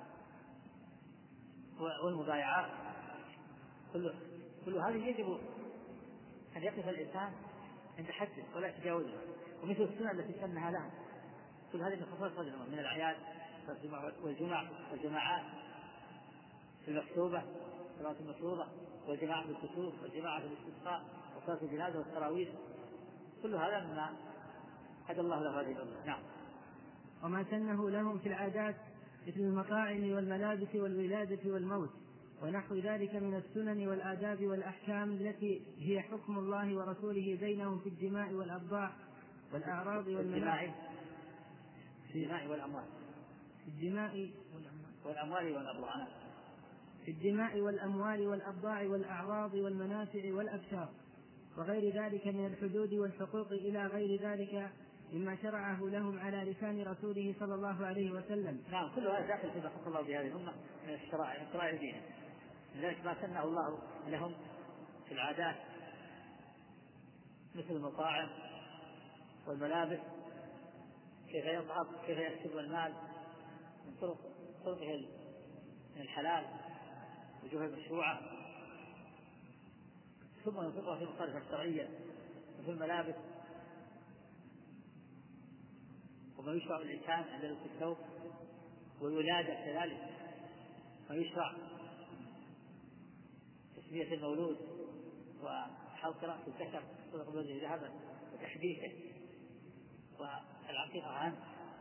والمبايعات. كل كل هذه يجب أن يقف الإنسان عند حده ولا يتجاوزها. ومثل السنة التي سنها لهم كل هذه من خصائص هذه الأمة من الأعياد والجمع والجماعات في المكتوبة صلاة المفروضة، والجماعة في الكسوف، والجماعة في الاستسقاء، وصلاة الجنازة والتراويح، كل هذا مما هدى الله له هذه الأمة. نعم. وما سنه لهم في العادات مثل المطاعم والملابس والولادة والموت ونحو ذلك من السنن والآداب والأحكام التي هي حكم الله ورسوله بينهم في الدماء والأبضاع والأعراض والمنافع في الدماء والأموال في الدماء والأموال والأبضاع في الدماء والأموال والأبضاع والأعراض والمنافع والأبشار وغير ذلك من الحدود والحقوق إلى غير ذلك مما شرعه لهم على لسان رسوله صلى الله عليه وسلم. نعم، كل هذا داخل فيما خص الله بهذه الأمة من الشرائع من شرائع دينه. لذلك ما سنه الله لهم في العادات مثل المطاعم والملابس، كيف يطعم، كيف يكسب المال من طرق طرقه من الحلال وجوه المشروعة، ثم ينفقها في مصالح الشرعية مثل الملابس وما يشرع الإنسان عند لبس الثوب، والولادة كذلك ما يشرع تسمية المولود وحلق رأس الذكر صدق الوجه ذهبا وتحديثه والعقيقة عنه،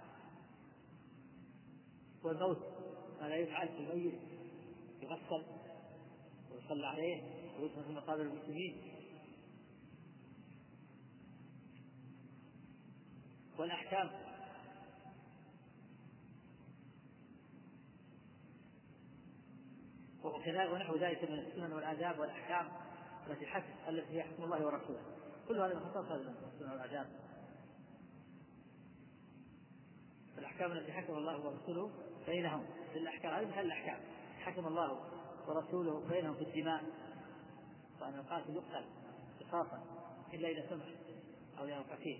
والموت ما لا يفعل في الميت يغسل ويصلى عليه ويدفن في مقابر المسلمين، والأحكام وكذلك ونحو ذلك من السنن والآداب والأحكام التي حكم التي هي حكم الله ورسوله، كل هذا مختص هذا السنن والآداب الأحكام التي حكم الله ورسوله بينهم في الأحكام. هذه مثل الأحكام حكم الله ورسوله بينهم في الدماء، وأن القاتل يقتل قصاصا إلا إذا سمح أو ينفع فيه،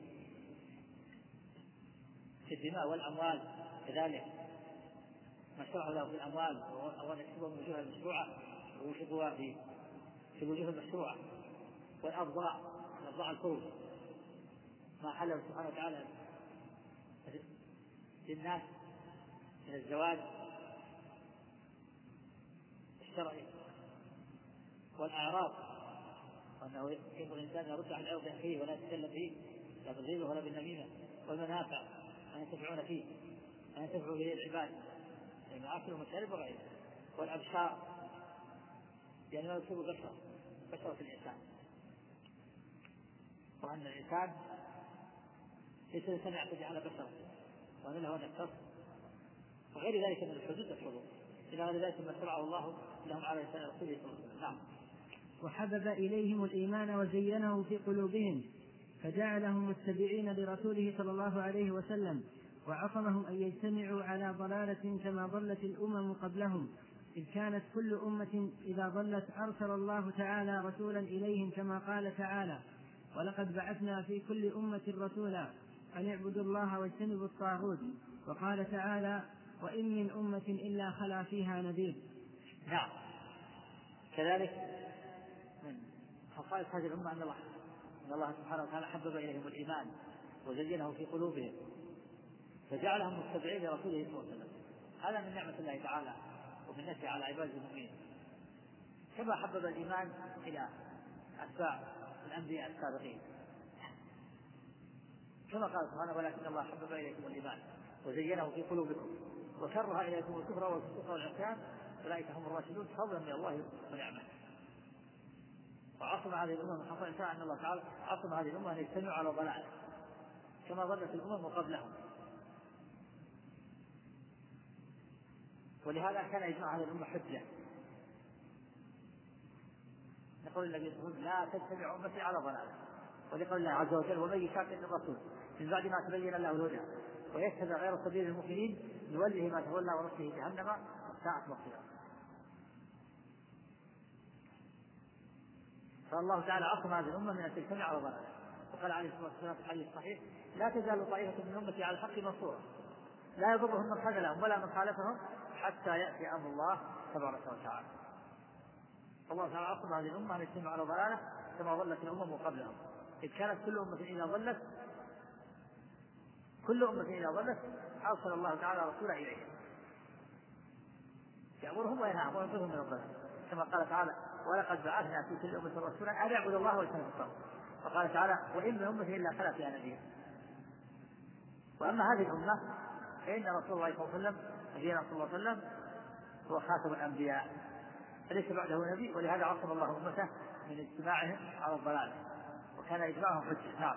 في الدماء والأموال كذلك ما شرع له في الأموال أو يكسبها من وجوه المشروعة ويوجبها في في الوجوه المشروعة، والأبضاع الأبضاع الفروج ما حله سبحانه وتعالى للناس من الزواج الشرعي، والأعراض وأنه ينبغي الإنسان يرد على العرض فيه ولا يتكلم فيه لا بالغيبة ولا بالنميمة، والمنافع أن ينتفعون فيه أن ينتفعوا به العباد يعني أكل ومشارب وغيره، والأبشار يعني ما يصيب بشرة بشرة الإنسان، وأن الإنسان ليس الإنسان يعتدي على بشرة وأن له أن يقتص وغير ذلك من الحدود والحدود إلى غير ذلك ما شرعه الله لهم على لسان رسوله صلى الله عليه وسلم. نعم. وحبب إليهم الإيمان وزينه في قلوبهم فجعلهم متبعين لرسوله صلى الله عليه وسلم وعصمهم أن يجتمعوا على ضلالة كما ضلت الأمم قبلهم، إذ كانت كل أمة إذا ضلت أرسل الله تعالى رسولا إليهم كما قال تعالى: ولقد بعثنا في كل أمة رسولا أن اعبدوا الله واجتنبوا الطاغوت، وقال تعالى: وإن من أمة إلا خلا فيها نذير. نعم. كذلك من خصائص هذه الأمة أن الله أن الله سبحانه وتعالى حبب إليهم الإيمان وزينه في قلوبهم فجعلهم متبعين لرسوله صلى الله عليه وسلم. هذا من نعمة الله تعالى ومن نعمته على عباده المؤمنين، كما حبب الإيمان إلى أتباع الأنبياء السابقين، كما قال سبحانه: ولكن الله حبب إليكم الإيمان وزينه في قلوبكم وكره إليكم الكفر والفسوق والعصيان أولئك هم الراشدون فضلا من الله ونعمه. وعصم هذه الأمة من حصل إنسان أن الله تعالى عصم هذه الأمة أن يجتمعوا على ضلال كما ضلت الأمم قبلهم، ولهذا كان يجمع هذه الأمة حجة. نقول النبي صلى الله عليه وسلم: لا تجتمع أمتي على ضلالة، ولقول الله عز وجل: ومن يشاقق الرسول من بعد ما تبين له الهدى ويتبع غير سبيل المؤمنين نوله ما تولى ونصله جهنم وساءت مصيرا. فالله تعالى عصم هذه الأمة من أن تجتمع على ضلالة، وقال عليه الصلاة والسلام في الحديث الصحيح: لا تزال طائفة من أمتي على الحق منصورة لا يضرهم من خذلهم ولا من خالفهم حتى يأتي أمر الله تبارك وتعالى. الله تعالى عصم هذه الأمة أن يجتمع على ضلالة كما ضلت الأمم قبلهم، إذ كانت كل أمة إذا ضلت كل أمة إذا ضلت أرسل الله تعالى رسولا إليهم يأمرهم وينهاهم وينقذهم من الضلال، كما قال تعالى ولقد بعثنا في كل أمة رسولا أن يعبدوا الله واجتنبوا الطاغوت. وقال تعالى وإن من أمة إلا خلا فيها نذير. وأما هذه الأمة فإن رسول الله صلى الله عليه وسلم نبينا صلى الله عليه وسلم هو خاتم الأنبياء فليس بعده نبي، ولهذا عصم الله أمته من اجتماعهم على الضلال وكان إجماعهم حجة. نعم.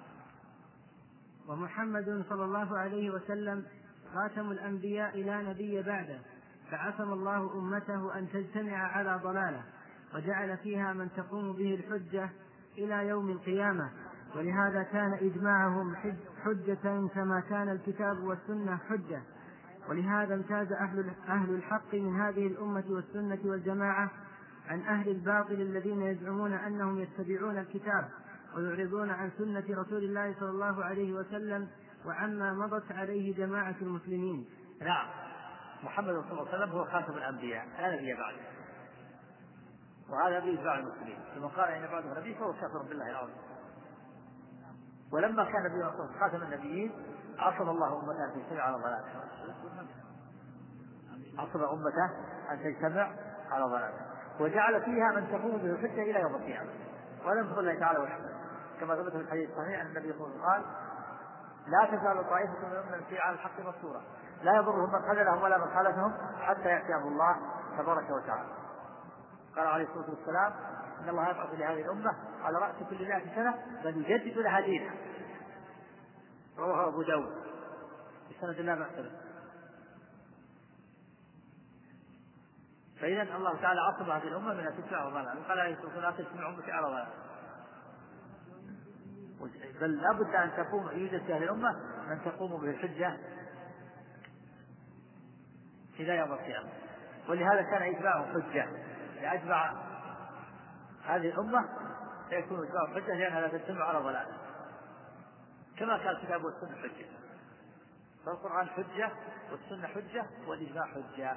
ومحمد صلى الله عليه وسلم خاتم الأنبياء لا نبي بعده، فعصم الله أمته أن تجتمع على ضلاله وجعل فيها من تقوم به الحجة إلى يوم القيامة، ولهذا كان إجماعهم حجة كما كان الكتاب والسنة حجة. ولهذا امتاز أهل الحق من هذه الأمة والسنة والجماعة عن أهل الباطل الذين يزعمون أنهم يتبعون الكتاب ويعرضون عن سنة رسول الله صلى الله عليه وسلم وعما مضت عليه جماعة المسلمين. نعم. محمد صلى الله عليه وسلم هو خاتم الأنبياء لا نبي بعده، وهذا بإجماع المسلمين، ثم قال إن بعده نبي فهو كافر بالله العظيم. ولما كان نبينا خاتم النبيين عصم الله أمته أن تجتمع على ضلاله، عصم أمته أن تجتمع على ضلاله وجعل فيها من تقوم به الحجة إلى يوم القيامة. ولم يقل الله تعالى وحده كما ثبت في الحديث الصحيح أن النبي صلى الله عليه وسلم قال لا تزال طائفة من أمتي على الحق منصورة لا يضرهم من خذلهم ولا من خالفهم حتى يأتي أمر الله تبارك وتعالى. قال عليه الصلاة والسلام إن الله يبعث لهذه الأمة على رأس كل مائة سنة من يجدد لها دينها، رواه أبو داود بسند لا بأس به. فإذا الله تعالى عصم هذه الأمة من أن تتبع ضلالها، قال عليه الصلاة والسلام لا تجتمع أمتي على ضلالها، بل لابد أن تقوم يوجد في هذه الأمة من تقوم به الحجة إلى يوم القيامة. ولهذا كان إجماعهم حجة، لأجمع هذه الأمة سيكون إجماعهم حجة لأنها لا تجتمع على ضلالها، كما كان الكتاب والسنة حجة. فالقرآن حجة والسنة حجة والإجماع حجة.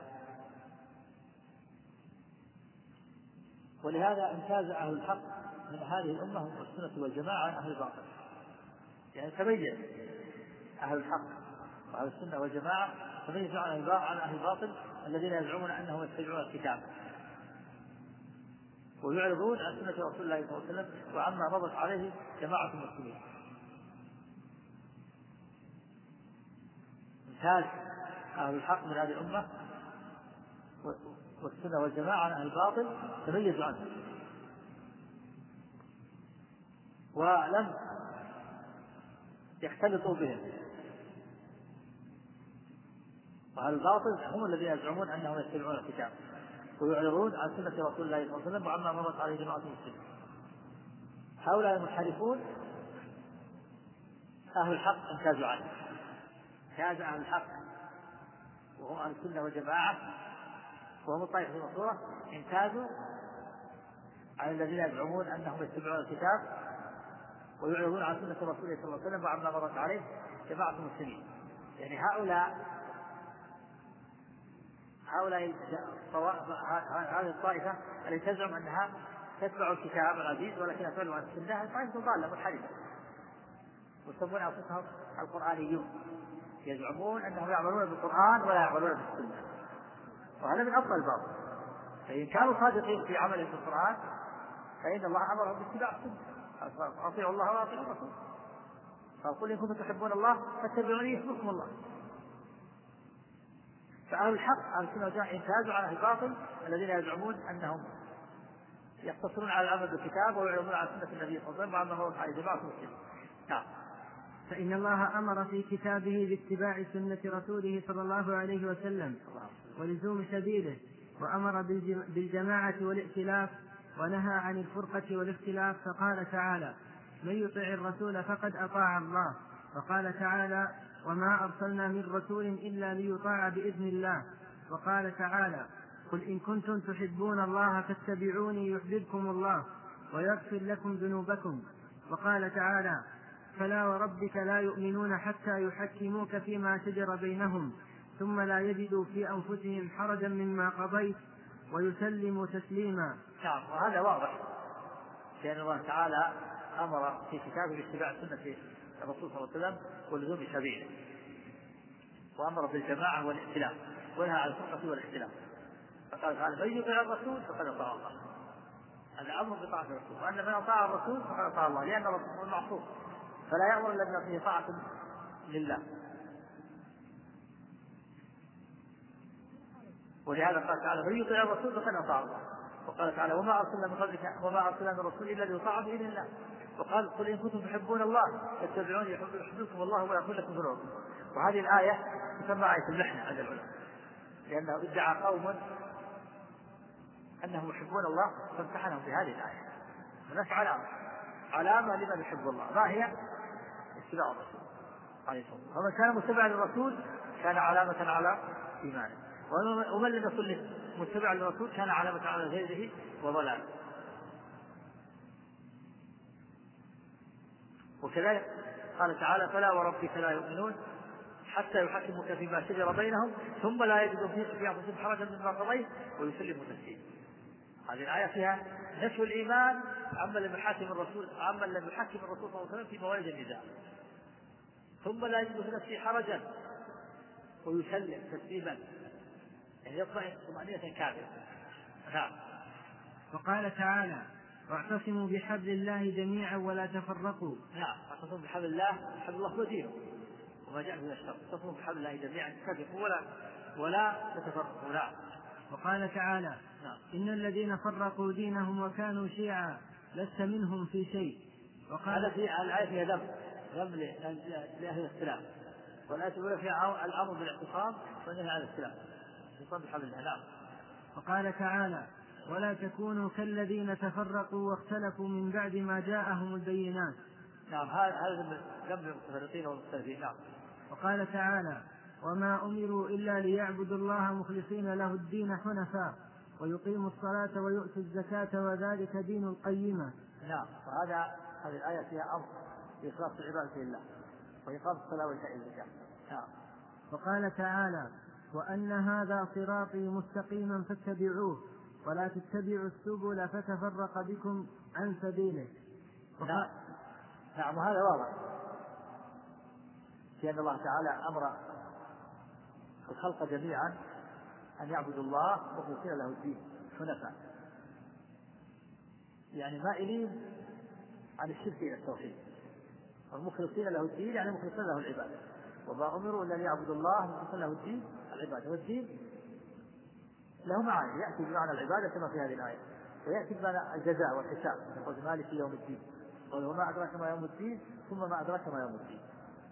ولهذا امتاز أهل الحق من هذه الأمة والسنة والجماعة عن أهل الباطل، يعني تميز أهل الحق وأهل السنة والجماعة تميز عن أهل الباطل الذين يزعمون أنهم يتبعون الكتاب ويعرضون عن سنة رسول الله صلى الله عليه وسلم وعما مضت عليه جماعة المسلمين. امتاز أهل الحق من هذه الأمة والسنة والجماعة عن أهل الباطل تميزوا عنه، ولم يختلطوا بهم. وأهل الباطل هم الذين يزعمون أنهم يتبعون الكتاب ويعرضون عن سنة رسول الله صلى الله عليه وسلم وعما مضت عليه جماعة المسلمين. هؤلاء المنحرفون أهل الحق امتازوا عنه، امتاز أهل الحق وهم أهل السنة والجماعة وهم الطائفة المنصورة امتازوا على الذين يزعمون أنهم يتبعون الكتاب ويعرضون عن سنة رسول الله صلى الله عليه وسلم وعما مضت عليه جماعة المسلمين. يعني هؤلاء هؤلاء هذه الطائفة التي تزعم أنها تتبع الكتاب العزيز ولكنها تتبع عن السنة طائفة ضالة منحرفة ويسمون أنفسهم القرآنيون، يزعمون أنهم يعملون بالقرآن ولا يعملون بالسنة، وهذا من أفضل الباطل. فإن كانوا صادقين في عملهم بالقرآن فإن الله أمرهم باتباع السنة، أطيعوا الله وأطيعوا الرسول، فقل إن كنتم تحبون الله فاتبعوني يحببكم الله. فأهل الحق أهل السنة والجماعة امتازوا على أهل الباطل الذين يزعمون أنهم يقتصرون على العمل بالكتاب ويعلمون عن سنة النبي صلى الله عليه وسلم وعما مضت عليه جماعة المسلمين. نعم. فإن الله أمر في كتابه باتباع سنة رسوله صلى الله عليه وسلم ولزوم سبيله، وأمر بالجماعة والائتلاف ونهى عن الفرقة والاختلاف، فقال تعالى من يطع الرسول فقد أطاع الله، وقال تعالى وما أرسلنا من رسول إلا ليطاع بإذن الله، وقال تعالى قل إن كنتم تحبون الله فاتبعوني يحببكم الله ويغفر لكم ذنوبكم، وقال تعالى فلا وربك لا يؤمنون حتى يحكموك فيما شجر بينهم ثم لا يجدوا في أنفسهم حرجا مما قضيت ويسلموا تسليما. نعم. وهذا واضح لأن الله تعالى أمر في كتابه باتباع سنة الرسول صلى الله عليه وسلم ولزوم سبيله، وأمر بالجماعة والائتلاف ونهى عن الفرقة والاختلاف. فقال تعالى: من يطع الرسول فقد أطاع الله. هذا أمر بطاعة الرسول، وأن من أطاع الرسول فقد أطاع الله، لأن الرسول هو المعصوم فلا يأمر إلا بما فيه طاعة لله. ولهذا قال تعالى: من يطع الرسول فقد أطاع الله. وقال تعالى: وما أرسلنا من قبلك وما أرسلنا من رسول إلا ليطاع بإذن الله. وقال: قل إن كنتم تحبون الله فاتبعوني يحببكم الله ويغفر لكم ذنوبكم. وهذه الآية تسمى آية المحنة عند العلماء، لأنه ادعى قوم أنهم يحبون الله فامتحنهم بهذه الآية. هناك علامة علامة لمن يحب الله، ما هي؟ اتباع الرسول عليه الصلاة والسلام. فمن كان متبعا للرسول كان علامة على إيمانه، ومن لم يكن متبعا للرسول كان علامة على غيره وضلاله. وكذلك قال تعالى: فلا وربك لا يؤمنون حتى يحكموك فيما شجر بينهم ثم لا يجدوا في أنفسهم حرجا مما قضيت ويسلموا تسليما. هذه الآية فيها نفي الإيمان عمن لم يحكم الرسول عمن لم يحكم الرسول صلى الله عليه وسلم في موارد النزاع، ثم لا يجد في نفسه حرجا ويسلم تسليما، يعني يطمئن طمأنينة كاملة. نعم. وقال تعالى: واعتصموا بحبل الله جميعا ولا تفرقوا. نعم، واعتصموا بحبل الله، حبل الله هو دينه وما جاء من الشر، اعتصموا بحبل الله جميعا ولا ولا تتفرقوا. نعم. وقال تعالى: نعم. إن الذين فرقوا دينهم وكانوا شيعا لست منهم في شيء. وقال هذا في الآية فيها ذم ذم لأهل السلام، والآية الأولى فيها الأمر بالاعتصام والنهي عن السلام الاعتصام بحبل الله. نعم. وقال تعالى: ولا تكونوا كالذين تفرقوا واختلفوا من بعد ما جاءهم البينات. نعم، هذا ذم المتفرقين والمختلفين. نعم. وقال تعالى: وما أمروا إلا ليعبدوا الله مخلصين له الدين حنفاء ويقيموا الصلاة ويؤتوا الزكاة وذلك دين القيمة. نعم. وهذا هذه الآية فيها أمر بإخلاص العبادة لله وإقام الصلاة وإيتاء الزكاة. نعم. وقال تعالى: وأن هذا صراطي مستقيما فاتبعوه ولا تتبعوا السبل فتفرق بكم عن سبيله. نعم. نعم. وهذا واضح في أن الله تعالى أمر الخلق جميعا أن يعبدوا الله مخلصين له الدين حنفاء، يعني مائلين عن الشرك إلى التوحيد، والمخلصين له الدين يعني مخلصين له العبادة. وما أمروا إلا أن يعبدوا الله مخلصين له الدين العبادة. والدين له معاني، يأتي بمعنى العبادة كما في هذه الآية، ويأتي بمعنى الجزاء والحساب، يقول مالك يوم الدين، قال وما أدراك ما يوم الدين ثم ما أدراك ما يوم الدين.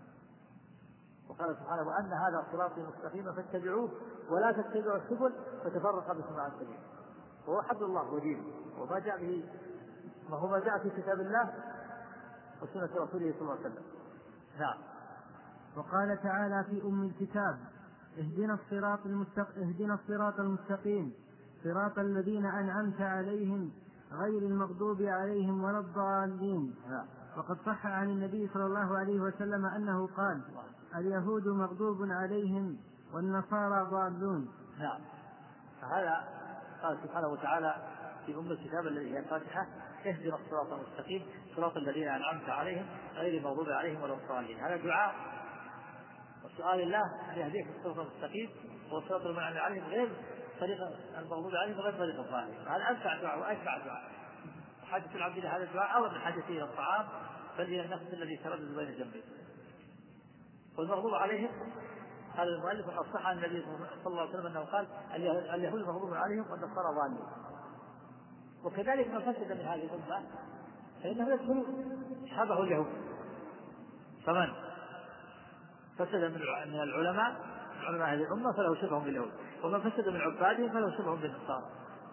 وقال سبحانه: وأن هذا صراطي مستقيما فاتبعوه ولا تتبعوا السبل فتفرق بكم عن سبيله. وهو حبل الله ودينه، وما جاء به ما هو ما جاء في كتاب الله وسنة رسوله صلى الله عليه وسلم. نعم. وقال تعالى في أم الكتاب: اهدنا الصراط المستقيم اهدنا الصراط المستقيم صراط الذين أنعمت عليهم غير المغضوب عليهم ولا الضالين. نعم. وقد صح عن النبي صلى الله عليه وسلم أنه قال: اليهود مغضوب عليهم والنصارى ضالون. نعم. فهذا قال سبحانه وتعالى في أم الكتاب الذي هي الفاتحة: اهدنا الصراط المستقيم صراط الذين أنعمت عليهم غير المغضوب عليهم ولا الضالين. هذا دعاء وسؤال الله أن يهديك الصراط المستقيم والصراط المنعم عليهم غير طريق المغضوب عليهم وغير طريق الضالين. هذا أنفع دعاء وأجمع دعاء. حاجة العبد إلى هذا الدعاء أو من حاجته إلى الطعام فلي النفس الذي تردد بين جنبه. والمغضوب عليهم قال المؤلف: وقد صح عن النبي صلى الله عليه وسلم أنه قال: اليهود مغضوب عليهم والنصارى ضالين. وكذلك من فسد من هذه الأمة فإنه يدخل شبه اليهود. فمن فسد من العلماء علماء هذه الأمة فله شبه باليهود، ومن فسد من عبادهم فله شبه بالنصارى.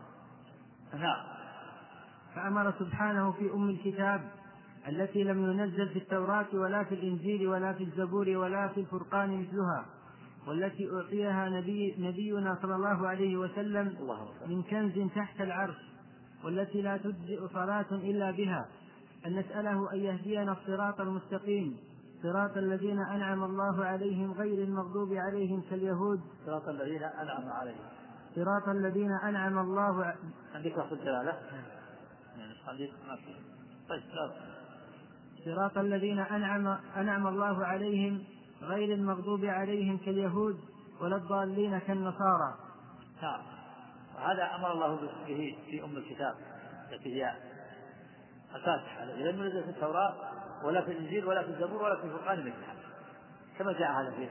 نعم. فأمر سبحانه في أم الكتاب التي لم ينزل في التوراة ولا في الإنجيل ولا في الزبور ولا في الفرقان مثلها، والتي أعطيها نبي نبينا صلى الله عليه وسلم من كنز تحت العرش، والتي لا تجزئ صلاة إلا بها، أن نسأله أن يهدينا الصراط المستقيم صراط الذين أنعم الله عليهم غير المغضوب عليهم كاليهود صراط الذين أنعم عليهم صراط الذين أنعم الله عندك لفظ الجلالة؟ طيب لا صراط الذين أنعم, أنعم الله عليهم غير المغضوب عليهم كاليهود ولا الضالين كالنصارى. نعم. وهذا أمر الله به في أم الكتاب التي هي الفاتحة التي لم ينزل في التوراة ولا في الإنجيل ولا في الزبور ولا في الفرقان مثلها، كما جاء هذا فيه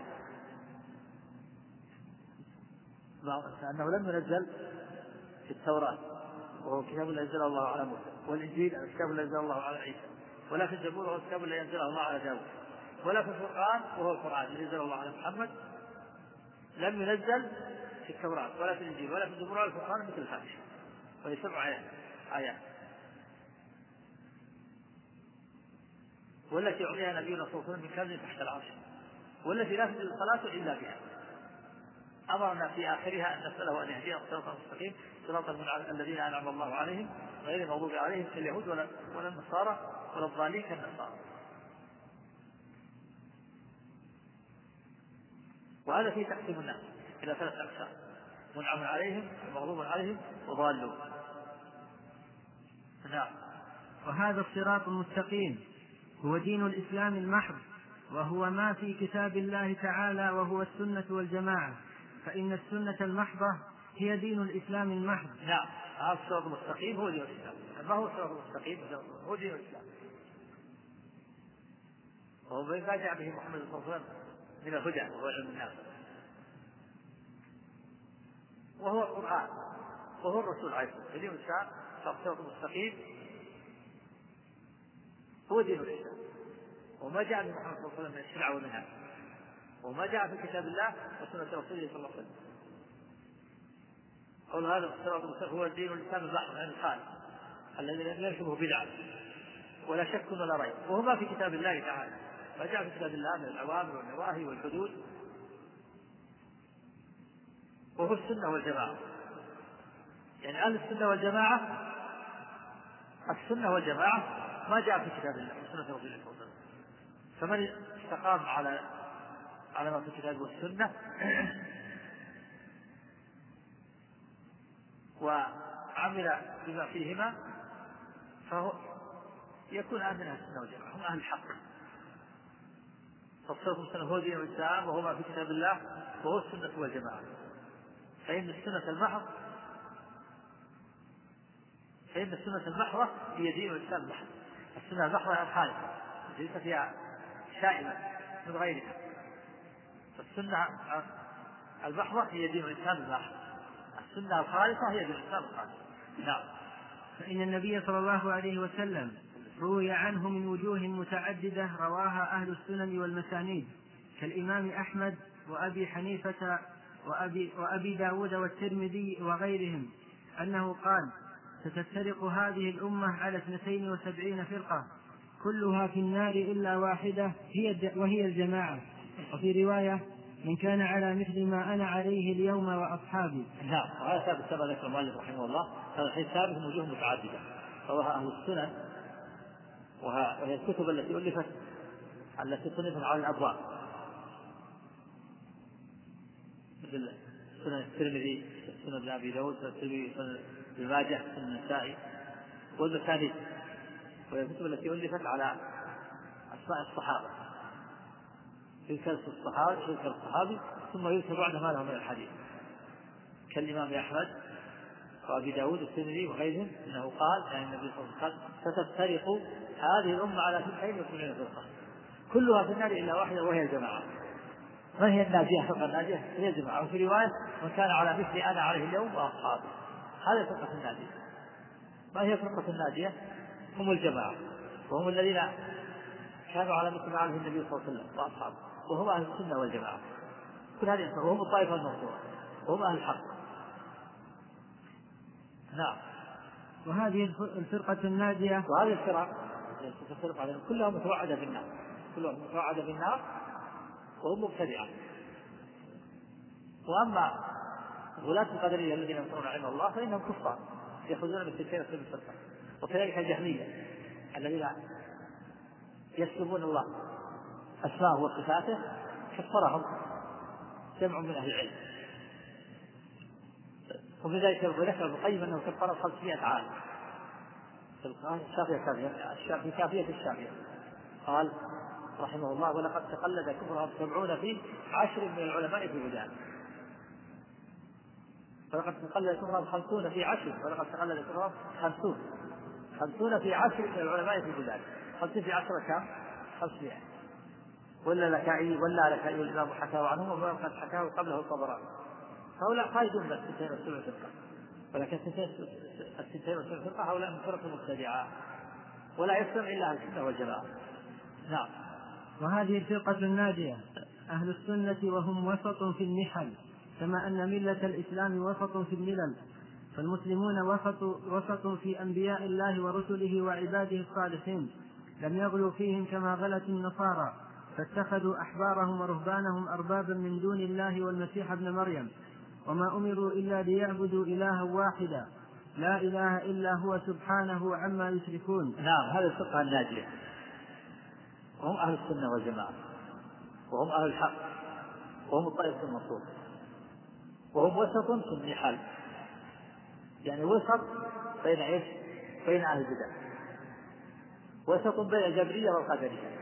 أنه لم ينزل في التوراة وهو كتاب الذي أنزله الله على موسى، والإنجيل الكتاب الذي أنزله الله على عيسى، ولا في الزبور وهو الكتاب الذي أنزله الله على داود، ولا في الفرقان وهو القرآن الذي أنزله الله على محمد. لم ينزل في التوراة ولا في الإنجيل ولا في الزبور ولا في الفرقان مثل الفاتحة، وهي سبع آيات آيات والتي أعطيها نبينا صلى الله عليه وسلم من كنز تحت العرش، والتي لا تجوز الصلاة إلا بها. أمرنا في آخرها أن نسأله أن يهدينا الصراط المستقيم صراط الذين أنعم الله عليهم غير المغضوب عليهم كاليهود ولا ولا النصارى ولا الضالين كالنصارى. وهذا في تقسيم الناس إلى ثلاث أقسام: منعم عليهم ومغضوب عليهم وضالون. نعم. وهذا الصراط المستقيم هو دين الإسلام المحض، وهو ما في كتاب الله تعالى وهو السنة والجماعة، فإن السنة المحضة هي دين الإسلام المحض. نعم. هذا الصراط المستقيم هو دين الإسلام. ما هو الصراط المستقيم؟ هو دين الإسلام، وهو ما جاء به محمد صلى الله عليه وسلم من الهدى وهو علم الناس، وهو القرآن وهو الرسول عليه الصلاة والسلام. دين الإسلام الصراط المستقيم هو دين الإسلام، وما جاء به محمد صلى الله عليه وسلم من الشرع والمنهج، وما جاء في كتاب الله وسنة رسوله صلى الله عليه وسلم. قول هذا الصراط المستقيم هو الدين الإسلام المحض عن الخالق الذي لم يشبه بدعة ولا شك ولا ريب، وهو ما في كتاب الله تعالى، ما جاء في كتاب الله من الأوامر والنواهي والحدود، وهو السنة والجماعة. يعني أهل السنة والجماعة السنة والجماعة ما جاء في كتاب الله وسنة رسوله صلى الله عليه وسلم، فمن استقام على على ما في الكتاب والسنة وعمل بما فيهما فهو يكون أهل من السنة والجماعة، هم أهل الحق. فالصراط المستقيم هو دين الإسلام وهو ما في كتاب الله وهو السنة والجماعة، فإن السنة المحض فإن السنة المحضة هي دين الإسلام المحض. السنة المحضة الخالصة ليس فيها شائمة من غيرها، فالسنة المحضة هي دين الإسلام المحض، السنة الخالصة هي دين الإسلام الخالص. نعم. فإن النبي صلى الله عليه وسلم روي عنه من وجوه متعددة رواها أهل السنن والمسانيد كالإمام أحمد وأبي حنيفة وأبي, وأبي داود والترمذي وغيرهم أنه قال: ستفترق هذه الأمة على اثنتين وسبعين فرقة كلها في النار إلا واحدة هي وهي الجماعة. وفي رواية: من كان على مثل ما أنا عليه اليوم وأصحابي. نعم. وهذا ثابت كما ذكر المؤلف رحمه الله، هذا الحديث ثابت من وجوه متعددة رواها أهل السنن، وهي الكتب التي ألفت التي صنفت على الأبواب مثل سنن الترمذي، سنن ابن أبي داود، سنن ابن ماجه، سنن النسائي والمسانيد، وهي الكتب التي ألفت على أسماء الصحابة، يذكر الصحابة يذكر الصحابي ثم يذكر بعد ما لهم من الحديث، كالإمام أحمد وأبي داود والترمذي وغيرهم أنه قال: يعني النبي صلى الله عليه وسلم: ستفترق هذه الأمة على اثنتين وسبعين فرقة كلها في النار إلا واحدة وهي الجماعة. من هي الناجية؟ فرقة الناجية هي الجماعة. وفي رواية: من كان على مثل أنا عليه اليوم وأصحابي. هذه فرقة الناجية. ما هي فرقة الناجية؟ هم الجماعة، وهم الذين كانوا على مثل ما عليه النبي صلى الله عليه وسلم وأصحابه، وهم أهل السنة والجماعة. كل هذه وهم الطائفة المنصورة وهم أهل الحق. نعم. وهذه الفرقة الناجية وهذه الفرقة كلها متوعدة بالنار، كلها متوعدة بالنار وهم مبتدعة. وأما غلاة القدرية الذين ينصرون علم الله فإنهم كفار يأخذون بالسلسلة في الفرقة. وكذلك الجهمية الذين يسلبون الله أسماءه وصفاته كفرهم جمع من أهل العلم. وفي ذلك ذكر ابن القيم أنه كفر خمسمائة عالم في الشافية كافية الشافية قال رحمه الله: ولقد تقلد كفرهم سبعون في عشر من العلماء في بلاد. ولقد تقلد كفرهم خمسون في عشر ولقد تقلد كفرهم خمسون خمسون في عشر من العلماء في بلاد. خمسين في عشرة كم؟ خمسمائة. ولا لكائي ولا لكائي الإمام حكاه عنهم وما قد حكاه قبله الطبراني. هؤلاء قائدون بالستين والسبع فرقة، ولكن الستين والسبع فرقة هؤلاء من فرق المبتدعة ولا يسلم إلا أهل السنة والجماعة. نعم. وهذه الفرقة الناجية أهل السنة وهم وسط في النحل، كما أن ملة الإسلام وسط في الملل، فالمسلمون وسط, وسط في أنبياء الله ورسله وعباده الصالحين، لم يغلوا فيهم كما غلت النصارى فاتخذوا أحبارهم ورهبانهم أربابا من دون الله والمسيح ابن مريم، وما أمروا إلا ليعبدوا إلها واحدا لا إله إلا هو سبحانه عما يشركون. نعم، هذا الفقه الناجية، وهم أهل السنة والجماعة، وهم أهل الحق، وهم الطائفة المنصورة، وهم وسط في النحل، يعني وسط بين إيش؟ بين أهل البدع، وسط بين الجبرية والقدرية.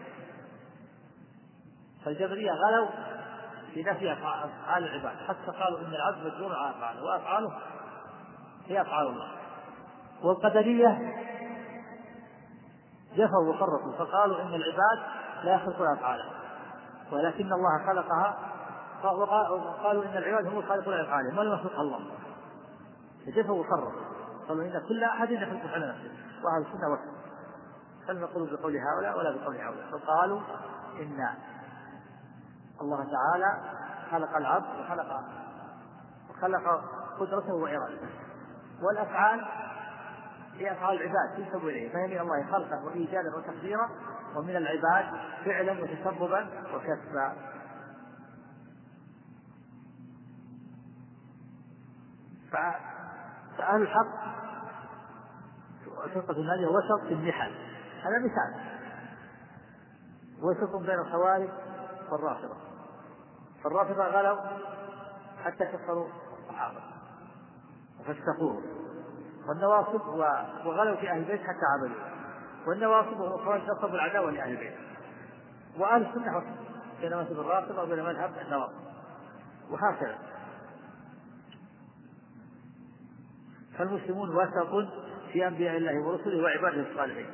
فالجبرية غلوا في نفي أفعال العباد، حتى قالوا إن العبد مجبور على أفعاله وأفعاله هي أفعال الله. والقدرية جفوا وفرطوا فقالوا إن العباد لا يخلقون أفعاله ولكن الله خلقها، وقالوا إن العباد هم الخالقون لأفعالهم ولم يخلق الله، فجفوا وفرطوا قالوا إن كل أحد يخلق على نفسه، وأهل السنة وسط، فلم يقولوا بقول هؤلاء ولا بقول هؤلاء، فقالوا إن الله تعالى خلق العبد وخلق وخلق قدرته وإرادته، والأفعال هي أفعال العباد تنسب إليه، فهي من الله خلقا وإيجادا وتقديرا، ومن العباد فعلا وتسببا وكسبا. فأهل الحق فرقة الناجية وسط في النحل، هذا مثال، وسط بين الخوارج والرافضة. فالرافضة غلوا حتى كفروا الصحابة وفسقوهم، والنواصب وغلوا في أهل البيت حتى عبدوا، والنواصب والخوارج نصبوا العداوة لأهل البيت. وأهل السنة وسط بين مذهب الرافضة وبين مذهب النواصب، وهكذا. فالمسلمون وسط في أنبياء الله ورسله وعباده الصالحين،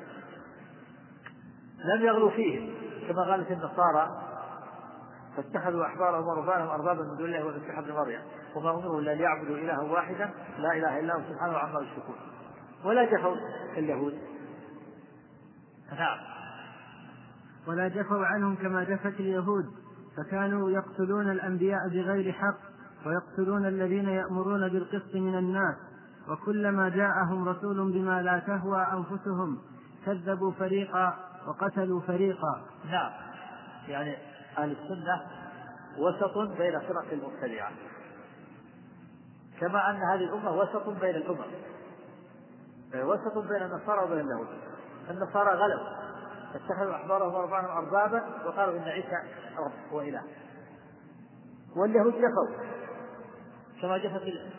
لم يغلوا فيهم كما قالت النصارى فاتخذوا أحبارهم ورهبانهم أربابا من دون الله والمسيح ابن مريم وما أمروا إلا ليعبدوا إلها واحدا لا إله إلا هو سبحانه عما يشركون، ولا جفوا كاليهود. نعم. ولا جفوا عنهم كما جفت اليهود، فكانوا يقتلون الأنبياء بغير حق ويقتلون الذين يأمرون بالقسط من الناس، وكلما جاءهم رسول بما لا تهوى أنفسهم كذبوا فريقا وقتلوا فريقا. نعم، يعني أهل السنة وسط بين فرق المبتدعة، كما أن هذه الأمة وسط بين الأمم، وسط بين النصارى وبين اليهود. النصارى غلوا فاتخذوا أحبارهم ورهبانهم أربابا وقالوا إن عيسى رب وإله، واليهود جفوا كما جفت ال...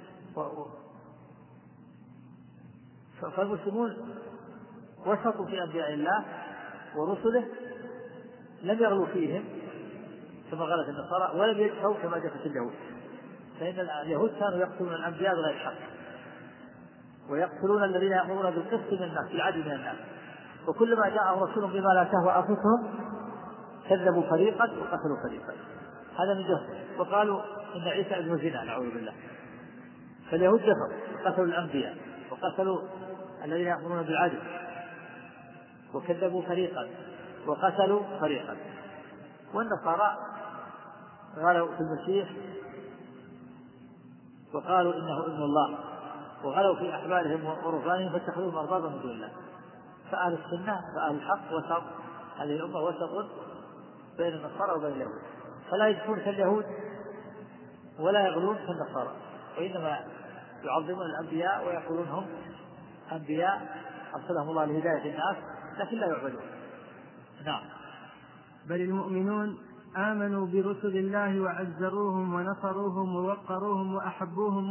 فالمسلمون وسطوا في أنبياء الله ورسله، لم يغلوا فيهم كما غلت النصارى ولم يجفوا كما جفت اليهود، فإن اليهود كانوا يقتلون الأنبياء بغير حق ويقتلون الذين يأمرون بالقسط من الناس بالعدل من الناس، وكلما جاءهم رسول بما لا تهوى أنفسهم كذبوا فريقا وقتلوا فريقا. هذا من جهل، وقالوا إن عيسى ابن زنا نعوذ بالله. فاليهود جفوا قتلوا الأنبياء وقتلوا الذين يأمرون بالعدل وكذبوا فريقا وقتلوا فريقا. والنصارى غلوا في المسيح وقالوا إنه ابن الله، وغلوا في أحبارهم ورهبانهم فاتخذوهم أربابا من دون الله. فأهل السنة وأهل الحق وسط، هذه الأمة وسط بين النصارى وبين اليهود، فلا يجفون كاليهود ولا يغلون كالنصارى، وإنما يعظمون الأنبياء ويقولون هم أنبياء أرسلهم الله لهداية الناس لكن لا يعبدون. نعم. بل المؤمنون آمنوا برسل الله وعزروهم ونصروهم ووقروهم وأحبوهم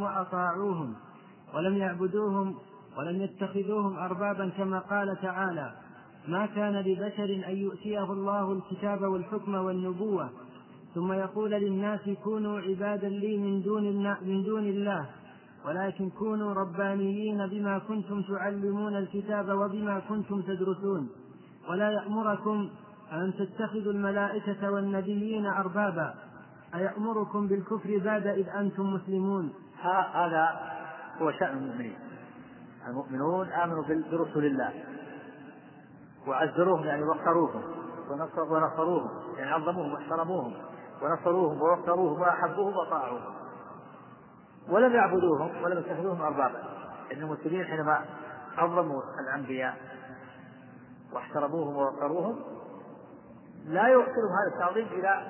وأطاعوهم ولم يعبدوهم ولم يتخذوهم أربابا كما قال تعالى ما كان لبشر أن يؤتيه الله الكتاب والحكم والنبوة ثم يقول للناس كونوا عبادا لي من دون من دون الله ولكن كونوا ربانيين بما كنتم تعلمون الكتاب وبما كنتم تدرسون ولا يأمركم أن تتخذوا الملائكة والنبيين أربابا أيأمركم بالكفر بعد إذ أنتم مسلمون. هذا هو شأن المؤمنين. المؤمنون آمنوا برسل الله وعزروهم يعني وقروهم ونصروهم يعني عظموهم واحترموهم ونصروهم ووقروهم وأحبوهم وطاعوهم ولم يعبدوهم ولم يتخذوهم أربابا. إن المسلمين حينما عظموا الأنبياء واحترموهم ووقروهم لا يوصلهم هذا التعظيم إلى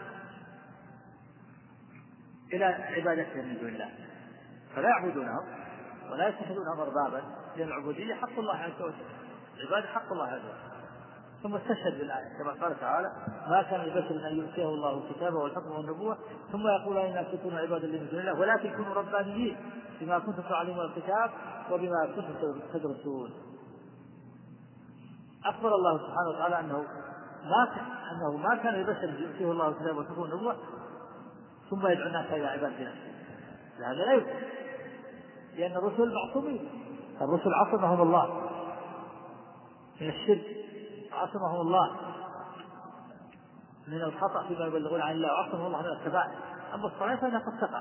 إلى عبادتهم من دون الله فلا يعبدونهم ولا يتخذونهم أربابا لأن العبودية حق الله عز وجل عبادة حق الله عز وجل. ثم استشهد بالآية كما قال تعالى ما كان لبشر أن يؤتيه الله الكتاب والحكم والنبوة ثم يقول الناس كونوا عبادا لي من دون الله ولكن كونوا ربانيين بما كنتم تعلمون الكتاب وبما كنتم تدرسون. أخبر الله سبحانه وتعالى أنه ما كان أنه ما كان لبشر يؤتيه الله الكتاب والحكم والنبوة ثم يدعو الناس إلى عبادته. هذا لا يمكن لأن الرسل معصومين. الرسل عصمهم الله من الشرك عصمهم الله من الخطأ فيما يبلغون عن الله وعصمهم الله من الكبائر. أما الصلاة فإنها قد تقع.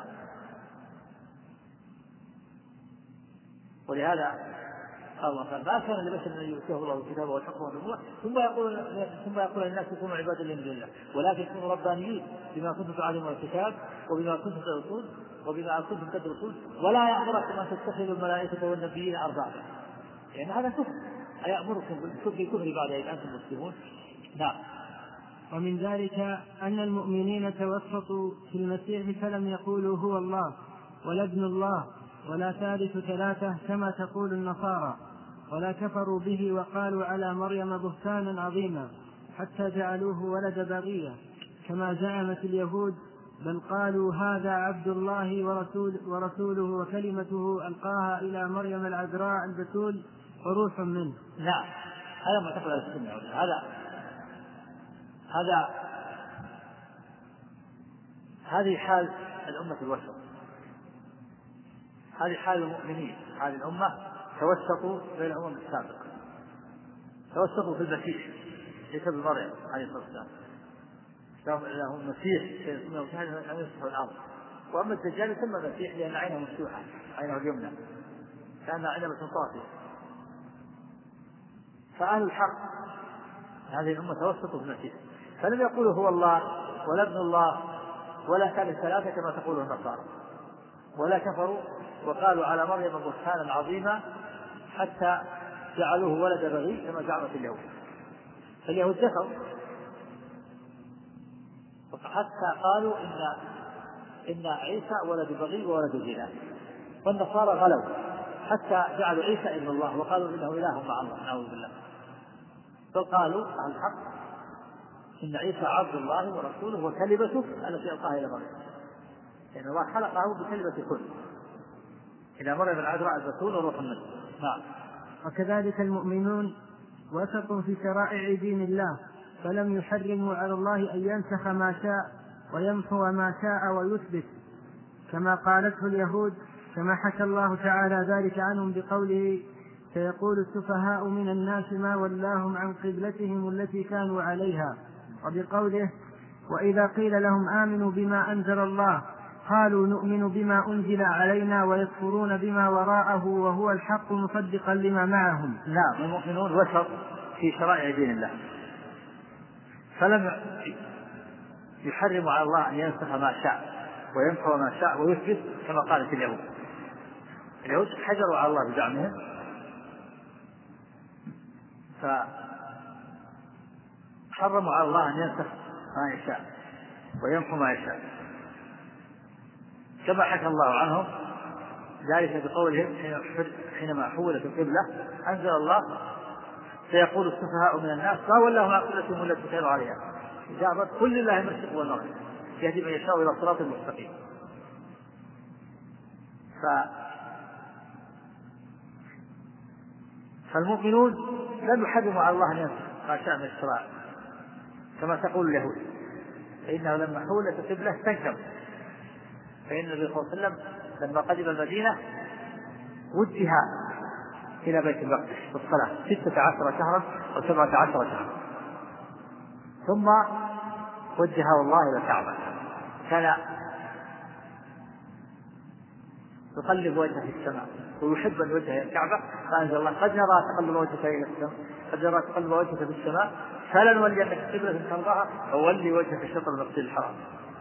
ولهذا قال الله ما كان لبشر أن يؤتيه الله الكتاب والحكم والنبوة ثم يقول ثم يقول للناس كونوا عبادا لي من دون الله ولكن كونوا ربانيين بما كنتم تعلمون الكتاب وبما كنتم تدرسون وبما كنتم تدرسون ولا يأمركم أن تتخذوا الملائكة والنبيين أربابا. يعني هذا كفر. أيأمركم بالكفر بعد إذ أنتم مسلمون؟ نعم. ومن ذلك أن المؤمنين توسطوا في المسيح فلم يقولوا هو الله ولا ابن الله ولا ثالث ثلاثة كما تقول النصارى ولا كفروا به وقالوا على مريم بهتانا عظيما حتى جعلوه ولد بغية كما زعمت اليهود بل قالوا هذا عبد الله ورسول ورسوله وكلمته ألقاها إلى مريم العذراء البتول وروح منه. نعم هذا معتقد السنة. هذا هذا هذه حال الأمة الوسط. هذه حال المؤمنين. هذه الأمة توسطوا بين الأمم السابقة توسطوا في المسيح عيسى بن مريم عليه الصلاة والسلام له المسيح سيكون أن يصبح الأرض. وأما الدجال يسمى المسيح لأن عينه مفتوحة عينه اليمنى كان عنبة طافية. فأهل الحق هذه الأمة توسطوا في المسيح فلم يقولوا هو الله ولا ابن الله ولا ثالث ثلاثة كما تقول النصارى ولا كفروا وقالوا على مريم بهتانا عظيما حتى جعلوه ولد بغي كما زعمت اليهود. فاليهود كفروا حتى قالوا إن إن عيسى ولد بغي وولد زنا والنصارى غلوا حتى جعلوا عيسى ابن الله وقالوا إنه إله مع الله نعوذ بالله. بل قالوا على الحق إن عيسى عبد الله ورسوله وكلمته التي ألقاها إلى مريم لأن الله خلقه بكلمة كن إلى مريم العذراء البتول وروح منه. نعم. وكذلك المؤمنون وثقوا في شرائع دين الله فلم يحرموا على الله أن ينسخ ما شاء ويمحو ما شاء ويثبت كما قالته اليهود كما حكى الله تعالى ذلك عنهم بقوله سيقول السفهاء من الناس ما ولاهم عن قبلتهم التي كانوا عليها وبقوله وإذا قيل لهم آمنوا بما أنزل الله قالوا نؤمن بما أنزل علينا ويكفرون بما وراءه وهو الحق مصدقا لما معهم. نعم المؤمنون وسط في شرائع دين الله فلم يحرموا على الله أن ينسخ ما شاء ويمحو ما شاء ويثبت كما قالت اليهود. اليهود حجروا على الله بزعمهم فحرموا على الله أن ينسخ ما يشاء ويمحو ما يشاء كما حكى الله عنهم ذلك بقولهم حينما حولت القبلة أنزل الله سيقول السفهاء من الناس ما ولاهم عن قبلتهم التي كانوا عليها إجابة كل الله المشرق والمغرب يهدي من يشاء إلى صراط المستقيم. ف... فالمؤمنون لم يحرموا على الله أن ينسخ ما شاء من الشرائع كما تقول اليهود، فإنه لما حولت القبلة استنكر. فإن النبي صلى الله عليه وسلم لما قدم المدينة وجه إلى بيت المقدس في الصلاة ستة عشر شهرا أو سبعة عشر شهرا، ثم وجهه الله إلى الكعبة، كان يقلب وجهه في السماء ويحب أن يوجه إلى الكعبة، فأنزل الله قد نرى تقلب وجهك إلى السماء قد نرى تقلب وجهك في السماء فلنولينك قبلة ترضاها فولي وجهك شطر المسجد الحرام.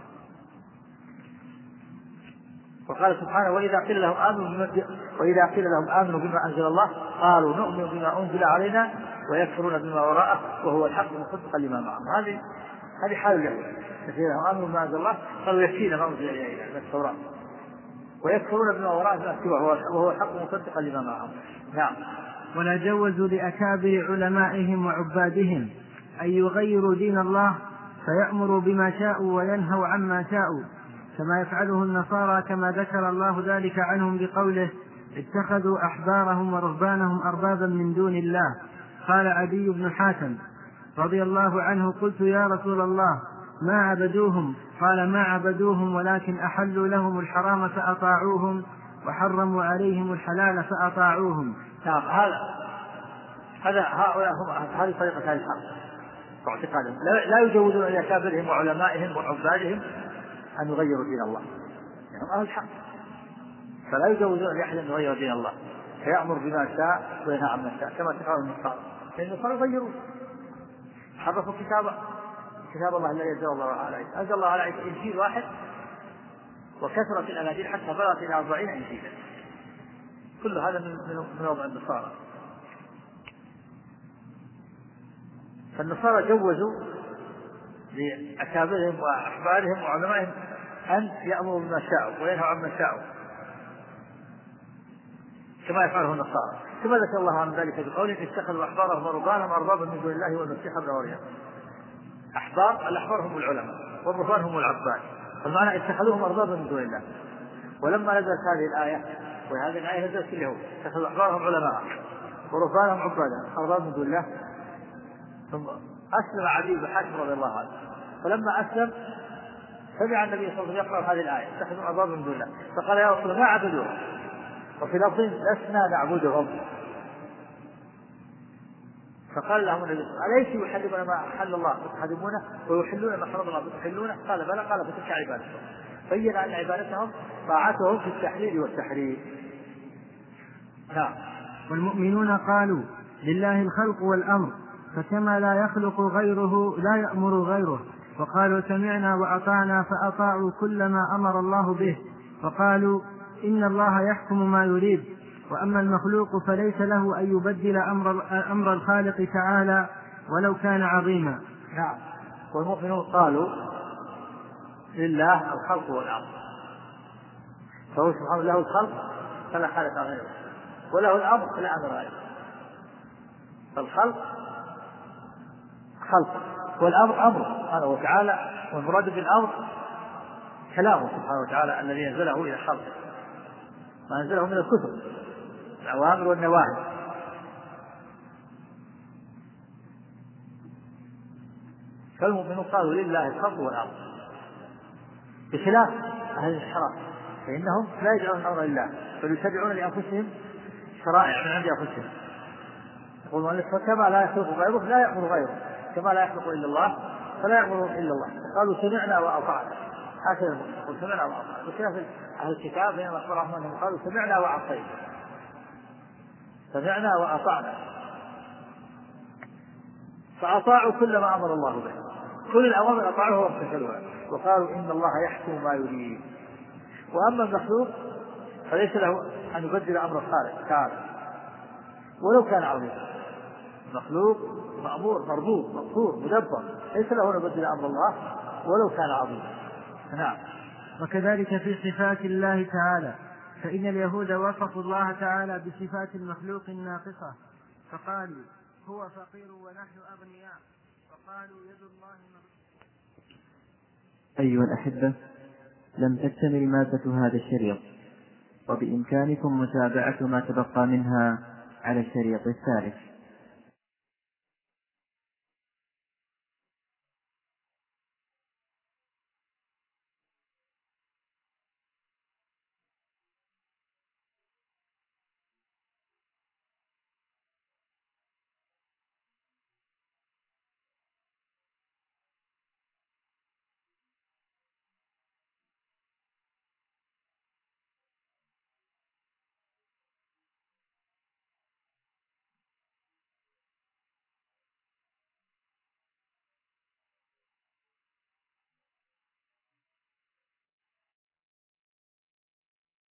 وقال سبحانه وإذا قيل لهم آمنوا وإذا قيل لهم آمنوا بما أنزل الله قالوا نؤمن بما أنزل علينا ويكفرون بما وراءه وهو الحق مصدقا لما معهم. هذه هذه حال اليهود، كثيرا آمنوا بما أنزل الله قالوا يكفينا ما أنزل إلينا من التوراة ويكفرون بما وراءه وهو الحق مصدقا لما معهم. نعم. ولا جوزوا لأكابر علمائهم وعبادهم أن يغيروا دين الله فيأمروا بما شاءوا وينهوا عما شاءوا كما يفعله النصارى، كما ذكر الله ذلك عنهم بقوله اتخذوا أحبارهم ورهبانهم أربابا من دون الله. قال عدي بن حاتم رضي الله عنه قلت يا رسول الله ما عبدوهم؟ قال ما عبدوهم ولكن أحلوا لهم الحرام فأطاعوهم وحرموا عليهم الحلال فأطاعوهم. نعم. هذا هذا هؤلاء هم هذه طريقة أهل الحق واعتقادهم، لا يجوزون لأكابرهم وعلمائهم وعبادهم أن يغيروا دين الله، يعني أهل الحق، فلا يجوزون لأحد أن يغير دين الله، فيأمر بما شاء وينهى عما شاء كما تقال النصارى، لأن النصارى يغيرون حرفوا كتاب كتاب الله الذي أنزل الله على عيسى، أنزل الله على عيسى إنجيل واحد وكثرت الأناجيل حتى بلغت إلى أربعين إنجيلا، كل هذا من من وضع النصارى. فالنصارى جوزوا لأكابرهم وأحبارهم وعلمائهم أن يأمروا بما شاءوا وينهوا عما شاءوا كما يفعله النصارى، كما ذكر الله عن ذلك بقوله اتخذوا أحبارهم ورهبانهم أربابا من دون الله والمسيح ابن مريم. أحبار الأحبار هم العلماء والرهبان هم العباد، فالمعنى اتخذوهم أربابا من دون الله. ولما نزلت هذه الآية، وهذه الآية نزلت في اليهود اتخذوا أحبارهم علماء ورهبانهم عبادا أربابا من دون الله، ثم أسلم عدي بن حاتم رضي الله عنه، فلما أسلم سمع النبي صلى الله عليه وسلم يقرأ هذه الآية اتخذوا أربابا من دون الله، فقال يا رسول الله ما عبدوهم، وفي لفظ لسنا نعبدهم. فقال لهم النبي أليس يحلون ما أحل الله وتحرمونه ويحلون ما حرم الله وتحلونه؟ قال بلى. قال فتلك عبادتهم، بين أن عبادتهم طاعتهم في التحليل والتحريم. نعم. والمؤمنون قالوا لله الخلق والأمر فكما لا يخلق غيره لا يأمر غيره، وقالوا سمعنا وأطعنا فأطاعوا كل ما أمر الله به، وقالوا إن الله يحكم ما يريد، وأما المخلوق فليس له أن يبدل أمر, أمر الخالق تعالى ولو كان عظيما. نعم. والمؤمنون قالوا لله الخلق والأمر، فهو سبحانه له الخلق فلا خالق غيره، وله الأمر فلا أمر غيره. فالخلق خلق والأمر أمر سبحانه وتعالى، والمراد بالأمر كلامه سبحانه وتعالى الذي ينزله إلى خلقه، ما أنزله من الكتب الأوامر والنواهي. فالمؤمنون قالوا لله الخلق والأمر، بخلاف أهل الشرائع فإنهم لا يجعلون الأمر لله بل يتبعون لأنفسهم شرائع من عند أنفسهم. يقولون كما لا يخلق غيره لا يأمر غيره، كما لا يخلق إلا الله فلا يأمر إلا الله. قالوا سمعنا وأطعنا، هكذا يقول سمعنا وأطعنا، بخلاف أهل الكتاب بين أخبرهم أنهم قالوا سمعنا وعصينا، سمعنا وأطعنا، فأطاعوا كل ما أمر الله به، كل الأوامر أطاعوها وامتثلوها، وقالوا إن الله يحكم ما يريد. وأما المخلوق فليس له أن يبدل أمر الخالق تعالى ولو كان عظيما. مخلوق مأمور مربوط مقصور مدبر، ليس له أن يبدل أمر الله ولو كان عظيما. نعم. وكذلك في صفات الله تعالى، فإن اليهود وصفوا الله تعالى بصفات المخلوق الناقصة، فقالوا هو فقير ونحن أغنياء، وقالوا يد الله مغلولة. أيها الأحبة، لم تكتمل مادة هذا الشريط، وبإمكانكم متابعة ما تبقى منها على الشريط الثالث.